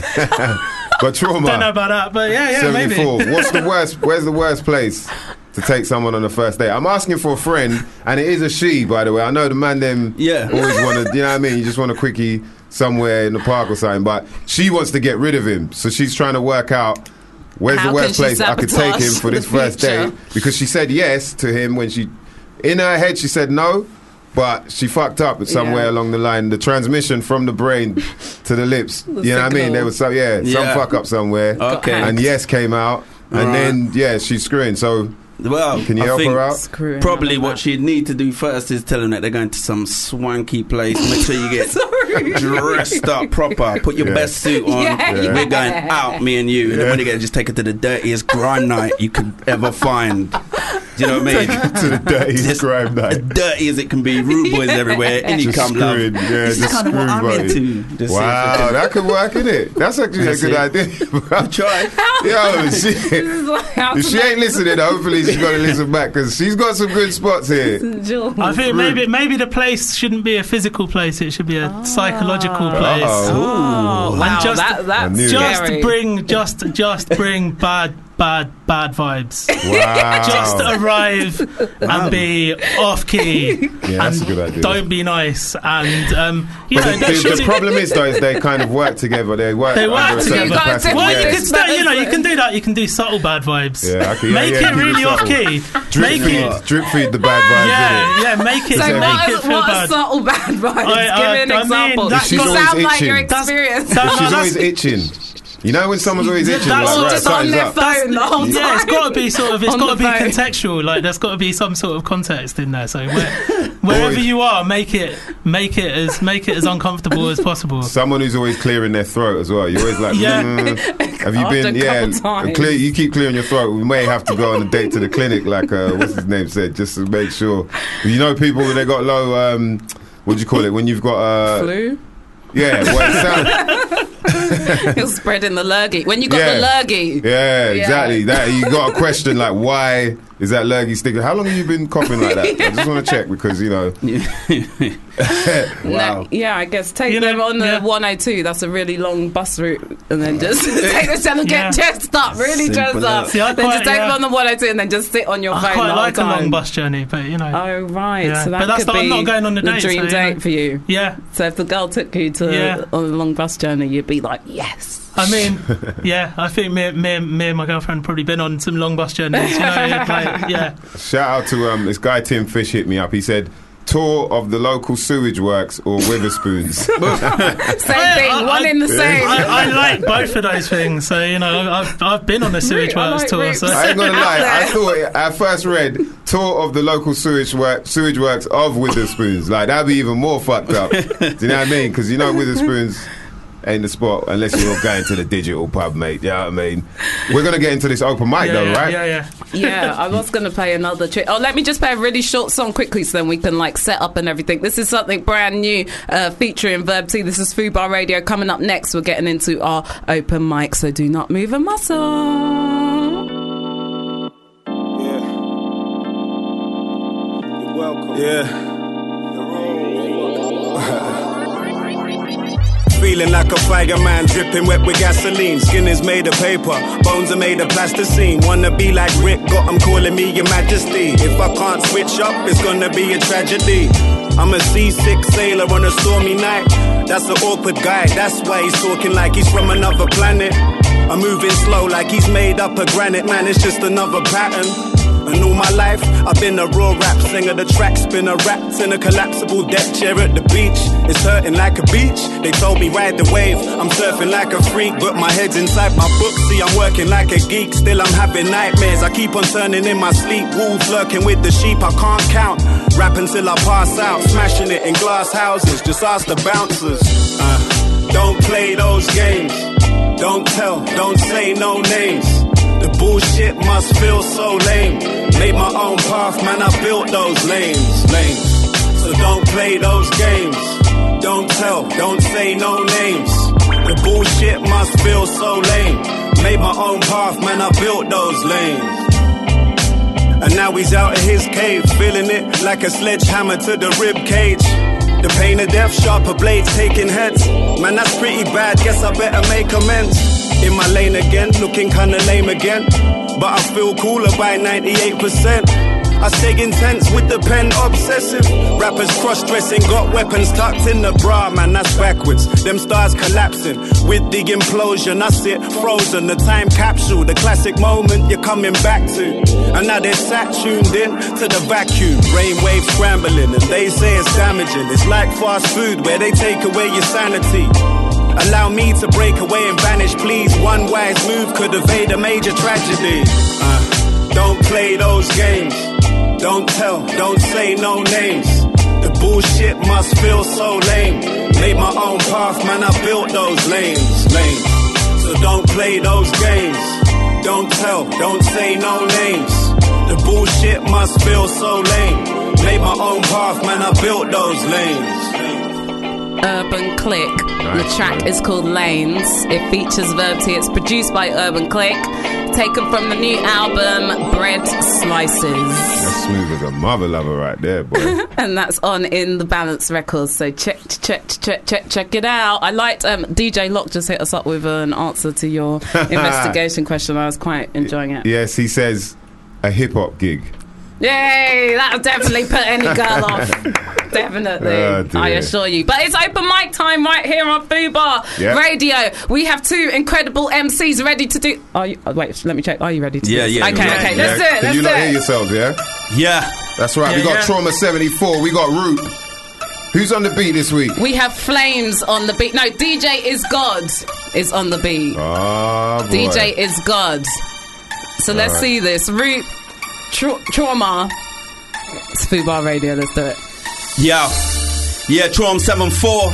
But Trauma, Don't know about that, but yeah, yeah, maybe. seventy-four. What's the worst? Where's the worst place to take someone on a first date? I'm asking for a friend, and it is a she, by the way. I know the man them Yeah. always want to, you know what I mean? You just want a quickie somewhere in the park or something, but she wants to get rid of him, so she's trying to work out where's How the worst can she place I could take him sabotage for this the first future? date, because she said yes to him when she, in her head she said no, but she fucked up somewhere Yeah. along the line. The transmission from the brain to the lips, The you know what I mean? signal. There was some, yeah, some Yeah. fuck up somewhere. Okay. And yes came out, and Right. then yeah, she's screwing. So Well, can you I help think her out? Screwing Probably out what of she'd need to do first is tell them that they're going to some swanky place. Make sure you get dressed up proper. Put your Yeah. best suit on. Yeah, We're yeah. going out, me and you. And then when you get, just take her to the dirtiest grime night you could ever find. Do you know what I mean? To the dirtiest Just grime As night. dirty as it can be. Rude boys everywhere. In you Just come, love. screwing, yeah, This just is kind of what screwing, I'm buddy. into. Just see if we Wow, can- that could work, innit? That's actually That's a good it. idea. Try. Yo, she, This is like how if to she ain't listening, hopefully she's got to listen back, because she's got some good spots here. Jules. I think maybe maybe the place shouldn't be a physical place; it should be a psychological place. Uh-oh. Oh, wow, And just- that, that's I knew it. Just scary. bring, just just bring bad, bad, bad vibes. Wow. Just arrive and be off key. Yeah, that's and a good idea. Don't be nice, and um, you But know the, that the, should the be- problem is, though, is they kind of work together. They work They under work a certain together. You gotta capacity. do Well, it. you Yeah. can still, you know, you can do that. You can do subtle bad vibes. Yeah, I can- yeah, make yeah, it keep it really off subtle. key. Drip Make feed, it. drip feed the bad vibes, Yeah, innit? yeah, make it, So make what it is, feel what bad. are subtle bad vibes? I- I- Give me an I mean, example. that's You got- sound like itching. your That's- experience. that- She's no, always that's- itching. You know when someone's always itching, That's like, all right, just on something's their up. phone the whole time. Yeah, it's got to be sort of. It's On got to the be phone. contextual. Like there's got to be some sort of context in there. So where, wherever Always- you are, make it make it as make it as uncomfortable as possible. Someone who's always clearing their throat as well. You're always like, Yeah. mm, have you After been? a Yeah, couple times. clear. You keep clearing your throat. We may have to go on a date to the clinic, like uh, what's his name said, just to make sure. You know, people when they got low. Um, what do you call it? When you've got uh, Flu? Yeah, well, it sounds, You're spreading the lurgy. When you got Yeah. the lurgy. yeah, Yeah. exactly. That you got a question like, why is that lurgy sticking? How long have you been coughing like that? I just want to check because you know. Wow. No, yeah, I guess take You know, them on the yeah. one oh two. That's a really long bus route, and then just take them down and Yeah. get dressed up, really Simple dressed up. as- See, I then quite- just take yeah. them on the one oh two, and then just sit on your I phone quite the like a whole time. long bus journey, but you know. Oh right, Yeah. so that But that's could not- be I'm not going on the date, dream so, you date know. for you. Yeah, So if the girl took you to Yeah. on a long bus journey, you'd be like, yes. I mean, yeah, I think me, me, me and my girlfriend probably been on some long bus journeys. You know, like, yeah. Shout out to um, this guy Tim Fish hit me up. He said, tour of the local sewage works or Witherspoons. Same thing, I- one I- in the same. I, I like both of those things. So you know, I've I've been on a sewage I works like tour. Roots. So I ain't gonna lie. I Out thought I first read tour of the local sewage work, sewage works of Witherspoons. Like that'd be even more fucked up. Do you know what I mean? Because you know Witherspoons ain't the spot unless you're going to the digital pub, mate. You know what I mean? We're gonna get into this open mic yeah, though, yeah, right? yeah, yeah. Yeah, I was going to play another trick. Oh, let me just play a really short song quickly so then we can like set up and everything. This is something brand new uh, featuring Verb T. This is Fubar Radio. Coming up next, we're getting into our open mic, so do not move a muscle. Welcome. Yeah. Feeling like a fire man, dripping wet with gasoline. Skin is made of paper, bones are made of plasticine. Wanna be like Rick, got 'em calling me your majesty. If I can't switch up, it's gonna be a tragedy. I'm a seasick sailor on a stormy night. That's an awkward guy, that's why he's talking like he's from another planet. I'm moving slow like he's made up of granite, man, it's just another pattern. And all my life, I've been a raw rap singer. The track spinner, wrapped in a collapsible deck chair at the beach. It's hurting like a beach. They told me ride the wave. I'm surfing like a freak, but my head's inside my book. See, I'm working like a geek. Still, I'm having nightmares. I keep on turning in my sleep. Wolves lurking with the sheep. I can't count. Rap until I pass out. Smashing it in glass houses. Just ask the bouncers. Uh, don't play those games. Don't tell. Don't say no names. The bullshit must feel so lame. Made my own path, man, I built those lanes, lanes. So don't play those games. Don't tell, don't say no names. The bullshit must feel so lame. Made my own path, man, I built those lanes. And now he's out of his cave, feeling it like a sledgehammer to the rib cage. The pain of death, sharper blades taking heads. Man, that's pretty bad, guess I better make amends. In my lane again, looking kinda lame again. But I feel cooler by ninety-eight percent. I stay intense with the pen, obsessive. Rappers cross-dressing, got weapons tucked in the bra, man, that's backwards. Them stars collapsing with the implosion. I sit frozen, the time capsule, the classic moment you're coming back to. And now they're sat tuned in to the vacuum. Brainwaves scrambling, and they say it's damaging. It's like fast food where they take away your sanity. Allow me to break away and vanish, please. One wise move could evade a major tragedy. Uh, don't play those games. Don't tell, don't say no names. The bullshit must feel so lame. Made my own path, man, I built those lanes, lanes. So don't play those games. Don't tell, don't say no names. The bullshit must feel so lame. Made my own path, man, I built those lanes. Urban Click. Nice. The track is called Lanes. It features Verbty. It's produced by Urban Click. Taken from the new album Bread Slices. That's smooth as a mother lover right there, boy. And that's on In The Balance Records. So check, check, check, check, check it out. I liked um, D J Locke just hit us up with an answer to your investigation question. I was quite enjoying it. Yes, he says a hip hop gig. Yay! That'll definitely put any girl off. Definitely. Oh, I assure you. But it's open mic time right here on Fubar Yep. Radio. We have two incredible M Cs ready to do. Are you? Oh, wait, let me check. Are you ready to Yeah, do yeah. this? Okay, yeah, okay. yeah. Let's do it. Can Let's you do not it. hear yourselves, yeah? Yeah. That's right. Yeah, we got yeah. Trauma seventy-four. We got Root. Who's on the beat this week? We have Flames on the beat. No, D J Is God is on the beat. Oh, boy. D J Is God. So All let's right. see this. Root, tra- Trauma. It's Fubar Radio. Let's do it. Yeah, yeah, Trom seven four.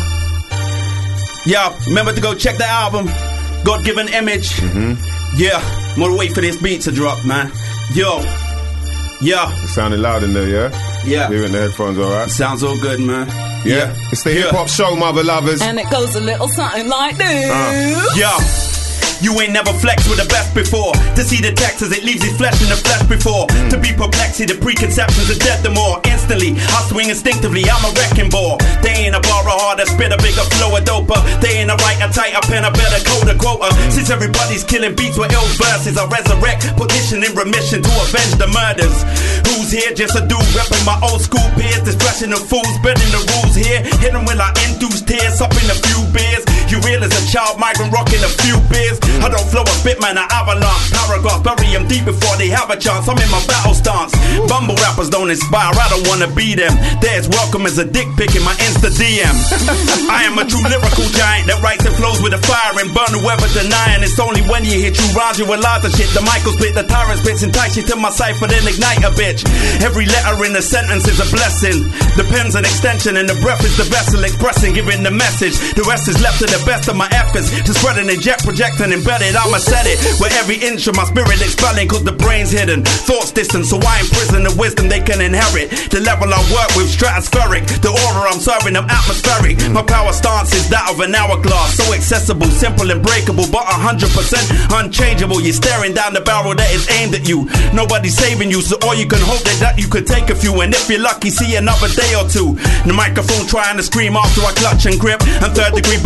Yeah, remember to go check the album, God Given Image. Mm-hmm. Yeah, I'm gonna wait for this beat to drop, man. Yo, yeah. It sounded loud in there, yeah? Yeah. Hearing the headphones, all right? Sounds all good, man. Yeah. It's the hip hop show, mother lovers. And it goes a little something like this. Uh. Yeah. You ain't never flexed with the best before. To see the text as it leaves his flesh in the flesh before. Mm. To be perplexed, see the preconceptions are dead the more. Instantly, I swing instinctively, I'm a wrecking ball. They ain't a bar of harder, spit a bigger flow, a doper. They ain't a write a tight, a pen, a better code, a quota. Since everybody's killing beats with ill verses, I resurrect, position in remission to avenge the murders. Who's here? Just a dude repping my old school peers. Distressing the fools, bending the rules here. Hit them when I induce tears, up in a few beers. You real as a child migrant, rocking a few beers. I don't flow a bit, man, I avalanche. Paragraphs, bury them deep before they have a chance. I'm in my battle stance. Bumble rappers don't inspire, I don't wanna be them. Theirs welcome as a dick pic in my Insta D M. I am a true lyrical giant that writes and flows with a fire and burn whoever denying. It's only when you hit true rhymes you realize the shit. The Michael spit, the tyrant spits, entice you to my cipher, then ignite a bitch. Every letter in the sentence is a blessing. The pen's an extension and the breath is the vessel expressing, giving the message. The rest is left to the best of my efforts to spread and inject, project and embedded. I'ma set it where every inch of my spirit expelling, cause the brain's hidden, thoughts distant, so I imprison the wisdom they can inherit. The level I work with stratospheric, the aura I'm serving them atmospheric. My power stance is that of an hourglass, so accessible, simple and breakable, but one hundred percent unchangeable. You're staring down the barrel that is aimed at you. Nobody's saving you, so all you can hope that, that you could take a few, and if you're lucky, see another day or two. The microphone trying to scream after I clutch and grip, and third degree burns for the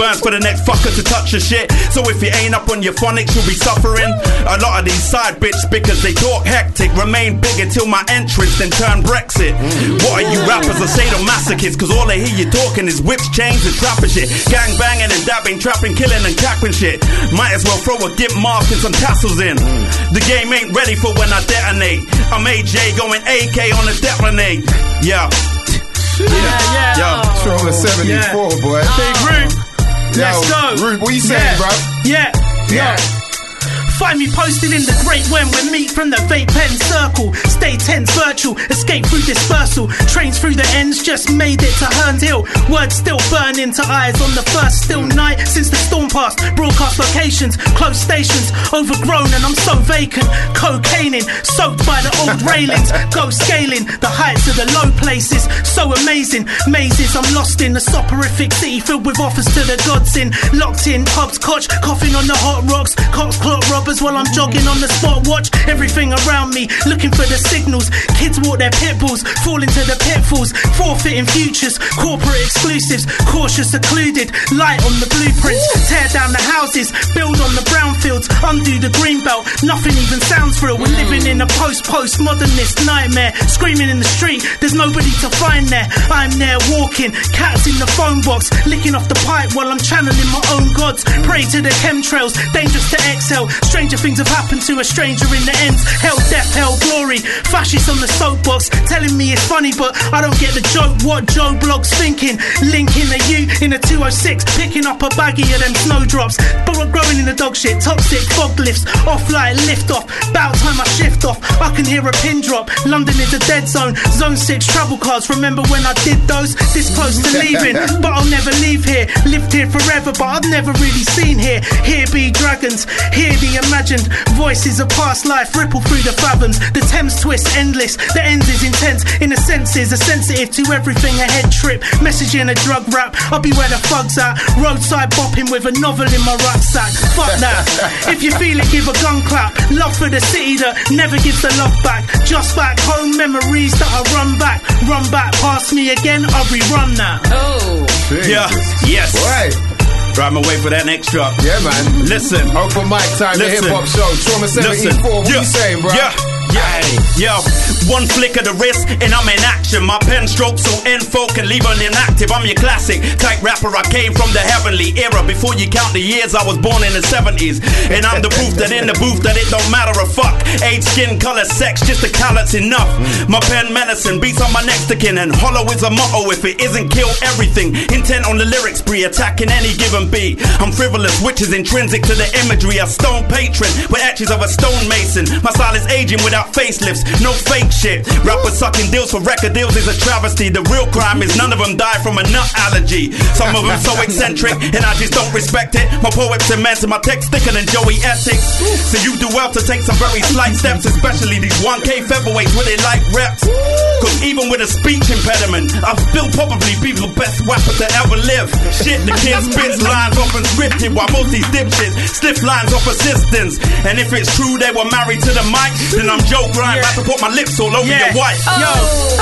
next fucker to touch your shit. So if you ain't up on your phonics, you'll be suffering. A lot of these side bitch because they talk hectic. Remain big until my entrance, then turn Brexit. What are you rappers or sadomasochists? Cause all they hear you talking is whips, chains and trapper shit. Gang banging and dabbing, trapping, killing and capping shit. Might as well throw a gimp mask and some tassels in. The game ain't ready for when I detonate. I'm A J going A K on a detonate. Yeah. Yeah, yeah. Yo, Trauma seventy-four, yeah. boy. Big Root. Let's go. Root, what you saying, yeah. bro? Yeah. Yeah. Yo. Find me posted in the great when we meet from the vape pen circle. Stay tense, virtual, escape through dispersal. Trains through the ends, just made it to Herne Hill. Words still burn into eyes on the first still night since the storm passed. Broadcast locations, close stations, overgrown and I'm so vacant. Cocaining, soaked by the old railings. Go scaling the heights of the low places. So amazing, mazes I'm lost in. A soporific city filled with offers to the gods in. Locked in, pubs, cotch, coughing on the hot rocks. Cops, clock robbers while I'm jogging on the spot. Watch everything around me, looking for the signals. Kids walk their pit bulls, fall into the pitfalls. Forfeiting futures, corporate exclusives. Cautious, secluded, light on the blueprints. Tear down the houses, build on the brownfields. Undo the green belt, nothing even sounds real. We're living in a post-post-modernist nightmare. Screaming in the street, there's nobody to find there. I'm there walking, cats in the phone box. Licking off the pipe while I'm channeling my own gods. Pray to the chemtrails, dangerous to exhale. Stranger things have happened to a stranger in the ends. Hell, death, hell, glory. Fascists on the soapbox telling me it's funny, but I don't get the joke. What Joe Blogg's thinking? Linking a U in a two oh six, picking up a baggie of them snowdrops. But we're growing in the dog shit. Toxic fog lifts, off light, lift off. About time I shift off. I can hear a pin drop. London is a dead zone. Zone six travel cards. Remember when I did those? This close to leaving, but I'll never leave here. Lived here forever, but I've never really seen here. Here be dragons. Here the imagined voices of past life ripple through the fathoms. The Thames twist endless, the ends is intense. In a senses, a sensitive to everything. A head trip, messaging a drug rap. I'll be where the thugs at, roadside bopping with a novel in my rucksack. Fuck that. If you feel it, give a gun clap. Love for the city that never gives the love back. Just back home, memories that I run back. Run back past me again, I'll rerun that. Oh, yeah, yes. Right. Right, I'm away for that next drop. Yeah, man. Listen. Open mic time, the hip hop show. Trauma seventy-four. What yeah. you saying, bro? Yeah. Yeah, yo, one flick of the wrist and I'm in action. My pen stroke so info can leave an inactive. I'm your classic type rapper. I came from the heavenly era. Before you count the years, I was born in the seventies. And I'm the proof that in the booth that it don't matter a fuck. Age, skin, color, sex, just the callot's enough. My pen medicine beats on my next to kin. And hollow is a motto. If it isn't, kill everything. Intent on the lyric spree, attacking any given beat. I'm frivolous, which is intrinsic to the imagery. A stone patron with etches of a stonemason. My style is aging without facelifts, no fake shit. Rappers sucking deals for record deals is a travesty. The real crime is none of them die from a nut allergy. Some of them so eccentric and I just don't respect it. My poets immense and my text thicker than Joey Essex. So you do well to take some very slight steps, especially these one K featherweights with they like reps. Cause even with a speech impediment, I've still probably be the best rapper to ever live. Shit, the kid spits lines off unscripted while most these dipshits stiff lines off assistance. And if it's true they were married to the mic, then I'm Joe Grind, about to put my lips all over yeah. your wife. Oh. Yo,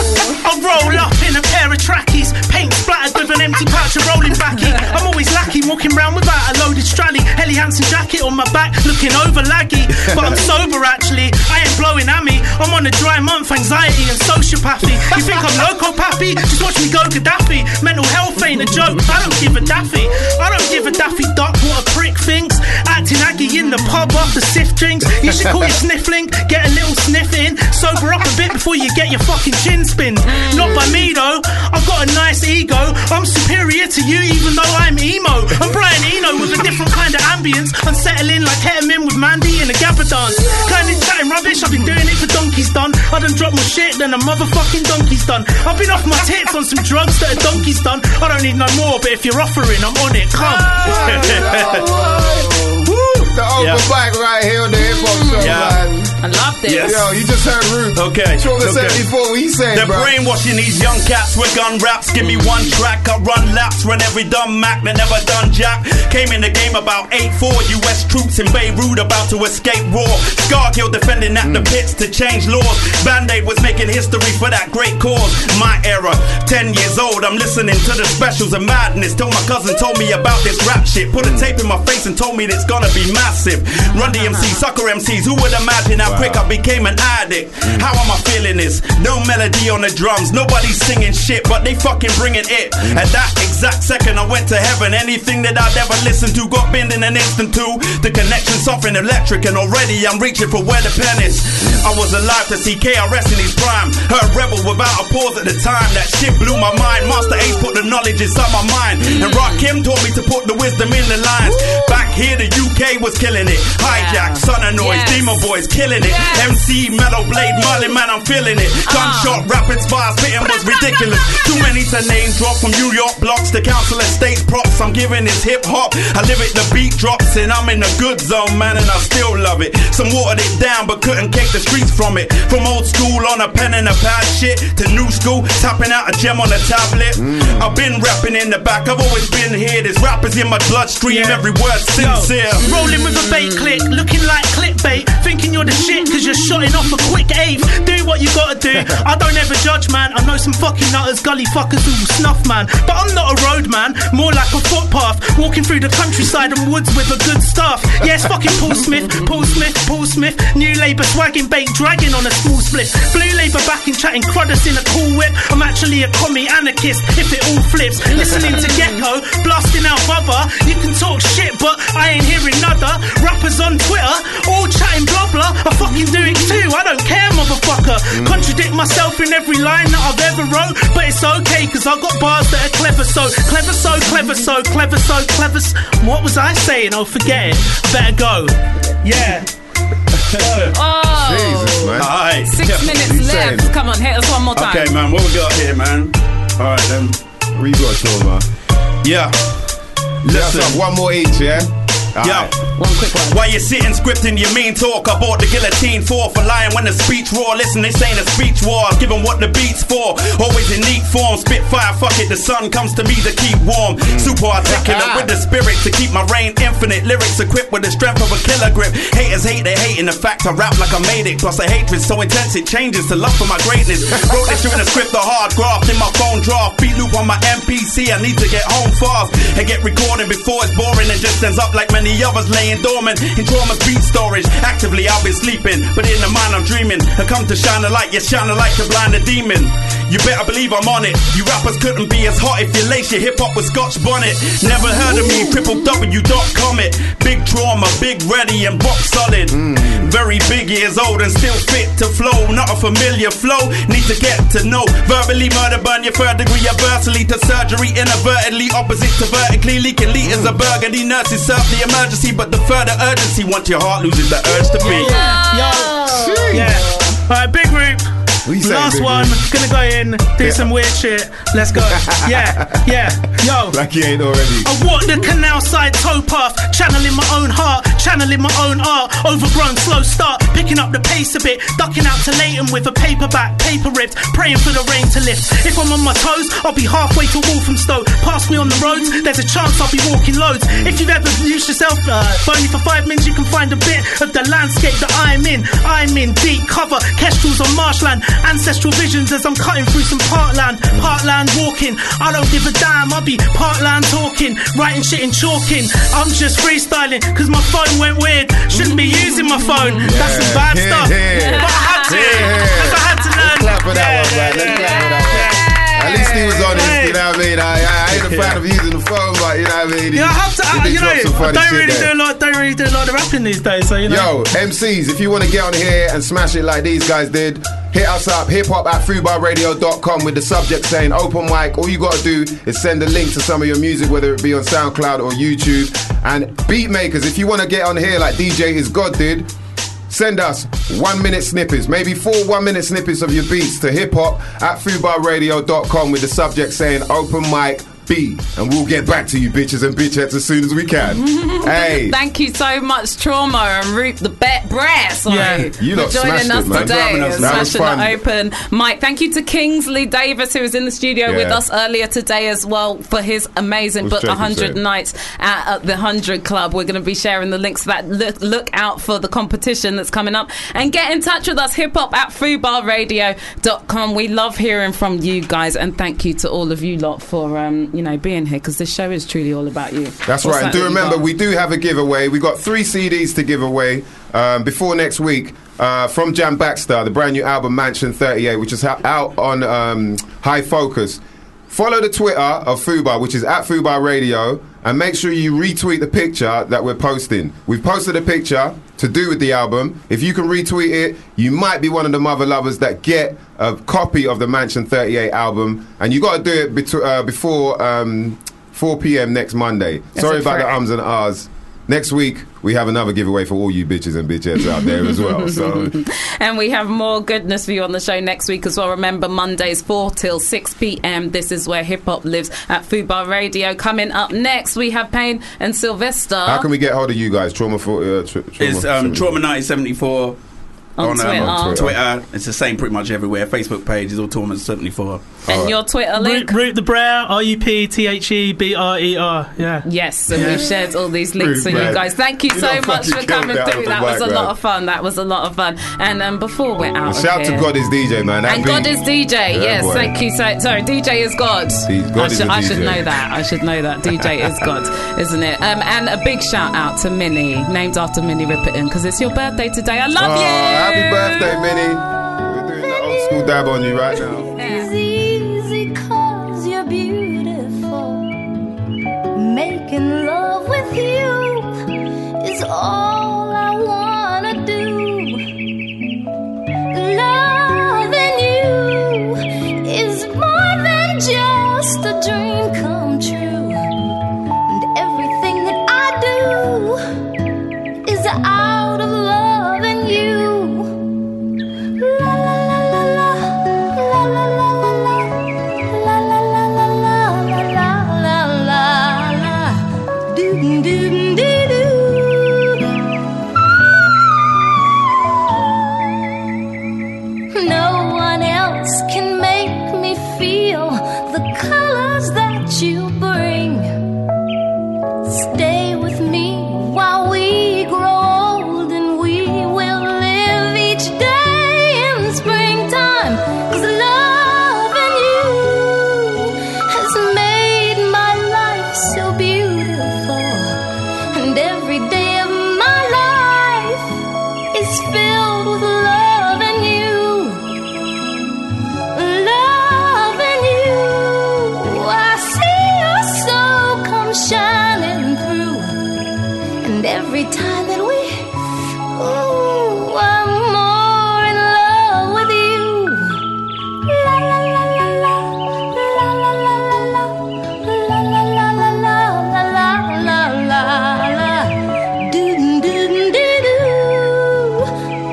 I roll up in a pair of trackies, paint splattered with an empty pouch of rolling backy. I'm always lacking, walking round without a loaded strally. Helly Hansen jacket on my back, looking over laggy. But I'm sober actually, I ain't blowing at me. I'm on a dry month, anxiety and sociopathy. You think I'm loco pappy? Just watch me go Gaddafi. Mental health ain't a joke, I don't give a daffy. I don't give a daffy duck what a prick thinks. Acting aggy in the pub after sift drinks. You should call your sniffling, get a little sniff in. Sober up a bit before you get your fucking chin spinned. Not by me though, I've got a nice ego. I'm superior to you even though I'm emo. I'm Brian Eno with a different kind of ambience. I'm settling like ketamine with Mandy in a gabba dance. Kinda chatting rubbish, I've been doing it for donkeys done. I done dropped more shit than a motherfucking donkey's done. I've been off my tits on some drugs that a donkey's done. I don't need no more, but if you're offering, I'm on it, come. The open Yeah. mic right here on the hip hop show, Yeah. man. I loved it. Yes. Yo, you just heard Ruth. Okay. Stronger okay. seventy-four, what he saying, They're bro? brainwashing these young cats with gun raps. Give me one track, I run laps. Run every dumb Mac that never done jack. Came in the game about eight four. U S troops in Beirut about to escape war. Scargill defending at the pits to change laws. Band-Aid was making history for that great cause. My era, ten years old, I'm listening to the specials of madness. Till my cousin told me about this rap shit. Put a tape in my face and told me it's gonna be massive. Run D M C, sucker M Cs, who would imagine how quick I became an addict? How am I feeling this? No melody on the drums, nobody's singing shit, but they fucking bringing it. At that exact second I went to heaven. Anything that I'd ever listened to got binned in an instant too. The connection something electric, and already I'm reaching for where the pen is. I was alive to see K R S in his prime. Heard Rebel without a pause at the time. That shit blew my mind. Master Ace put the knowledge inside my mind, and Rakim taught me to put the wisdom in the lines. Back here the U K was killing it. Hijack, Son of Noise, Yes. Demon Boys killing it. Yes. M C, Mellow Blade, Merlin, man, I'm feeling it. Gunshot, rapid fire, spitting was ridiculous. Too many to name drop, from New York blocks to council estates props. I'm giving this hip hop. I live it, the beat drops, and I'm in the good zone, man, and I still love it. Some watered it down, but couldn't cake the streets from it. From old school on a pen and a pad shit to new school, tapping out a gem on a tablet. I've been rapping in the back, I've always been here. There's rappers in my bloodstream, every word sincere. Yo, rolling with a bait click, looking like clickbait, thinking you're the shit cause you're shotting off a quick eighth. Do what you gotta do. I don't ever judge, man. I know some fucking nutters, gully fuckers who will snuff, man. But I'm not a road man, more like a footpath, walking through the countryside and woods with a good stuff. Yes, fucking Paul Smith, Paul Smith, Paul Smith. New Labour swagging, bait dragging on a school split. Blue Labour backing, chatting crudders in a cool whip. I'm actually a commie anarchist if it all flips. Listening to Gecko, blasting out Bubba. You can talk shit, but I ain't hearing nada. Rappers on Twitter, all chatting blah blah. I fucking do it too, I don't care, motherfucker. Contradict myself in every line that I've ever wrote, but it's okay, cause I've got bars that are clever, so clever, so clever, so clever, so clever. s- What was I saying? Oh, forget it. Better go. Yeah. Oh, Jesus, man. Alright. six Yeah. minutes He's left. saying- Come on, hit us one more time. Okay, man, what we got here, man? Alright then. What you got, Sean, man? Yeah. Listen. Listen. One more each, yeah? Yeah. One quick one. While you're sitting scripting your mean talk, I bought the guillotine for for lying when the speech raw. Listen, this ain't a speech war. Give 'em what the beat's for. Always in neat form. Spit fire, fuck it. The sun comes to me to keep warm. Super articulate with the spirit to keep my reign infinite. Lyrics equipped with the strength of a killer grip. Haters hate, they hating the fact I rap like I made it. Plus the hatred so intense it changes to love for my greatness. Wrote this during the script, a hard graft in my phone draft. Beat loop on my M P C. I need to get home fast and get recording before it's boring and just ends up like many others laying dormant in trauma's beat storage. Actively I've been sleeping, but in the mind I'm dreaming. I come to shine a light, you shine a light to blind a demon. You better believe I'm on it. You rappers couldn't be as hot if you lace your hip hop with Scotch bonnet. Never heard of me, triple W dot com it. Big trauma, big ready and box solid. Very big years old and still fit to flow. Not a familiar flow, need to get to know. Verbally murder, burn your third degree adversely to surgery. Inadvertently opposite to vertically leaking liters of burgundy. Nurses serve the emergency, but the further urgency once your heart loses the urge to beat. Yo. Yeah. Alright, big group. What you saying, Last Big one. Group? Gonna go in, do Yeah. some weird shit. Let's go. Yeah, yeah. Yo. Like he ain't already. I walk the canal side towpath, channeling my own heart, channeling my own art. Overgrown, slow start, picking up the pace a bit, ducking out to Leighton with a paperback, paper ripped, praying for the rain to lift. If I'm on my toes, I'll be halfway to Walthamstow. Pass me on the roads, there's a chance I'll be walking loads. If you've ever used yourself, uh, only for five minutes, you can find a bit of the landscape that I'm in. I'm in deep cover, kestrels on marshland, ancestral visions as I'm cutting through some parkland. Parkland walking, I don't give a damn, I'll be parkland talking, writing shit and chalking. I'm just freestyling, cause my phone went weird. Shouldn't be using my phone, that's some bad Yeah, stuff. yeah. But I had to, Yeah. cause I had to learn. Let's clap for that one, man. Let's clap for that one. At least he was honest, Hey. you know what I mean? I, I ain't a fan of using the phone, but you know what I mean? Yeah, I have to, He I, did you know, drop some I funny don't shit really there. do a lot, don't really do a lot of rapping these days, so you know. Yo, M Cs, if you want to get on here and smash it like these guys did, hit us up, hip hop at fubar radio dot com with the subject saying open mic. All you got to do is send a link to some of your music, whether it be on SoundCloud or YouTube. And beat makers, if you want to get on here like D J Is God did, send us one minute snippets, maybe four one minute snippets of your beats to hip hop at fubar radio dot com with the subject saying open mic beat, and we'll get back to you bitches and bitchettes as soon as we can. Hey, thank you so much, Trauma and Root the Bet Brass. Sorry, Yeah. You for lot joining smashed us it, man. today That and was smashing fun. it open. Mike, thank you to Kingsley Davis, who was in the studio Yeah. with us earlier today as well, for his amazing What's book, Jacob one hundred saying? Nights at, at the one hundred Club. We're going to be sharing the links for that. Look, look out for the competition that's coming up. And get in touch with us, hip hop at fubar radio dot com. We love hearing from you guys, and thank you to all of you lot for um, you know, being here, because this show is truly all about you. That's What's right. And that do that you remember, got? we do have a giveaway. We got three C Ds to give away um, before next week uh, from Jam Baxter, the brand new album Mansion thirty-eight, which is ha- out on um, High Focus. Follow the Twitter of Fubar, which is at Fubar Radio, and make sure you retweet the picture that we're posting. We've posted a picture to do with the album. If you can retweet it, you might be one of the mother lovers that get a copy of the Mansion thirty-eight album, and you got to do it bet- uh, before um, four p.m. next Monday. Is Sorry it about for- the ums and ahs. Next week, we have another giveaway for all you bitches and bitchettes out there as well. So, And we have more goodness for you on the show next week as well. Remember, Mondays four till six p.m. This is where hip hop lives at Fubar Radio. Coming up next, we have Payne and Sylvester. how can we get hold of you guys? Trauma for uh, tra- trauma It's um, Trauma nineteen seventy-four On Twitter. um, On Twitter. Twitter. It's the same pretty much everywhere. Facebook page is all Trauma seventy-four. And your Twitter link? Root, Root the Brow, R U P T H E B R E R. Yeah. Yes, and Yeah. we've shared all these links Root for you Brow. guys. Thank you You so lot much fucking for coming killed that through. on the That was a background. lot of fun. That was a lot of fun. And um, before we're out, Shout of to here, God is D J, man. That and beat- God is D J. Yeah, yes, boy. thank you. So, sorry, D J is God. He's- God I, is should, a I D J. should know that. I should know that. D J is God, isn't it? Um, and a big shout out to Minnie, named after Minnie Riperton, because it's your birthday today. I love Oh, you. happy birthday, Minnie. We're doing the old school dab on you right now. It's easy 'cause you're beautiful. Making love with you is all I wanna do. Loving you is more than just a dream come true. And everything that I do is out of loving you. La la la la la, la la la la la, la la la la la, la la la la, doo doo doo doo. No one else can make me feel the colors that you bring. Stay with me while we grow old, and we will live each day in springtime. 'Cause loving you has made my life so beautiful, and every day of my life is filled with loving you. Loving you, I see your soul come shining through. And every time that we, ooh, I'm more in love with you. La la la la la, la la la la la, la la la la la, la la la la, doo doo doo doo.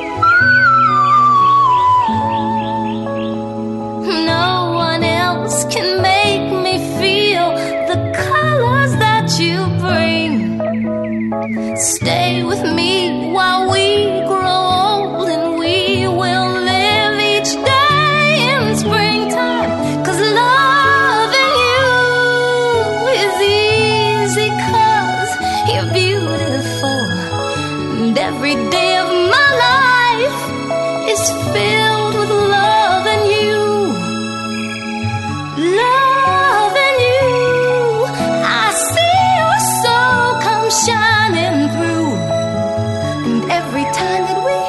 No one else can make me feel the colors that you bring. Stay with me while we grow old, and we will live each day in springtime. 'Cause loving you is easy 'cause you're beautiful, and every day of my life is filled with loving you. Loving you, I see your soul come shining through. And every time that we,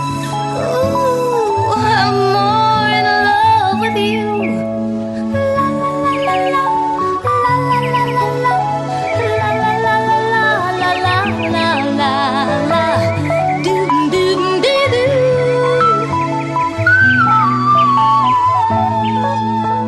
ooh, I'm more in love with you. La la la la la, la la la la la, la la la la la, la la la la, doo doo doo doo.